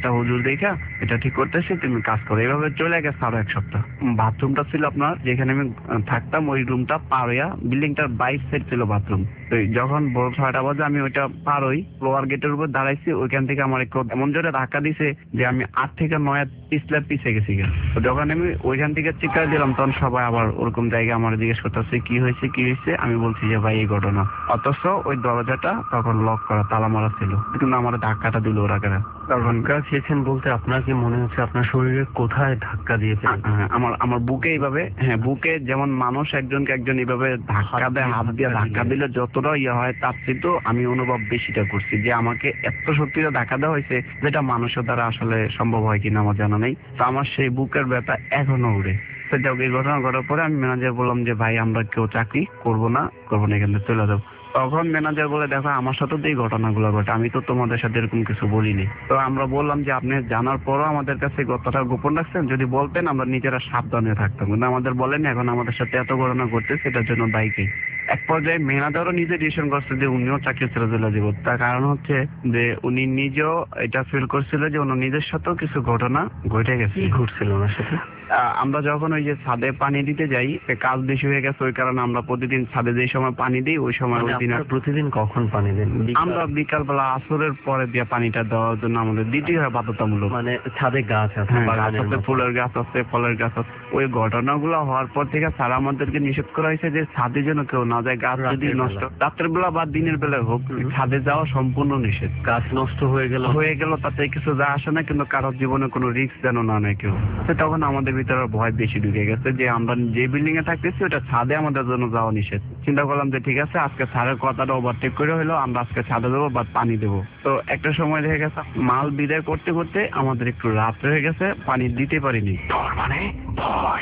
দেখা এটা ঠিক করতেছি, তুমি কাজ করো। এইভাবে চলে গেছে আরো এক সপ্তাহ। বাথরুমটা ছিল আপনার যেখানে আমি থাকতাম, ওই রুমটা পার হইয়া বিল্ডিংটার বাইশ সাইড ছিল বাথরুম। তো যখন ভোর ছয়টা বাজে আমি ওইটা পার হই, লোয়ার গেটের উপর দাঁড়াইছি, ওইখান থেকে আমার একটু এমন জোরে ধাক্কা দিছে যে আমি আট থেকে নয় পিছলে পিছিয়ে গেছি। তো যখন আমি ওইখান থেকে চিৎকার দিলাম তখন সবাই আবার ওরকম জায়গায় আমার জিজ্ঞেস করতেছে কি হয়েছে কি হয়েছে। আমি বলছি যে ভাই এই ঘটনা, অথচ ওই দরজাটা তখন লক করা, তালা মারা ছিল, কিন্তু আমার ধাক্কাটা দিল ওরা কেন। তখন ধাক্কা খেয়েছেন বলতে আপনার কি মনে হচ্ছে আপনার শরীরে কোথায় ধাক্কা দিয়েছেন? হ্যাঁ, আমার আমার বুকে এইভাবে, হ্যাঁ বুকে যেমন মানুষ একজনকে একজন এইভাবে ধাক্কা দেয়, হাত দিয়ে ধাক্কা দিলে যতটা ইয়ে হয় তার চেয়ে আমি অনুভব বেশিটা করছি যে আমাকে এত শক্তিতে ধাক্কা দেওয়া হয়েছে যেটা মানুষের দ্বারা আসলে সম্ভব হয় কিনা আমার জানা নেই। তো আমার সেই বুকের ব্যথা এখনো উড়ে। তো যাক, এই ঘটনা ঘটার পরে আমি ম্যানেজার বললাম যে ভাই আমরা কেউ চাকরি করবো না করবো না এখান থেকে চলে যাবো। তখন ম্যানেজার বলে দেখো আমার সাথে তো এই ঘটনাগুলো ঘটে, আমি তো তোমাদের সাথে এরকম কিছু বলিনি। তো আমরা বললাম যে আপনি জানার পরও আমাদের কাছে কথাটা গোপন রাখছেন, যদি বলতেন আমরা নিজেরা সাবধানে থাকতাম, কিন্তু আমাদের বলেন এখন আমাদের সাথে এত ঘটনা ঘটছে, সেটার জন্য দায়ী কে? এক পর্যায়ে ম্যানেজারও নিজে ডিসিশন করছে যে উনিও চাকরি ছেড়ে চলে যাবো। তার কারণ হচ্ছে যে উনি নিজেও এটা ফিল করছিল যে ওনার নিজের সাথেও কিছু ঘটনা ঘটে গেছে। কি ঘটছিল ওনার সাথে? আহ, আমরা যখন ওই যে ছাদে পানি দিতে যাই, কাজ বেশি হয়ে গেছে, ওই কারণে আমরা প্রতিদিন ছাদে যে সময় পানি দিই ওই সময় মানে ওই দিন আপনারা প্রতিদিন কখন পানি দেন? আমরা বিকাল বেলা আসরের পরে দিয়ে পানিটা দেওয়ার জন্য আমাদের দিতেই হয় বাধ্যতামূলক। মানে ছাদে গাছ আছে, হ্যাঁ, গাছ বাগানের আছে, মতো। ফুলের গাছ আছে, ফলের গাছ আছে। ওই ঘটনাগুলো হওয়ার পর থেকে স্যার আমাদেরকে নিষেধ করা হয়েছে যে ছাদে যেন কেউ না যায়, গাছ যদি রাতের নষ্ট, বেলা। রাত্রের বেলা বা দিনের বেলায় হোক, হুম। ছাদে যাওয়া সম্পূর্ণ নিষেধ। গাছ নষ্ট হয়ে গেল হয়ে গেল তাতে কিছু যা আসে না, কিন্তু কারোর জীবনে কোনো রিস্ক যেন না নেয় কেউ। তো তখন আমাদের ভিতরে ভয় বেশি ঢুকে গেছে যে আমরা যে বিল্ডিং এ থাকতেছি ওটা ছাদে আমাদের জন্য যাওয়া নিষেধ। চিন্তা করলাম যে ঠিক আছে আজকে স্যারের কথাটা ওভারটেক করে হলো, আমরা আজকে ছাদে দেবো বা পানি দেবো। তো একটা সময় দেখে গেছে মাল বিদায় করতে করতে আমাদের একটু রাত হয়ে গেছে, পানি দিতে পারিনি। তার মানে ভয়,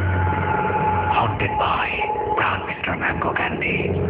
haunted by Pran mister mango candy.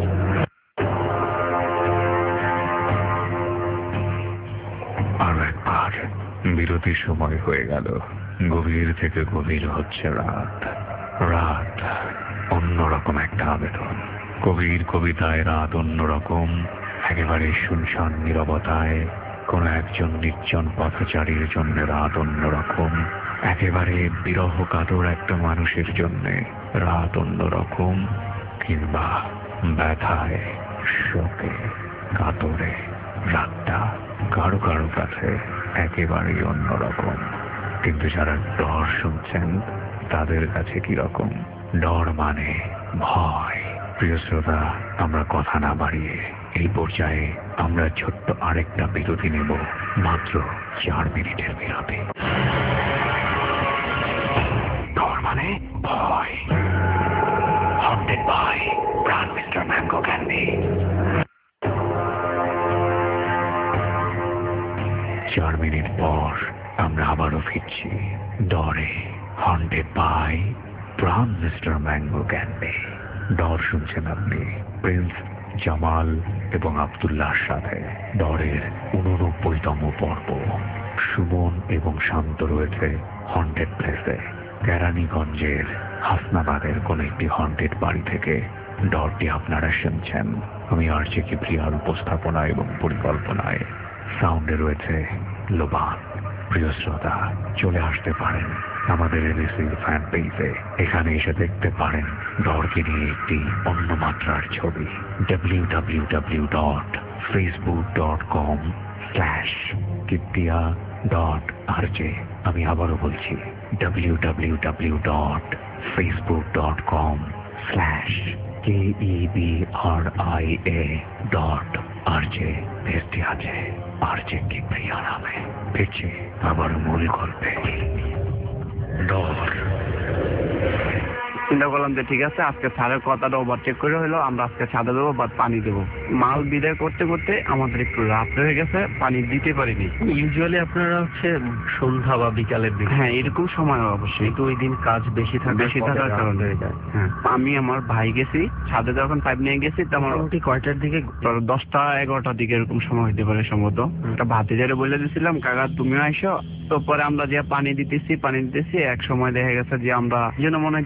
আরো একবার বিরতির সময় হয়ে গেল। গভীর থেকে গভীর হচ্ছে রাত। রাত অন্যরকম একটা আবেদন। কবির কবিতায় রাত অন্যরকম, একেবারে শুনশান নীরবতায় কোনো একজন নির্জন পথচারীর জন্য রাত অন্যরকম, একেবারে বিরহ কাতর একটা মানুষের জন্য রাত অন্যরকম, কিংবা ব্যথায় শোকে কাতরে রাতটা কারো কারো কাছে একেবারেই অন্যরকম। কিন্তু যারা ডর শুনছেন তাদের কাছে কিরকম? ডর মানে ভয়। প্রিয় শ্রোতা, আমরা কথা না বাড়িয়ে এই পর্যায়ে আমরা ছোট্ট আরেকটা বিরতি নেব, মাত্র চার মিনিটের বিরতি। ডর মানে ভয়, haunted by Pran mister mango candy. চার মিনিট পর আমরা আবারও ফিরছি ডরে, haunted by Pran mister mango candy. ডর শুনছেন আপনি প্রিন্স জামাল এবং আব্দুল্লাহর সাথে। ডরের উননব্বইতম পর্ব। সুমন এবং শান্ত রয়েছে হন্টেড প্লেসে, কেরানীগঞ্জের হাসনাবাদের কোন একটি হন্টেড বাড়ি থেকে ডরটি আপনারা শুনছেন। আমি আরজে কিবরিয়ার উপস্থাপনা এবং পরিকল্পনায়, সাউন্ডে রয়েছে লোবান। প্রিয় শ্রোতা, চলে আসতে পারেন আমাদের এবিসি ফ্যান পেজে, এখানে এসে দেখতে পারেন ডরকে নিয়ে একটি অন্য মাত্রার ছবি। W W W dot Facebook dot com slash Kibria dot RJ. আমি আবারও বলছি W W W dot Facebook dot com slash K E B R I A dot RJ. পেজটি আছে আরজে কিবরিয়া নামে। ফিরছি আবার মূল গল্পে। ডর। চিন্তা করলাম যে ঠিক আছে আজকে স্যারের কথাটা ওভারটেক করে হলো, আমরা আজকে ছাদে দেবো বা পানি দেবো। মাল বিদায় করতে করতে আমাদের একটু রাত হয়ে গেছে, পানি দিতে পারিনি। ইউজুয়ালি আপনারা হচ্ছে সন্ধ্যা বা বিকালের দিকে, হ্যাঁ এরকম সময় অবশ্যই, কিন্তু ওই দিন কাজ বেশি থাকে, বেশি থাকার কারণে হয়ে যায়। হ্যাঁ, আমি আমার ভাই গেছি ছাদে, যখন পাইপ নিয়ে গেছি তেমন মোটামুটি কয়টার দিকে? ধরো দশটা এগারোটার দিকে এরকম সময় হইতে পারে সম্ভবত। একটা ভাতিজারে বলে দিয়েছিলাম কাকা তুমিও আইসো। তো পরে আমরা যে পানি দিতেছি পানি দিতেছি এক সময় দেখা গেছে যে আমরা যেন মনে হইতেছে যে আমরা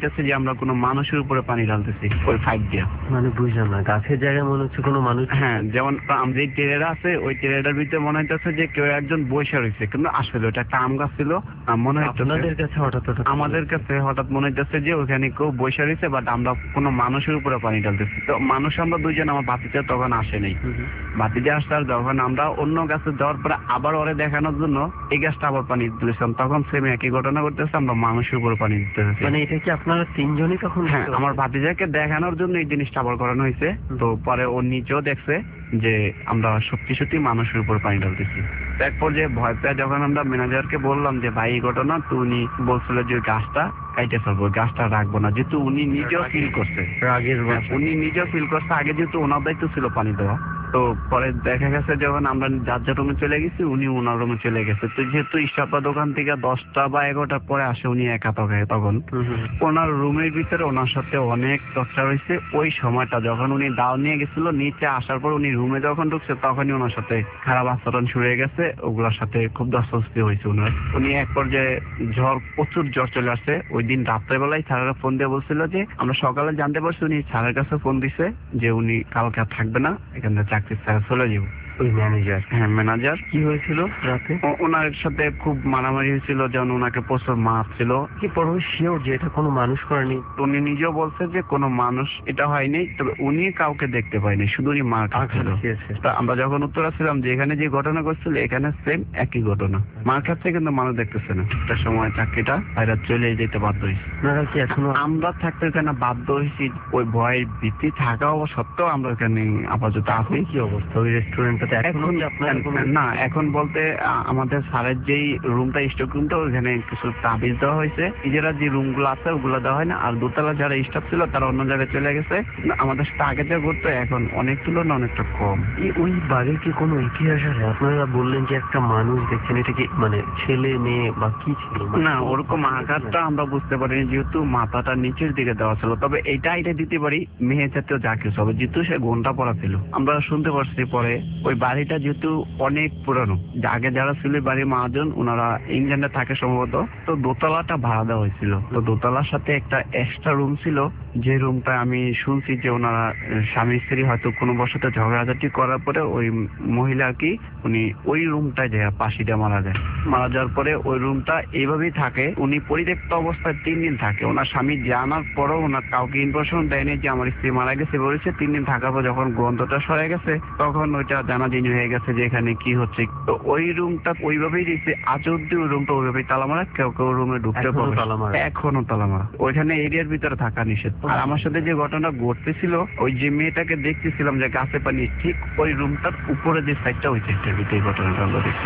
আমরা কোনো মানুষের উপরে পানি ঢালতেছি ওই পাইপ দিয়া। মানে বুঝলাম না, গাছের জায়গায় মনে হচ্ছে কোনো মানুষ। হ্যাঁ, যেমন আম যে ট্রেটা আছে ওই ট্রেটার ভিতরে মনে হইতেছে যে কেউ একজন বসে রয়েছে, কিন্তু আসলে ওটা একটা আম গাছ ছিল। আহ, মনে হইতেছে আপনাদের কাছে হঠাৎ হঠাৎ আমাদের কাছে হঠাৎ মনে হইতেছে যে ওখানে কেউ বসে রয়েছে, বাট আমরা কোনো মানুষের উপরে পানি ঢালতেছি। তো মানুষ আমরা দুইজন, আমার বাতিজা তখন আসে নাই। বাতিজা আসার যখন আমরা অন্য গাছে যাওয়ার পরে আবার ওরে দেখানোর জন্য এই গাছটা আবার পানি দিতেছিলাম, তখন সেম একই ঘটনা করতেছে, আমরা মানুষের উপরে পানি দিতেছি। মানে এটা কি আপনারা তিনজনই তখন? হ্যাঁ, আমার ভাতিজাকে দেখানোর জন্য এই জিনিসটা আবার করানো হয়েছে। তো পরে ও নিজেও দেখছে যে আমরা সত্যি সত্যি মানুষের উপর পানি ঢালতেছি। এক পর্যায়ে ভয় পেয়ে যখন আমরা ম্যানেজারকে বললাম যে ভাই এই ঘটনা, তো উনি বলছিল যে ওই গাছটা কাইটে ফেলবো, গাছটা রাখবো না, যেহেতু উনি নিজেও ফিল করছে, রাগের হ্যাঁ, বশে। উনি নিজেও ফিল করছে আগে, যেহেতু ওনার দায়িত্ব ছিল পানি দেওয়া। তো পরে দেখা গেছে যখন আমরা যার যার রুমে চলে গেছি, উনি ওনার রুমে চলে গেছে। তো যেহেতু ইস্টাপা দোকান থেকে দশটা বা এগারোটার পরে আসে, উনি একা থাকে তখন। হুম হুম। ওনার রুমের ভিতরে ওনার সাথে অনেক টর্চার হয়েছে। ওই সময়টা যখন উনি দাও নিয়ে গেছিল, নিচে আসার পর উনি রুমে যখন ঢুকছে তখনই ওনার সাথে খারাপ আচরণ শুরু হয়ে গেছে, ওগুলোর সাথে খুব দস্তস্তি হয়েছে ওনার। উনি এক পর্যায়ে জ্বর, প্রচুর জ্বর চলে আসছে। ওই দিন রাত্রেবেলায় স্যারেরা ফোন দিয়ে বলছিল যে আমরা সকালে জানতে পারছি উনি স্যারের কাছে ফোন দিছে যে উনি কালকে আর থাকবে না, এখান থেকে চাকরি স্যার চলে যাবো। ওই ম্যানেজার? হ্যাঁ, ম্যানেজার। কি হয়েছিল রাতে? ও- ওনার সাথে খুব মারামারি হয়েছিল, যেমন ওনাকে প্রচুর মারছিল। কি পরে শিওর যে এটা কোনো মানুষ করেনি? উনি নিজেও বলছে যে কোনো মানুষ এটা হয়নি, তবে উনি কাউকে দেখতে পায়নি, শুধু উনি মার খাচ্ছিল। আঘাত খেয়েছে। তা আমরা যখন উত্তরা ছিলাম যে এখানে যে ঘটনা করছিল, এখানে সেম একই ঘটনা, মার খাচ্ছে কিন্তু মানুষ দেখতেছে না। একটা সময় চাকরিটা বাইরে চলে যেতে বাধ্য হয়েছে। আপনারা কি এখনো? আমরা থাকতে এখানে বাধ্য হয়েছি, ওই ভয়ের ভীতি থাকা সত্ত্বেও আমরা এখানে আপাতত আছি। কি অবস্থা ওই রেস্টুরেন্টটাতে এখনো? এখন কি আপনারা কোনো- না, এখন বলতে আ- আমাদের স্যারের যেই রুমটা, স্টক রুমটা, ওখানে কিছু তাবিজ দেওয়া হয়েছে। নিজেরা যে রুম গুলো আছে ওগুলো দেওয়া হয় না। আর দোতলা যারা স্টাফ ছিল তারা অন্য জায়গায় চলে গেছে। আমাদের সাথে আগে যা ঘুরতো এখন অনেক তুলনা অনেকটা কম। এই ওই বাড়ির কি কোনো ইতিহাস আছে? আপনারা বললেন যে একটা মানুষ দেখছেন, এটা কি মানে ছেলে মেয়ে বা কি ছিল? মানে না, ওরকম আঘাতটা আমরা বুঝতে পারিনি, যেহেতু মাথাটা নিচের দিকে দেওয়া ছিল। তবে এটা এটা দিতে পারি মেয়ে জাতীয় যা কিছু হবে, যেহেতু সে ঘন্টা পড়া ছিল। আমরা শুনতে পারছি পরে ওই বাড়িটা যেহেতু অনেক পুরানো, যে আগে যারা ছিল বাড়ির মহাজন, ওনারা ইংল্যান্ডে থাকে সম্ভবত। তো দোতলাটা ভাড়া দেওয়া হয়েছিল। তো দোতলার সাথে একটা এক্সট্রা রুম ছিল, যে রুমটা আমি শুনছি যে ওনারা স্বামী স্ত্রী হয়তো কোনো বছর ঝগড়াঝাটি করার পরে ওই মহিলা কি উনি ওই রুমটায় যায় পাশিটা মারা যায়। মারা যাওয়ার পরে ওই রুমটা এইভাবেই থাকে। উনি পরিত্যক্ত অবস্থায় তিন দিন থাকে। ওনার স্বামী জানার পরও ওনার কাউকে ইনফরমেশন দেয়নি যে আমার স্ত্রী মারা গেছে। বলেছে তিন দিন থাকার পর যখন গন্ধটা সরে গেছে তখন ওইটা জানাজানি হয়ে গেছে যে এখানে কি হচ্ছে। তো ওই রুমটা ওইভাবেই দিচ্ছে, আজ অব্দি ওই রুমটা ওইভাবেই তালা মারা, কেউ কেউ রুমে ঢুকতে এখনো পারবে তালা মারা? এখনো তালা মারা। ওইখানে এরিয়ার ভিতরে থাকা নিষেধ। আর আমার সাথে যে ঘটনা ঘটতেছিল, ওই যে মেয়েটাকে দেখতেছিলাম যে গাছে পানি, ঠিক ওই রুমটার উপরে যে সাইডটা, ওই সাইডটার ভিতরে এই ঘটনাটা আমরা দেখছি।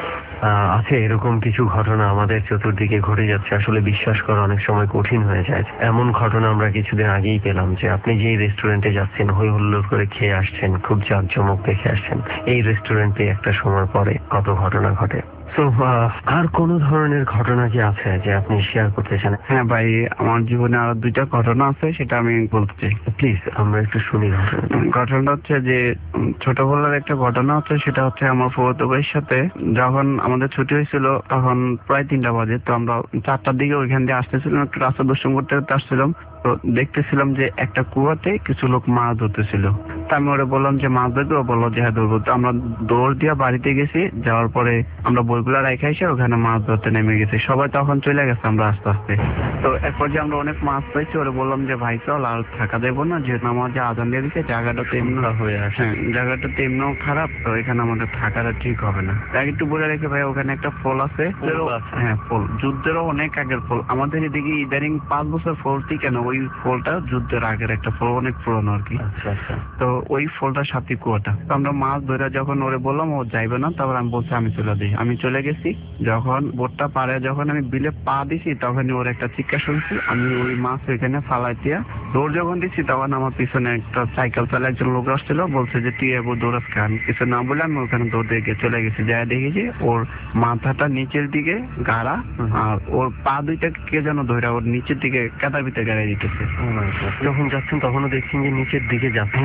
আহ, আছে এরকম কিছু ঘটনা আমাদের চতুর্দিকে ঘটে যাচ্ছে, আসলে বিশ্বাস করা অনেক সময় কঠিন হয়ে যায়। এমন ঘটনা আমরা কিছুদিন আগেই পেলাম যে আপনি যেই রেস্টুরেন্টে যাচ্ছেন, হই হুল্লোড় করে খেয়ে আসছেন, খুব জাঁকজমক দেখে আসছেন, এই রেস্টুরেন্টে একটা সময় পরে কত ঘটনা ঘটে। তো আর কোন ধরনের ঘটনা কি আছে যে আপনি শেয়ার করতে চান? হ্যাঁ ভাই, আমার জীবনে আরো দুইটা ঘটনা আছে, সেটা আমি বলতে চাই। প্লিজ আমরা একটু শুনি ঘটনা। ঘটনাটা হচ্ছে যে উম, ছোটবেলার একটা ঘটনা হচ্ছে, সেটা হচ্ছে আমার ফুফাতো ভাইয়ের সাথে যখন আমাদের ছুটি হয়েছিল তখন প্রায় তিনটা বাজে। তো আমরা চারটার দিকে ওইখান দিয়ে আসতেছিলাম, একটু রাস্তা দর্শন করতে করতে আসছিলাম। তো দেখতেছিলাম যে একটা কুয়াতে কিছু লোক মাছ ধরতেছিল। তা আমি ওরা বললাম যে মাছ ধরবে, ও বললো যে হ্যাঁ ধরবো। তো আমরা দৌড় দিয়ে বাড়িতে গেছি, যাওয়ার পরে আমরা বইগুলা রেখে এসে ওখানে মাছ ধরতে নেমে গেছি। সবাই তখন চলে গেছে, আমরা আস্তে আস্তে। তো এরপর যে আমরা অনেক মাছ পাইছি, ওরা বললাম যে ভাই চল আর থাকা দেবো না, যেহেতু আমার যে আজান দিয়ে দিচ্ছে জায়গাটা তো এমনি হয়ে আসে। হ্যাঁ, জায়গাটা তো এমনিও খারাপ, তো এখানে আমাদের থাকাটা ঠিক হবে না। তাই একটু বলে রেখে ভাই, ওখানে একটা ফল আছে। ফুল আছে? হ্যাঁ, ফল যুদ্ধেরও অনেক আগের ফল। আমাদের এদিকে ইদানিং পাঁচ বছর ফলটি কেন, ওই ফলটা যুদ্ধের আগের একটা ফল, অনেক পুরনো আর কি। আচ্ছা আচ্ছা। তো ওই ফলটার সাথে কুয়াটা। তো আমরা মাছ ধরে যখন ওরে বললাম ও যাইবে না, তারপর আমি বলছি আমি চলে দিই। আমি চলে গেছি। যখন বোটটা পারে যখন আমি বিলে পা দিছি, তখন ওর একটা চিৎকার শুনছি। আমি ওই মাছ ওইখানে ফালাই দিয়া দৌড় যখন দিচ্ছি, তখন আমার পিছনে একটা সাইকেল চালা একজন লোক আসছিল, বলছে যে তুই এবার দৌড়াস খান। কিছু না বলে আমি ওখানে দৌড় দিয়ে গিয়ে চলে গেছি। যাই দেখেছি ওর মাথাটা নিচের দিকে গাড়া, আর ওর পা দুইটা কে যেন ধরে ওর নিচের দিকে কাদার ভিতরে গাড়াই দিতেছে। যখন যাচ্ছেন তখনও দেখছেন যে নিচের দিকে যাচ্ছে? হ্যাঁ, আমি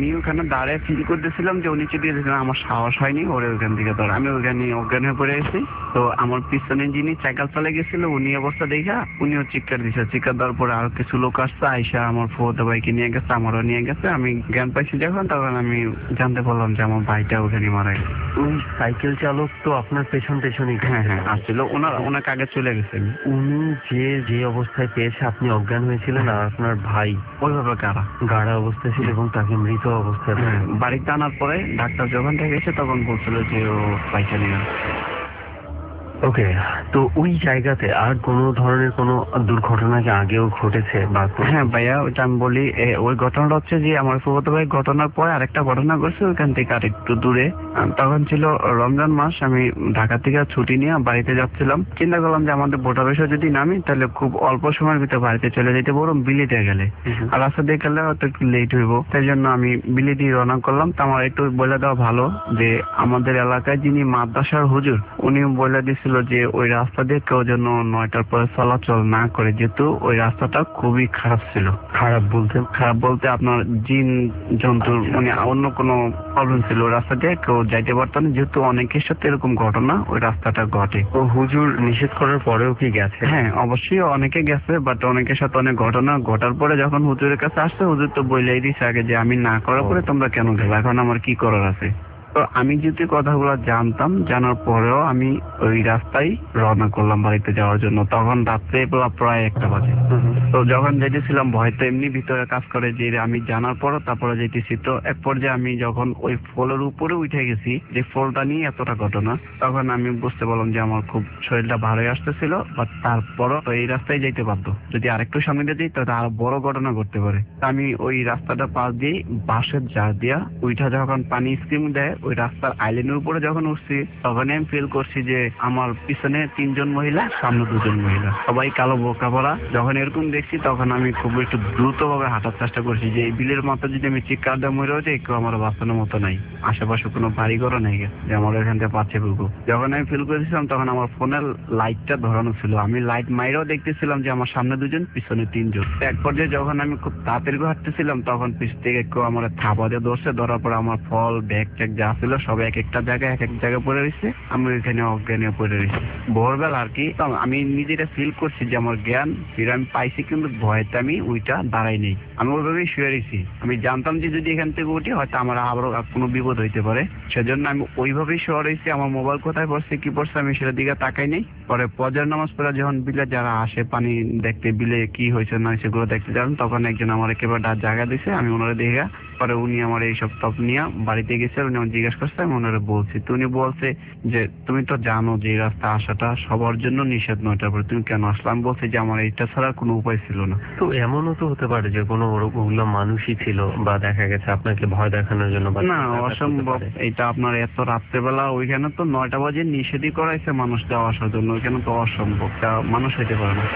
ওখানে দাঁড়ায় ফিল করতেছিলাম যে উনি চিঠিয়ে দিয়েছিলেন, আমার সাহস হয়নি ওরে ওখান থেকে ধর, আমি ওখানে অজ্ঞান হয়ে পড়ে গেছি। তো আমার পিছনে যিনি সাইকেল চালে গেছিল উনি অবস্থা দেখা উনিও চিৎকার দিছে, চিৎকার দেওয়ার পরে আরো কিছু লোক আসছে, আইসা আমার ফুফাতো ভাইকে নিয়ে গেছে, আমারও নিয়ে গেছে। আমি জ্ঞান পাইছি যখন তখন আমি জানতে পারলাম যে আমার ভাইটা ওখানে মারা গেছে। ওই সাইকেল চালক তো আপনার পেছন পেছনই হ্যাঁ হ্যাঁ আসছিল, ওনার ওনাকে আগে চলে গেছেন। উনি যে যে অবস্থায় পেয়েছে আপনি অজ্ঞান হয়েছিলেন আর আপনার ভাই ওইভাবে কারা গাড়া অবস্থায় ছিল এবং তাকে মৃত অবস্থায় হ্যাঁ, বাড়িতে আনার পরে ডাক্তার যখন থেকে এসে তখন বলছিল যে ও পয়সা নিয়ে। ওকে, তো ওই জায়গাতে আর কোনো ধরনের কোনো দুর্ঘটনা কি আগেও ঘটেছে বা কোনো- হ্যাঁ ভাইয়া ওইটা আমি বলি, এ, ওই ঘটনাটা হচ্ছে যে আমার ফুফাতো ভাই ঘটনার পরে আরেকটা ঘটনা ঘটছে ওইখান থেকে আর একটু দূরে। আহ, তখন ছিল রমজান মাস, আমি ঢাকা থেকে ছুটি নিয়ে বাড়িতে যাচ্ছিলাম। চিন্তা করলাম যে আমাদের বোটা বেশে যদি নামি তাহলে খুব অল্প সময়ের ভিতরে বাড়িতে চলে যেতে পারবো বিলিতে গেলে, আর রাস্তা দিয়ে গেলে হয়তো একটু লেট হইব। তাই জন্য আমি বিলিতি রওনা করলাম। তো আমার একটু বলে দেওয়া ভালো যে আমাদের এলাকায় যিনি মাদ্রাসার হুজুর উনি বলে দিছিল যে ওই রাস্তা দিয়ে কেউ যেন নয়টার পরে চলাচল না করে, যেহেতু ওই রাস্তাটা খুবই খারাপ ছিল। খারাপ বলতে খারাপ বলতে আপনার জিন জন্তুর মানে অন্য কোনো প্রবলেম ছিল, ওই রাস্তা দিয়ে কেউ যাইতে পারতো না, যেহেতু অনেকের সাথে এরকম ঘটনা ওই রাস্তাটা ঘটে। ও হুজুর নিষেধ করার পরেও কি গেছে? হ্যাঁ অবশ্যই অনেকে গেছে, বাট অনেকের সাথে অনেক ঘটনা ঘটার পরে যখন হুজুরের কাছে আসছে হুজুর তো বলেই দিছে আগে যে আমি না করার পরে তোমরা কেন গেলে, এখন আমার কি করার আছে। তো আমি যেহেতু কথাগুলো জানতাম, জানার পরেও আমি ওই রাস্তায় রওনা করলাম বাড়িতে যাওয়ার জন্য। তখন রাত্রে প্রায় একটা বাজে। তো যখন যেতেছিলাম ভয় তো এমনি ভিতরে কাজ করে যে আমি জানার পরও তারপরে যেতেছি। তো এক পর্যায়ে আমি যখন ওই ফলের উপরে উঠে গেছি যে ফলটা নিয়ে এতটা ঘটনা, তখন আমি বুঝতে পারলাম যে আমার খুব শরীরটা ভালোই আসতেছিল, বাট তারপরও তো এই রাস্তায় যাইতে পারতো, যদি আরেকটু সামনে দিয়ে যাই তাহলে আরো বড় ঘটনা ঘটতে পারে। আমি ওই রাস্তাটা পাশ দিয়ে বাঁশের জার দিয়া উইঠা যখন পানি স্কিম দেয় ওই রাস্তার আইল্যান্ডের উপরে যখন উঠছি তখন আমি ফিল করছি যে আমার পিছনে তিনজন মহিলা, সামনে দুজন মহিলা, সবাই কালো বোরকা পরা। যখন এরকম দেখছি তখন আমি খুব একটু দ্রুত ভাবে হাঁটার চেষ্টা করছি যে এই বিলের মতো যদি আমি চিৎকার দিয়ে মরে হচ্ছে কেউ আমার বাঁচানোর মতো নাই, আশেপাশে কোনো বাড়ি ঘরও নেই যে আমার এখান থেকে পাচ্ছে বুকু। যখন আমি ফিল করেছিলাম তখন আমার ফোনের লাইটটা ধরানো ছিল, আমি লাইট মাইরাও দেখতেছিলাম যে আমার সামনে দুজন পিছনে তিনজন। এক পর্যায়ে যখন আমি খুব তাড়াতাড়ি হাঁটতেছিলাম তখন পিছ থেকে কেউ আমার থাপা দিয়ে ধরছে, ধরার পর আমার ফল ব্যাগ ট্যাগ যা ছিল সব এক একটা জায়গায় এক এক জায়গায় পড়ে রয়েছে, আমি ওইখানে অজ্ঞানে পড়ে রয়েছি ভোরবেলা আর কি। তো আমি নিজেটা ফিল করছি যে আমার জ্ঞান ফিরে আমি পাইছি, কিন্তু ভয়তে আমি ওইটা দাঁড়াই নেই, আমি ওইভাবেই শুয়ে রয়েছি। আমি জানতাম যে যদি এখান থেকে উঠি হয়তো আমার আবারও কোনো বিপদ হইতে পারে, সেজন্য আমি ওইভাবেই শুয়ে রয়েছি। আমার মোবাইল কোথায় পড়ছে কি পড়ছে আমি সেটার দিকে তাকাই নেই। পরে ফজর নামাজ পড়ে যখন বিলে যারা আসে পানি দেখতে, বিলে কি হয়েছে না সেগুলো দেখতে যান, তখন একজন আমার একেবারে ডাক জায়গা দিছে, আমি ওনারা দেখা পরে উনি আমার এইসব টপ নিয়ে বাড়িতে গেছে, উনি আমার জিজ্ঞেস করছে, আমি ওনারা বলছি। তো উনি বলছে যে তুমি তো জানো যে এই রাস্তা আসাটা সবার জন্য নিষেধ নয়, তারপরে তুমি কেন আসলাম? আমি বলছি যে আমার এইটা ছাড়া কোনো উপায় ছিল না। তো এমনও তো হতে পারে যে কোনো ওরকম মানুষই ছিল বা দেখা গেছে আপনাকে ভয় দেখানোর জন্য বা না দেখাতে হতে অসম্ভব, পারে। এটা আপনার এত রাত্রেবেলা ওইখানে তো নয়টা বাজে নিষেধই করাইছে মানুষ যাওয়া আসার জন্য, ওইখানে তো অসম্ভব, তা মানুষ হইতে পারে না।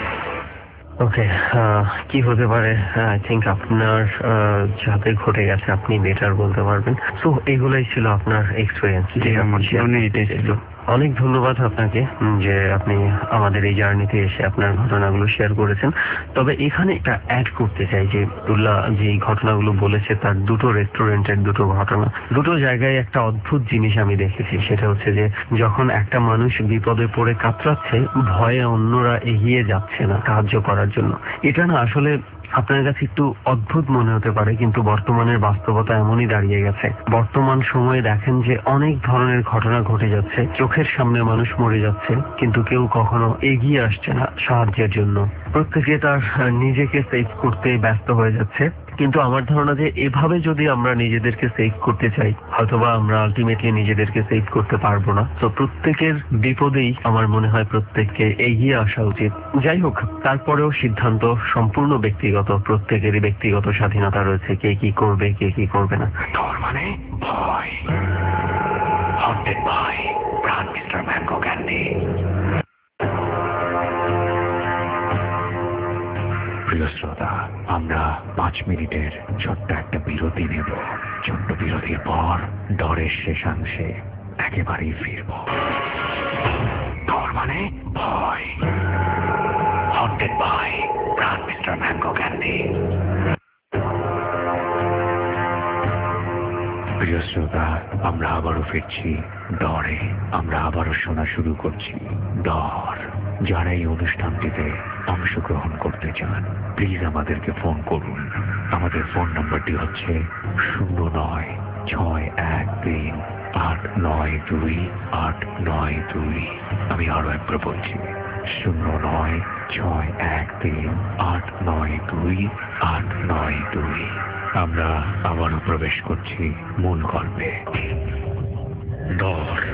ওকে, কি হতে পারে আই থিঙ্ক আপনার আহ, যাতে ঘটে গেছে আপনি বেটার বলতে পারবেন। সো এগুলাই ছিল আপনার এক্সপিরিয়েন্স। জি আমার জীবনে এটাই ছিল। অনেক ধন্যবাদ আপনাকে উম, যে আপনি আমাদের এই জার্নিতে এসে আপনার ঘটনাগুলো শেয়ার করেছেন। তবে এখানে একটা অ্যাড করতে চাই যে দুল্লা যে এই ঘটনাগুলো বলেছে তার দুটো রেস্টুরেন্টের দুটো ঘটনা, দুটো জায়গায় একটা অদ্ভুত জিনিস আমি দেখেছি। সেটা হচ্ছে যে যখন একটা মানুষ বিপদে পড়ে কাতরাচ্ছে, ভয়ে অন্যরা এগিয়ে যাচ্ছে না সাহায্য করার জন্য। এটা না আসলে আপনার কাছে একটু অদ্ভুত মনে হতে পারে, কিন্তু বর্তমানের বাস্তবতা এমনই দাঁড়িয়ে গেছে। বর্তমান সময়ে দেখেন যে অনেক ধরনের ঘটনা ঘটে যাচ্ছে, চোখের সামনে মানুষ মরে যাচ্ছে, কিন্তু কেউ কখনো এগিয়ে আসছে না সাহায্যের জন্য। প্রত্যেকে তার নিজেকে সেভ করতে ব্যস্ত হয়ে যাচ্ছে। কিন্তু আমার ধারণা যে এভাবে যদি আমরা নিজেদেরকে সেভ করতে চাই, হয়তোবা আমরা আলটিমেটলি নিজেদেরকে সেভ করতে পারবো না। তো প্রত্যেকের বিপদেই আমার মনে হয় প্রত্যেককে এগিয়ে আসা উচিত। যাই হোক, তারপরেও সিদ্ধান্ত সম্পূর্ণ ব্যক্তিগত, প্রত্যেকেরই ব্যক্তিগত স্বাধীনতা রয়েছে কে কি করবে কে কি করবে না। তার মানে ভয়, হন্টেড ভয়, প্রাণ মিস্টার ম্যাঙ্গো ক্যান্ডি। প্রিয় শ্রোতা, আমরা পাঁচ মিনিটের ছোট্ট একটা বিরতি নেব। ছোট্ট বিরতির পর ডরের শেষাংশে একেবারেই ফিরব। ডর মানে ভয়, হন্টেড ভয়, প্রাণ মিস্টার ম্যাঙ্গো ক্যান্ডি। প্রিয় শ্রোতা, আমরা আবারও ফিরছি ডরে। আমরা আবারও শোনা শুরু করছি ডর। যারা এই অনুষ্ঠানটিতে অংশগ্রহণ করতে চান, প্লিজ আমাদেরকে ফোন করুন। আমাদের ফোন নম্বরটি হচ্ছে শূন্য নয় ছয় এক তিন আট নয় দুই আট নয় দুই। আমি আরো একবার বলছি, শূন্য নয় ছয় এক তিন আট নয় দুই আট নয় দুই। আমরা আবারও প্রবেশ করছি মূল গল্পে, ডর।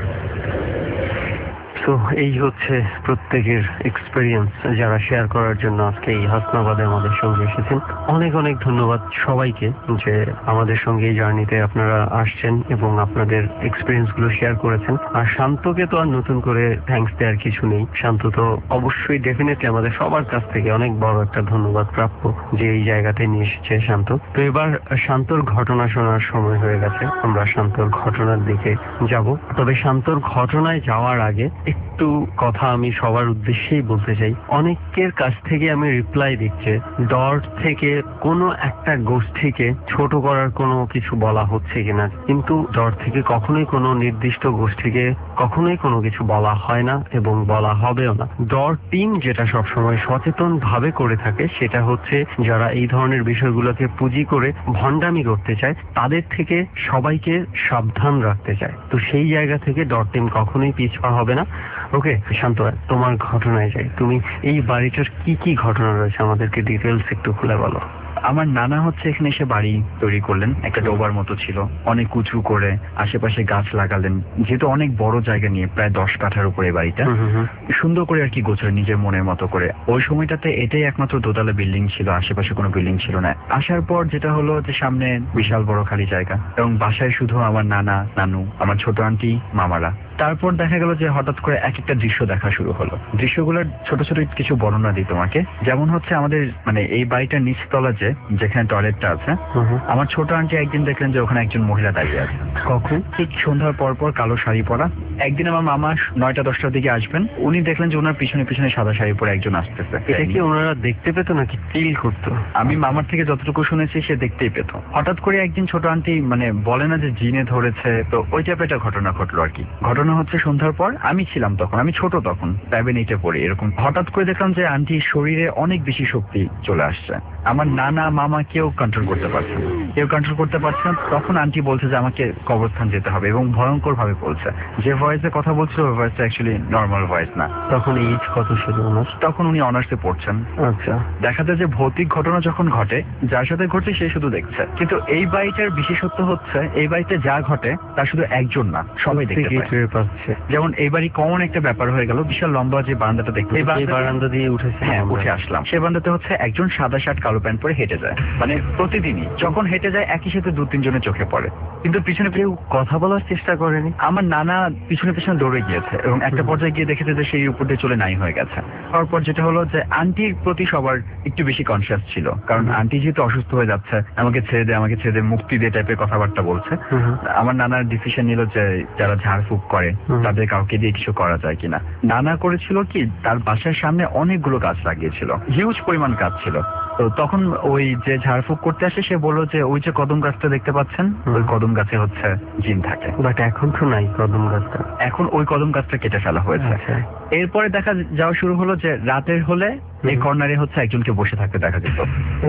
তো এই হচ্ছে প্রত্যেকের এক্সপিরিয়েন্স, যারা শেয়ার করার জন্য আজকে এই হাসনাবাদে আমাদের সঙ্গে এসেছেন। অনেক অনেক ধন্যবাদ সবাইকে যে আমাদের সঙ্গে এই জার্নিতে আপনারা আসছেন এবং আপনাদের এক্সপিরিয়েন্স গুলো শেয়ার করেছেন। আর শান্তকে তো আর নতুন করে থ্যাঙ্কস দেওয়ার কিছু নেই। শান্ত তো অবশ্যই ডেফিনেটলি আমাদের সবার কাছ থেকে অনেক বড় একটা ধন্যবাদ প্রাপ্য যে এই জায়গাতে নিয়ে এসেছে শান্ত। তো এবার শান্তর ঘটনা শোনার সময় হয়ে গেছে, আমরা শান্তর ঘটনার দিকে যাব। তবে শান্তর ঘটনায় যাওয়ার আগে একটু কথা আমি সবার উদ্দেশ্যেই বলতে চাই। অনেকের কাছ থেকে আমি রিপ্লাই দিচ্ছে ডর থেকে কোনো একটা গোষ্ঠীকে ছোট করার কোনো কিছু বলা হচ্ছে কিনা, কিন্তু ডর থেকে কখনোই কোনো নির্দিষ্ট গোষ্ঠীকে কখনোই কোনো কিছু বলা হয় না এবং বলা হবেও না। ডর টিম যেটা সবসময় সচেতন ভাবে করে থাকে সেটা হচ্ছে যারা এই ধরনের বিষয়গুলোকে পুঁজি করে ভণ্ডামি করতে চায় তাদের থেকে সবাইকে সাবধান রাখতে চায়। তো সেই জায়গা থেকে ডর টিম কখনোই পিছপা হবে না। ওকে শান্ত, তোমার ঘটনায় যাই। তুমি এই বাড়িটার কি কি ঘটনা রয়েছে আমাদেরকে ডিটেলস একটু খুলে বলো। আমার নানা হচ্ছে এখানে এসে বাড়ি তৈরি করলেন, একটা ডোবার মতো ছিল, অনেক উঁচু করে আশেপাশে গাছ লাগালেন। যেহেতু অনেক বড় জায়গা নিয়ে, প্রায় দশ কাঠার উপরে বাড়িটা, সুন্দর করে আর কি গোছালেন নিজের মনের মতো করে। ওই সময়টাতে এটাই একমাত্র দোতলা বিল্ডিং ছিল, আশেপাশে কোনো বিল্ডিং ছিল না। আসার পর যেটা হলো যে সামনে বিশাল বড় খালি জায়গা এবং বাসায় শুধু আমার নানা, নানু, আমার ছোট আন্টি, মামারা। তারপর দেখা গেল যে হঠাৎ করে এক একটা দৃশ্য দেখা শুরু হলো। দৃশ্যগুলোর ছোট ছোট কিছু বর্ণনা দিই তোমাকে। যেমন হচ্ছে আমাদের মানে এই বাড়িটার নিচতলা যে যেখানে টয়লেটটা আছে, আমার ছোট আন্টি একদিন দেখলেন যে ওখানে একজন মহিলা দাঁড়িয়ে আছে। কখন? ঠিক সন্ধ্যার পর পর কালো শাড়ি পরা। একদিন আমার মামা নয়টা দশটার দিকে আসবেন, উনি দেখলেন যে ওনার পিছনে পিছনে সাদা শাড়ি পরে একজন আসতেছে। এটা কি ওনারা দেখতে পেতো নাকি ফিল করতো? আমি মামার থেকে যতটুকু শুনেছি সে দেখতেই পেত। হঠাৎ করে একদিন ছোট আন্টি মানে বলে না যে জিনে ধরেছে, তো ওই টাইপের একটা ঘটনা ঘটলো আর কি। ঘটনা হচ্ছে সন্ধ্যার পর আমি ছিলাম তখন, আমি ছোট তখন, সেভেন এইটে পড়ি এরকম। হঠাৎ করে দেখলাম যে আন্টির শরীরে অনেক বেশি শক্তি চলে আসছে। আমার নানা মামা কেউ কন্ট্রোল করতে পারছে না, কেউ কন্ট্রোল করতে পারছে না। তখন আন্টি বলছে যে আমাকে কবরস্থান যেতে হবে এবং ভয়ঙ্কর ভাবে বলছে। যে ভয়েসে কথা বলছিল ওই ভয়েসটা অ্যাকচুয়ালি নর্মাল ভয়েস না। তখন এজ কত ছিল ওনার? তখন উনি অনার্সে পড়ছেন। আচ্ছা। দেখা যায় যে ভৌতিক ঘটনা যখন ঘটে, যার সাথে ঘটে সে শুধু দেখছে। কিন্তু এই বাড়িটার বিশেষত্ব হচ্ছে এই বাড়িতে যা ঘটে তা শুধু একজন না, সবাই দেখতে পাচ্ছে। যেমন এই বাড়ি কমন একটা ব্যাপার হয়ে গেল, বিশাল লম্বা যে বারান্দাটা দেখতে, এই বারান্দা দিয়ে উঠেছে, হ্যাঁ উঠে আসলাম। সে বারান্দাতে হচ্ছে একজন সাদা শার্ট কালো প্যান্ট পরে হেঁটে যায়, মানে প্রতিদিনই যখন হেঁটে যায় একই সাথে দু তিনজনের চোখে পড়ে। কিন্তু পিছনে কেউ কথা বলার চেষ্টা করেনি। আমার নানা পিছনে পিছনে দৌড়ে গিয়েছে এবং একটা পর্যায়ে গিয়ে দেখেছে যে সেই উপর দিয়ে চলে নাই হয়ে গেছে। তারপর যেটা হলো যে আন্টির প্রতি সবার একটু বেশি কনসিয়াস ছিল, কারণ আন্টি যেহেতু অসুস্থ হয়ে যাচ্ছে, আমাকে ছেড়ে দে আমাকে ছেড়ে দে মুক্তি দে টাইপের কথাবার্তা বলছে। আমার নানার ডিসিশন নিল যে যারা ঝাড়ফুঁক করে তাদের কাউকে দিয়ে কিছু করা যায় কিনা। নানা করেছিল কি, তার বাসার সামনে অনেকগুলো গাছ লাগিয়েছিল, হিউজ পরিমাণ গাছ ছিল। তো তখন ওই যে ঝাড়ফুঁক করতে আসে সে বললো যে ওই যে কদম গাছটা দেখতে পাচ্ছেন, ওই কদম গাছে হচ্ছে জিন থাকে। বাট এখন তো নাই কদম গাছটা, এখন ওই কদম গাছটা কেটে ফেলা হয়েছে। এরপরে দেখা যাওয়া শুরু হলো যে রাতের হলে এই কর্নারে হচ্ছে একজনকে বসে থাকতে দেখা যেত।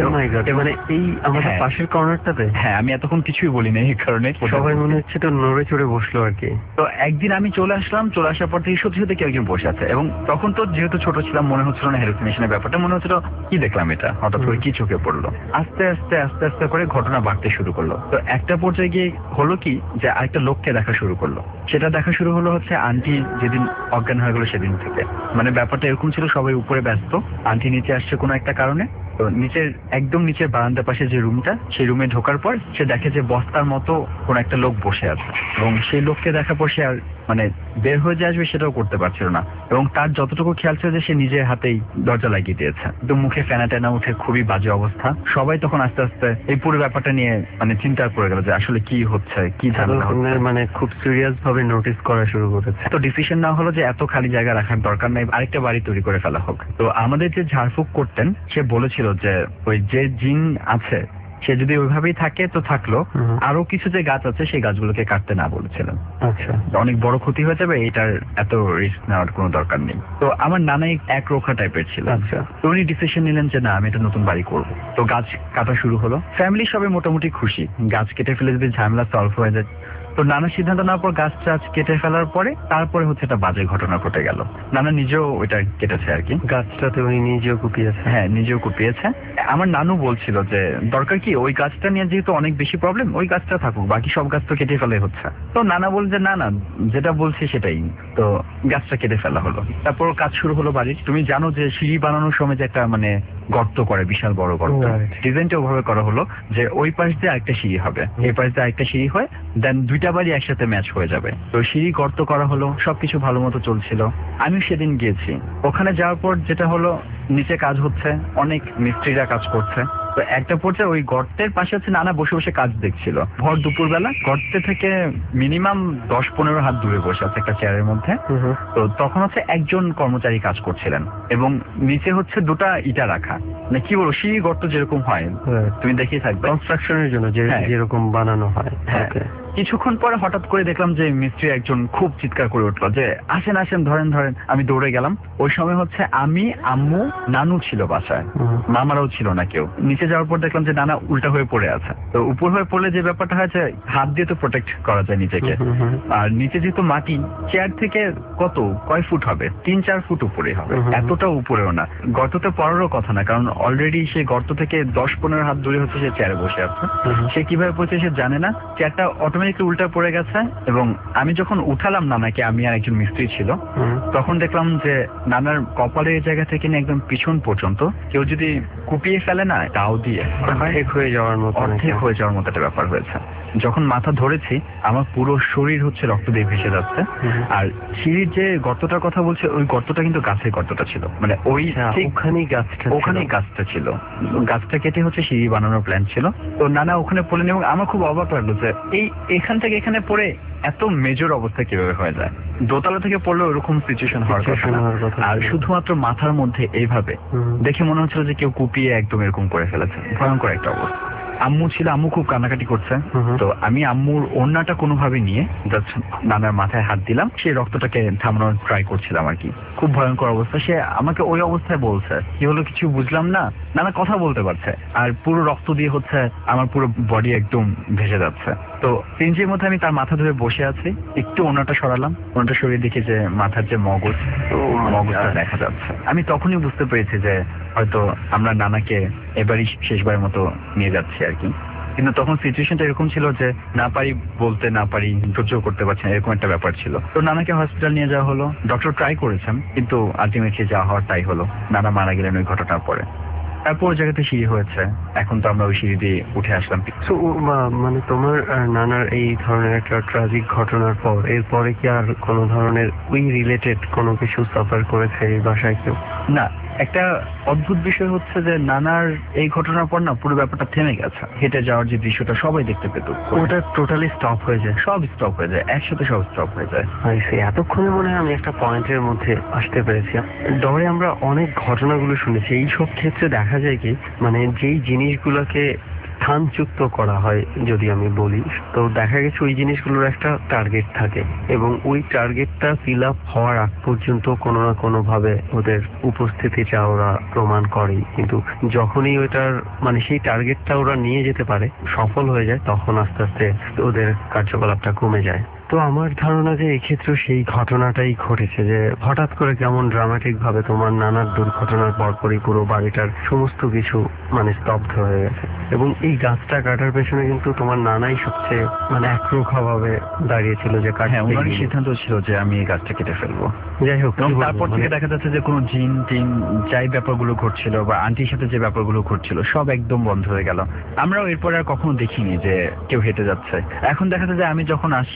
মানে এই আমাদের পাশের কর্নারটাতে? হ্যাঁ, আমি এতক্ষণ কিছুই বলি না এই কারণে সবাই মনে হচ্ছে তো নড়ে চড়ে বসলো আর কি। তো একদিন আমি চলে আসলাম, চলে আসার পর থেকে সত্যি সত্যি কেউ একজন বসে আছে এবং তখন তো যেহেতু ছোট ছিলাম মনে হচ্ছিল না হ্যালুসিনেশনের ব্যাপারটা, মনে হচ্ছিল কি দেখলাম এটা, হঠাৎ করে কি চোখে পড়লো। আস্তে আস্তে আস্তে আস্তে করে ঘটনা বাড়তে শুরু করলো। তো একটা পর্যায়ে গিয়ে হলো কি যে আরেকটা লোককে দেখা শুরু করলো। সেটা দেখা শুরু হলো হচ্ছে আন্টি যেদিন অজ্ঞান হয়ে গেলো সেদিন থেকে। মানে ব্যাপারটা এরকম ছিল, সবাই উপরে ব্যস্ত, আন্টি নিচে আসছে কোনো একটা কারণে। তো নিচের একদম নিচের বারান্দার পাশে যে রুমটা, সেই রুমে ঢোকার পর সে দেখে যে বস্তার মতো কোন একটা লোক বসে আছে এবং সেই লোককে দেখার পর সে আর মানে বের হয়ে যে আসবে সেটাও করতে পারছিল না এবং তার যতটুকু খেয়াল ছিল যে সে নিজের হাতেই দরজা লাগিয়ে দিয়েছে। তো মুখে ফেনা টেনা উঠে খুবই বাজে অবস্থা। সবাই তখন আস্তে আস্তে এই পুরো ব্যাপারটা নিয়ে মানে চিন্তা করে গেল যে আসলে কি হচ্ছে, কি ঝামেলা হচ্ছে, মানে খুব সিরিয়াস ভাবে নোটিস করা শুরু করেছে। তো ডিসিশন না হলো যে এত খালি জায়গা রাখার দরকার নাই, আরেকটা বাড়ি তৈরি করে ফেলা হোক। তো আমাদের যে ঝাড়ফুঁক করতেন সে বলেছিল যে ওই যে জিন আছে সে যদি ওইভাবেই থাকে তো থাকলো, হুম। আরো কিছু যে গাছ আছে সেই গাছগুলোকে কাটতে না বলেছিলেন। আচ্ছা অনেক বড় ক্ষতি হয়ে যাবে, এটার এত রিস্ক নেওয়ার কোনো দরকার নেই। তো আমার নানাই এক রোখা টাইপের ছিল। আচ্ছা তো উনি ডিসিশন নিলেন যে না আমি একটা নতুন বাড়ি করব। তো গাছ কাটা শুরু হলো, ফ্যামিলি সবাই মোটামুটি খুশি, গাছ কেটে ফেলে যদি ঝামেলা সলভ হয়ে যায়। তো নানা সিদ্ধান্ত নেওয়ার পর গাছ টাছ কেটে ফেলার পরে তারপরে হচ্ছে একটা বাজে ঘটনা ঘটে গেল। নানা নিজেও ওইটা কেটেছে আর কি। গাছটাতে উনি নিজেও কুপিয়েছে? হ্যাঁ নিজেও কুপিয়েছে। আমার নানু বলছিল যে দরকার কি ওই গাছটা নিয়ে যেহেতু অনেক বেশি প্রবলেম, ওই গাছটা থাকুক, বাকি সব গাছ তো কেটে ফেলে হচ্ছে। তো নানা বল যে না না যেটা বলছি সেটাই। তো গাছটা কেটে ফেলা হলো, তারপর কাজ শুরু হলো বাড়ির। তুমি জানো যে সিঁড়ি বানানোর সময় যে একটা মানে গর্ত করে, বিশাল বড় গর্ত, Right. ডিজাইনটা ওভাবে করা হলো যে ওই পাশ দিয়ে আরেকটা সিঁড়ি হবে, এই পাশ দিয়ে আরেকটা সিঁড়ি হয়, দেন দুইটা বাড়ি একসাথে ম্যাচ হয়ে যাবে। তো সিঁড়ি গর্ত করা হলো, সবকিছু ভালো মতো চলছিল। আমি সেদিন গিয়েছি, ওখানে যাওয়ার পর যেটা হলো নিচে কাজ হচ্ছে, অনেক মিস্ত্রিরা কাজ করছে। তো একটা পর্যায়ে ওই গর্তের পাশে হচ্ছে নানা বসে বসে কাজ দেখছিল ভর দুপুর বেলা, গর্তে থেকে মিনিমাম দশ পনেরো হাত দূরে বসে আছে একটা চেয়ারের মধ্যে। হুম। তো তখন হচ্ছে একজন কর্মচারী কাজ করছিলেন এবং নিচে হচ্ছে দুটা ইটা রাখা, মানে কি বলবো সিঁড়ি গর্ত যেরকম হয় তুমি দেখিয়ে থাকবে কনস্ট্রাকশনের জন্য যে হ্যাঁ। যেরকম বানানো হয়। হ্যাঁ। Okay. কিছুক্ষণ পরে হঠাৎ করে দেখলাম যে মিস্ত্রি একজন খুব চিৎকার করে উঠলো যে আসেন আসেন ধরেন ধরেন। আমি দৌড়ে গেলাম। ওই সময় হচ্ছে আমি, আম্মু, নানু ছিল বাসায়, হুম। মামারাও ছিল না কেউ। নিচে যাওয়ার পর দেখলাম যে নানা উল্টা হয়ে পড়ে আছে। তো উপর হয়ে পড়লে যে ব্যাপারটা হয় যে হাত দিয়ে তো প্রোটেক্ট করা যায় নিজেকে, হুম, হুম, আর নিচে যেহেতু মাটি, চেয়ার থেকে কত কয় ফুট হবে, তিন চার ফুট উপরে হবে, হুম, হুম। এতটা উপরেও না। গর্ততে পড়ারও কথা না, কারণ অলরেডি সে গর্ত থেকে দশ পনেরো হাত দূরে হচ্ছে সে চেয়ারে বসে আছে। হুম। সে কিভাবে পড়ছে সে জানে না, চেয়ারটা অটোমেটিকলি উল্টা পড়ে গেছে। এবং আমি যখন উঠালাম নানাকে, আমি আর একজন মিস্ত্রি ছিল, হুম। তখন দেখলাম যে নানার কপালের জায়গা থেকে নিয়ে একদম পিছন পর্যন্ত কেউ যদি কুপিয়ে ফেলে না দাও দিয়ে, অর্ধেক হয়ে যাওয়ার মতো অর্ধেক নাকি? হয়ে যাওয়ার মতো একটা ব্যাপার হয়েছে। যখন মাথা ধরেছি আমার পুরো শরীর হচ্ছে রক্ত দিয়ে ভেসে যাচ্ছে। হুম। আর সিঁড়ির যে গর্তটার কথা বলছে ওই গর্তটা কিন্তু গাছের গর্তটা ছিল, মানে ওই আচ্ছা, ঠিক ওখানেই গাছটা ছিল। ওখানেই গাছটা ছিল। গাছটা কেটে হচ্ছে সিঁড়ি বানানোর প্ল্যান ছিল। তো নানা ওখানে পড়লেন এবং আমার খুব অবাক লাগলো যে এই এখান থেকে এখানে পড়ে এত মেজর অবস্থা কিভাবে হয়ে যায়। দোতলা থেকে পড়লে ওরকম সিচুয়েশন হওয়ার কথা Situation না। হওয়ার কথা আর ছিল। শুধুমাত্র মাথার মধ্যে এইভাবে হুম। দেখে মনে হচ্ছিল যে কেউ কুপিয়ে একদম এরকম করে ফেলেছে, ভয়ঙ্কর একটা অবস্থা। আম্মু ছিল, আম্মু খুব কান্নাকাটি করছে। হুম হুম। তো আমি আম্মুর ওড়নাটা কোনোভাবে নিয়ে জাস্ট নানার মাথায় হাত দিলাম, সেই রক্তটাকে থামানোর ট্রাই করছিলাম আর কি। খুব ভয়ঙ্কর অবস্থা। সে আমাকে ওই অবস্থায় বলছে কি হলো কিছু বুঝলাম না, নানা কথা বলতে পারছে আর পুরো রক্ত দিয়ে হচ্ছে আমার পুরো বডি একদম ভেসে যাচ্ছে। তো সিনজির মধ্যে আমি তার মাথা ধরে বসে আছি, একটু ওনাটা সরালাম, ওনাটা সরিয়ে দেখি যে মাথার যে মগজ, তো মগজটা দেখা যাচ্ছে। আমি তখনই বুঝতে পেরেছি যে হয়তো আমরা নানাকে এবারই শেষবারের মতো নিয়ে যাচ্ছি আর কি। কিন্তু তখন সিচুয়েশনটা এরকম ছিল যে না পারি বলতে, না পারি সহ্য করতে পারছি না, এরকম একটা ব্যাপার ছিল। তো নানাকে হসপিটাল নিয়ে যাওয়া হলো, ডক্টর ট্রাই করেছেন কিন্তু আলটিমেটলি যা হওয়ার তাই হলো। নানা মারা গেলেন ওই ঘটনার পরে। তারপর ওই জায়গাতে সিঁড়ি হয়েছে, এখন তো আমরা ওই সিঁড়ি দিয়ে উঠে আসলাম। So, মা- মানে তোমার আহ, নানার এই ধরনের একটা ট্রাজিক ঘটনার পর এরপরে কি আর কোনো ধরনের ওই রিলেটেড কোনো কিছু সাফার করেছে এই বাসায় কেউ? না, একটা অদ্ভুত বিষয় হচ্ছে যে নানার এই ঘটনার পর না পুরো ব্যাপারটা থেমে গেছে। হেঁটে যাওয়ার যে দৃশ্যটা সবাই দেখতে পেত, ওটা টোটালি স্টপ হয়ে যায়। সব স্টপ হয়ে যায়, একসাথে সব স্টপ হয়ে যায়। I see. এতক্ষণে মনে হয় আমি একটা পয়েন্টের মধ্যে আসতে পেরেছি। ডরে আমরা অনেক ঘটনাগুলো শুনেছি, এই সব ক্ষেত্রে দেখা যায় কি মানে যেই জিনিসগুলোকে স্থানচ্যুত করা হয় যদি আমি বলি, তো দেখা গেছে ওই জিনিসগুলোর একটা টার্গেট থাকে এবং ওই টার্গেটটা ফিল আপ হওয়ার আগ পর্যন্ত কোনো না কোনো ভাবে ওদের উপস্থিতিটা ওরা প্রমাণ করে, কিন্তু যখনই ওইটার মানে সেই টার্গেটটা ওরা নিয়ে যেতে পারে, সফল হয়ে যায়, তখন আস্তে আস্তে ওদের কার্যকলাপটা কমে যায়। তো আমার ধারণা যে এক্ষেত্রে সেই ঘটনাটাই ঘটেছে যে হঠাৎ করে কেমন ড্রামাটিক ভাবে তোমার নানার দুর্ঘটনার পরপরই পুরো বাড়িটার সমস্ত কিছু মানে স্তব্ধ হয়ে গেছে। এবং এই গাছটা কাটার পেছনে কিন্তু তোমার নানাই সবচেয়ে মানে একরোখা ভাবে দাঁড়িয়েছিল যে কাটতে হ্যাঁ, ওনারই গিয়ে। সিদ্ধান্ত ছিল যে আমি এই গাছটা কেটে ফেলবো। যাই হোক, এবং কি বলবো, তারপর থেকে মানে- দেখা যাচ্ছে যে কোনো জিন টিন যাই ব্যাপারগুলো ঘটছিল বা আন্টির সাথে যে ব্যাপারগুলো ঘটছিল সব একদম বন্ধ হয়ে গেল। আমরাও এরপর আর কখনো দেখিনি যে কেউ হেঁটে যাচ্ছে। এখন দেখা যাচ্ছে যে আমি যখন আসি প্রায়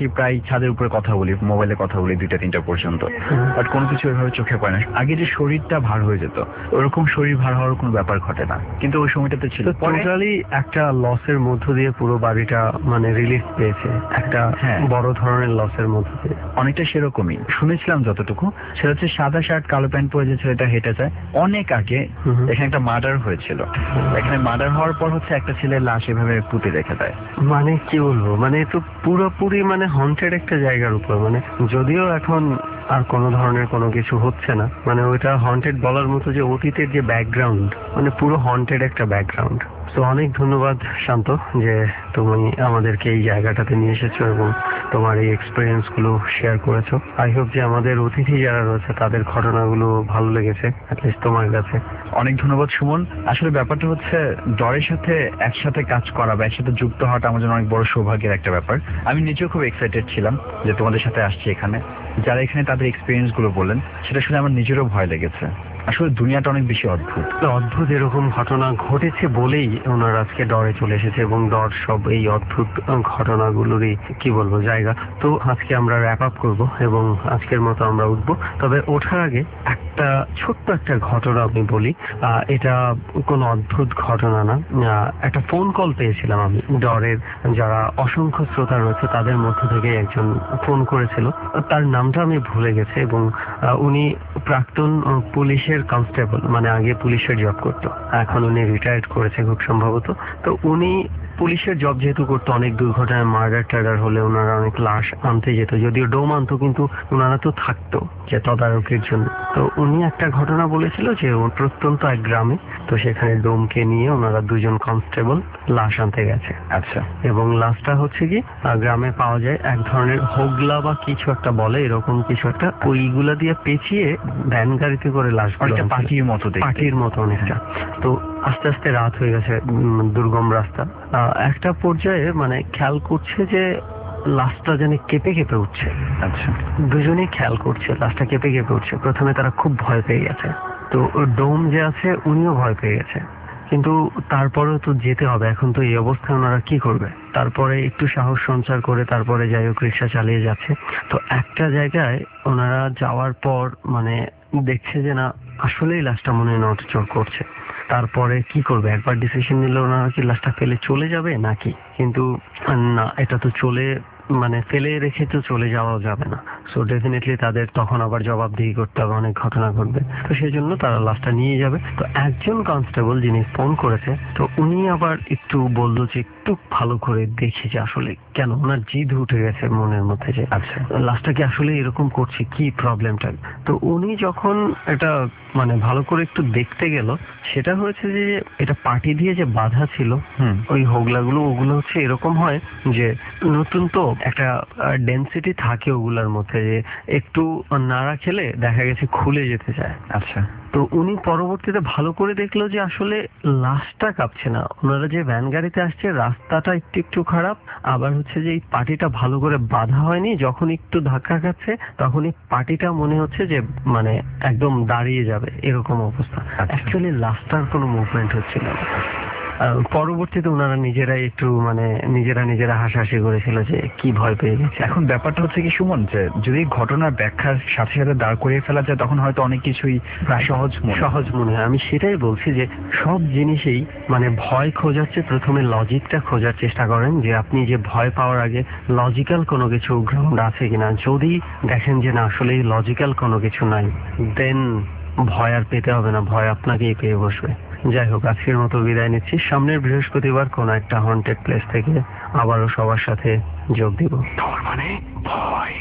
ছাদের উপরে কথা বলি, মোবাইলে কথা বলি দুইটা তিনটা পর্যন্ত, বাট কোনো কিছু ওইভাবে চোখে পড়ে না। আগে যে শরীরটা ভার হয়ে যেত, ওরকম শরীর ভার হওয়ার কোনো ব্যাপার ঘটে না, কিন্তু ওই সময়টাতে ছিল। পরে টোটালি একটা লসের মধ্য দিয়ে পুরো বাড়িটা মানে রিলিফ পেয়েছে, একটা হ্যাঁ। বড় ধরনের লসের মধ্য দিয়ে। অনেকটা সেরকমই শুনেছিলাম যতটুকু, সেটা হচ্ছে সাদা শার্ট কালো প্যান্ট পরে যে ছেলেটা হেঁটে যায়, অনেক আগে হুম হুম। এখানে একটা মার্ডার হয়েছিল। এখানে মার্ডার হওয়ার পর হচ্ছে একটা ছেলের লাশ এভাবে পুঁতে রেখে দেয়। মানে কি বলবো, মানে তো পুরোপুরি মানে হন্টেড একটা জায়গার উপর, মানে যদিও এখন আর কোনো ধরনের কোনো কিছু হচ্ছে না, মানে ওইটা হন্টেড বলার মতো যে অতীতের যে ব্যাকগ্রাউন্ড, মানে পুরো হন্টেড একটা ব্যাকগ্রাউন্ড। তো অনেক ধন্যবাদ শান্ত যে তুমি আমাদেরকে এই জায়গাটাতে নিয়ে এসেছো এবং তোমার এই এক্সপিরিয়েন্স গুলো শেয়ার করেছো। আই হোপ যে আমাদের অতিথি যারা রয়েছে তাদের ঘটনাগুলো ভালো লেগেছে অ্যাটলিস্ট তোমার কাছে। অনেক ধন্যবাদ সুমন। আসলে ব্যাপারটা হচ্ছে ডরের সাথে একসাথে কাজ করা বা একসাথে যুক্ত হওয়াটা আমার জন্য অনেক বড় সৌভাগ্যের একটা ব্যাপার। আমি নিজেও খুব এক্সাইটেড ছিলাম যে তোমাদের সাথে আসছি এখানে। যারা এখানে তাদের এক্সপিরিয়েন্স গুলো বললেন, সেটা শুনে আমার নিজেরও ভয় লেগেছে। আসলে দুনিয়াটা অনেক বেশি অদ্ভুত। অদ্ভুত এরকম ঘটনা ঘটেছে বলেই ওনার আজকে ডরে চলে এসেছে, এবং ডর সব এই অদ্ভুত ঘটনাগুলোরই কি বলবো জায়গা। তো আজকে আমরা র্যাপ আপ করবো এবং আজকের মতো আমরা উঠবো। তবে ওঠার আগে একটা ছোট্ট একটা ঘটনা আমি বলি। আহ, এটা কোনো অদ্ভুত ঘটনা না, আহ, একটা ফোন কল পেয়েছিলাম আমি। ডরের যারা অসংখ্য শ্রোতা রয়েছে তাদের মধ্য থেকে একজন ফোন করেছিল, তার নামটা আমি ভুলে গেছি, এবং আহ, উনি প্রাক্তন আহ, পুলিশের কনস্টেবল, মানে আগে পুলিশের জব করতো, এখন উনি রিটায়ার্ড করেছে খুব সম্ভবত। তো উনি পুলিশের জব যেহেতু করতো, অনেক দুর্ঘটনায় মার্ডার টার্ডার হলে ওনারা অনেক লাশ আনতে যেত, যদিও ডোম আনতো, কিন্তু ওনারা তো থাকতো যে তদারকির জন্য। তো উনি একটা ঘটনা বলেছিল যে ওর প্রত্যন্ত এক গ্রামে, তো সেখানে ডোমকে নিয়ে ওনারা দুজন কনস্টেবল লাশ আনতে গেছে। আচ্ছা। এবং লাশটা হচ্ছে কি আহ, গ্রামে পাওয়া যায় এক ধরনের হোগলা বা কিছু একটা বলে, এরকম কিছু একটা, ওইগুলা দিয়ে পেঁচিয়ে ভ্যান গাড়িতে করে লাশ, অনেকটা পার্টির মতো দেখতে। পার্টির মতো অনেকটা। তো আস্তে আস্তে রাত হয়ে গেছে, উম, দুর্গম রাস্তা। আহ, একটা পর্যায়ে মানে খেয়াল করছে যে লাশটা জানি কেঁপে কেঁপে উঠছে। আচ্ছা। দুজনেই খেয়াল করছে লাশটা কেঁপে কেঁপে উঠছে। প্রথমে তারা খুব ভয় পেয়ে গেছে, তো ডোম যে আছে উনিও ভয় পেয়ে গেছে, কিন্তু তারপরেও তো যেতে হবে, এখন তো এই অবস্থায় ওনারা কি করবে। তারপরে একটু সাহস সঞ্চার করে তারপরে যাই হোক রিক্সা চালিয়ে যাচ্ছে। তো একটা জায়গায় ওনারা যাওয়ার পর মানে দেখছে যে না, আসলেই লাশটা মনে হয় নড়চড় করছে। তারপরে কি করবে, একবার ডিসিশন নিল ওনারা কি লাশটা ফেলে চলে যাবে নাকি, কিন্তু না, এটা তো চলে মানে ফেলে রেখে তো চলে যাওয়া যাবে না। সো ডেফিনেটলি তাদের তখন আবার জবাবদিহি করতে হবে, অনেক ঘটনা ঘটবে। তো সেই জন্য তারা লাশটা নিয়ে যাবে। তো একজন কনস্টেবল যিনি ফোন করেছে, তো উনি আবার একটু বললো যে একটু ভালো করে দেখি যে আসলে কেন, ওনার জিদ উঠে গেছে মনের মধ্যে যে আচ্ছা, লাশটা কি আসলে এরকম করছে, কি প্রবলেমটা। তো উনি যখন এটা মানে ভালো করে একটু দেখতে গেল, সেটা হয়েছে যে এটা পাটি দিয়ে যে বাঁধা ছিল হুম, ওই হোগলাগুলো, ওগুলো হচ্ছে এরকম হয় যে নতুন তো একটা ডেন্সিটি থাকে ওগুলার মধ্যে, যে একটু নাড়া খেলে দেখা গেছে খুলে যেতে চায়। আচ্ছা। তো উনি পরবর্তীতে ভালো করে দেখলো যে আসলে লাশটা কাঁপছে না, ওনারা যে ভ্যান গাড়িতে আসছে রাস্তাটা একটু একটু খারাপ, আবার হচ্ছে যে এই পাটিটা ভালো করে বাঁধা হয়নি, যখন একটু ধাক্কা খাচ্ছে তখন এই পাটিটা মনে হচ্ছে যে মানে একদম দাঁড়িয়ে যাবে এরকম অবস্থা। অ্যাকচুয়ালি লাশটার কোনো মুভমেন্ট হচ্ছিল না। আহ, পরবর্তীতে ওনারা নিজেরাই একটু মানে নিজেরা নিজেরা হাসাহাসি করেছিল যে কি ভয় পেয়ে গেছে। এখন ব্যাপারটা হচ্ছে কি সুমন, যে যদি ঘটনার ব্যাখ্যার সাথে সাথে দাঁড় করিয়ে ফেলা যায় তখন হয়তো অনেক কিছুই সহজ মনে হয়। সহজ মনে হয়। আমি সেটাই বলছি যে সব জিনিসেই মানে ভয় খোঁজাচ্ছে, প্রথমে লজিকটা খোঁজার চেষ্টা করেন, যে আপনি যে ভয় পাওয়ার আগে লজিক্যাল কোনো কিছু গ্রাউন্ড আছে কিনা। যদি দেখেন যে না আসলে লজিক্যাল কোনো কিছু নাই, দেন ভয় আর পেতে হবে না, ভয় আপনাকেই পেয়ে বসবে। যাই হোক, আজকের মতো বিদায় নিচ্ছি। সামনের বৃহস্পতিবার কোন একটা হন্টেড প্লেস থেকে আবারও সবার সাথে যোগ দিব। তোর মানে ভয়,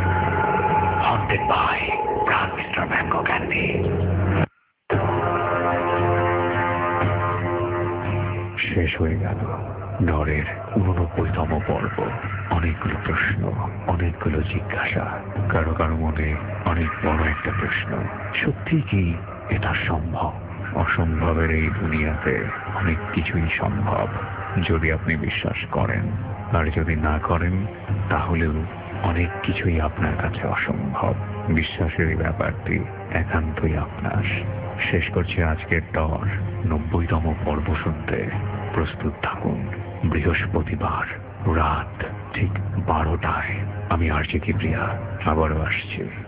haunted by Pran mister mango candy. শেষ হয়ে গেল ডরের উননব্বইতম পর্ব। অনেকগুলো প্রশ্ন, অনেকগুলো জিজ্ঞাসা, কারো কারো মনে অনেক বড় একটা প্রশ্ন, সত্যি কি এটা সম্ভব? অসম্ভবের এই দুনিয়াতে অনেক কিছুই সম্ভব যদি আপনি বিশ্বাস করেন, আর যদি না করেন তাহলেও অনেক কিছুই আপনার কাছে অসম্ভব। বিশ্বাসের এই ব্যাপারটি একান্তই আপনার। শেষ করছি আজকের ডর নব্বইতম পর্ব শুনতে প্রস্তুত থাকুন বৃহস্পতিবার রাত ঠিক বারোটায় আমি আর জে কিবরিয়া আবারও আসছি।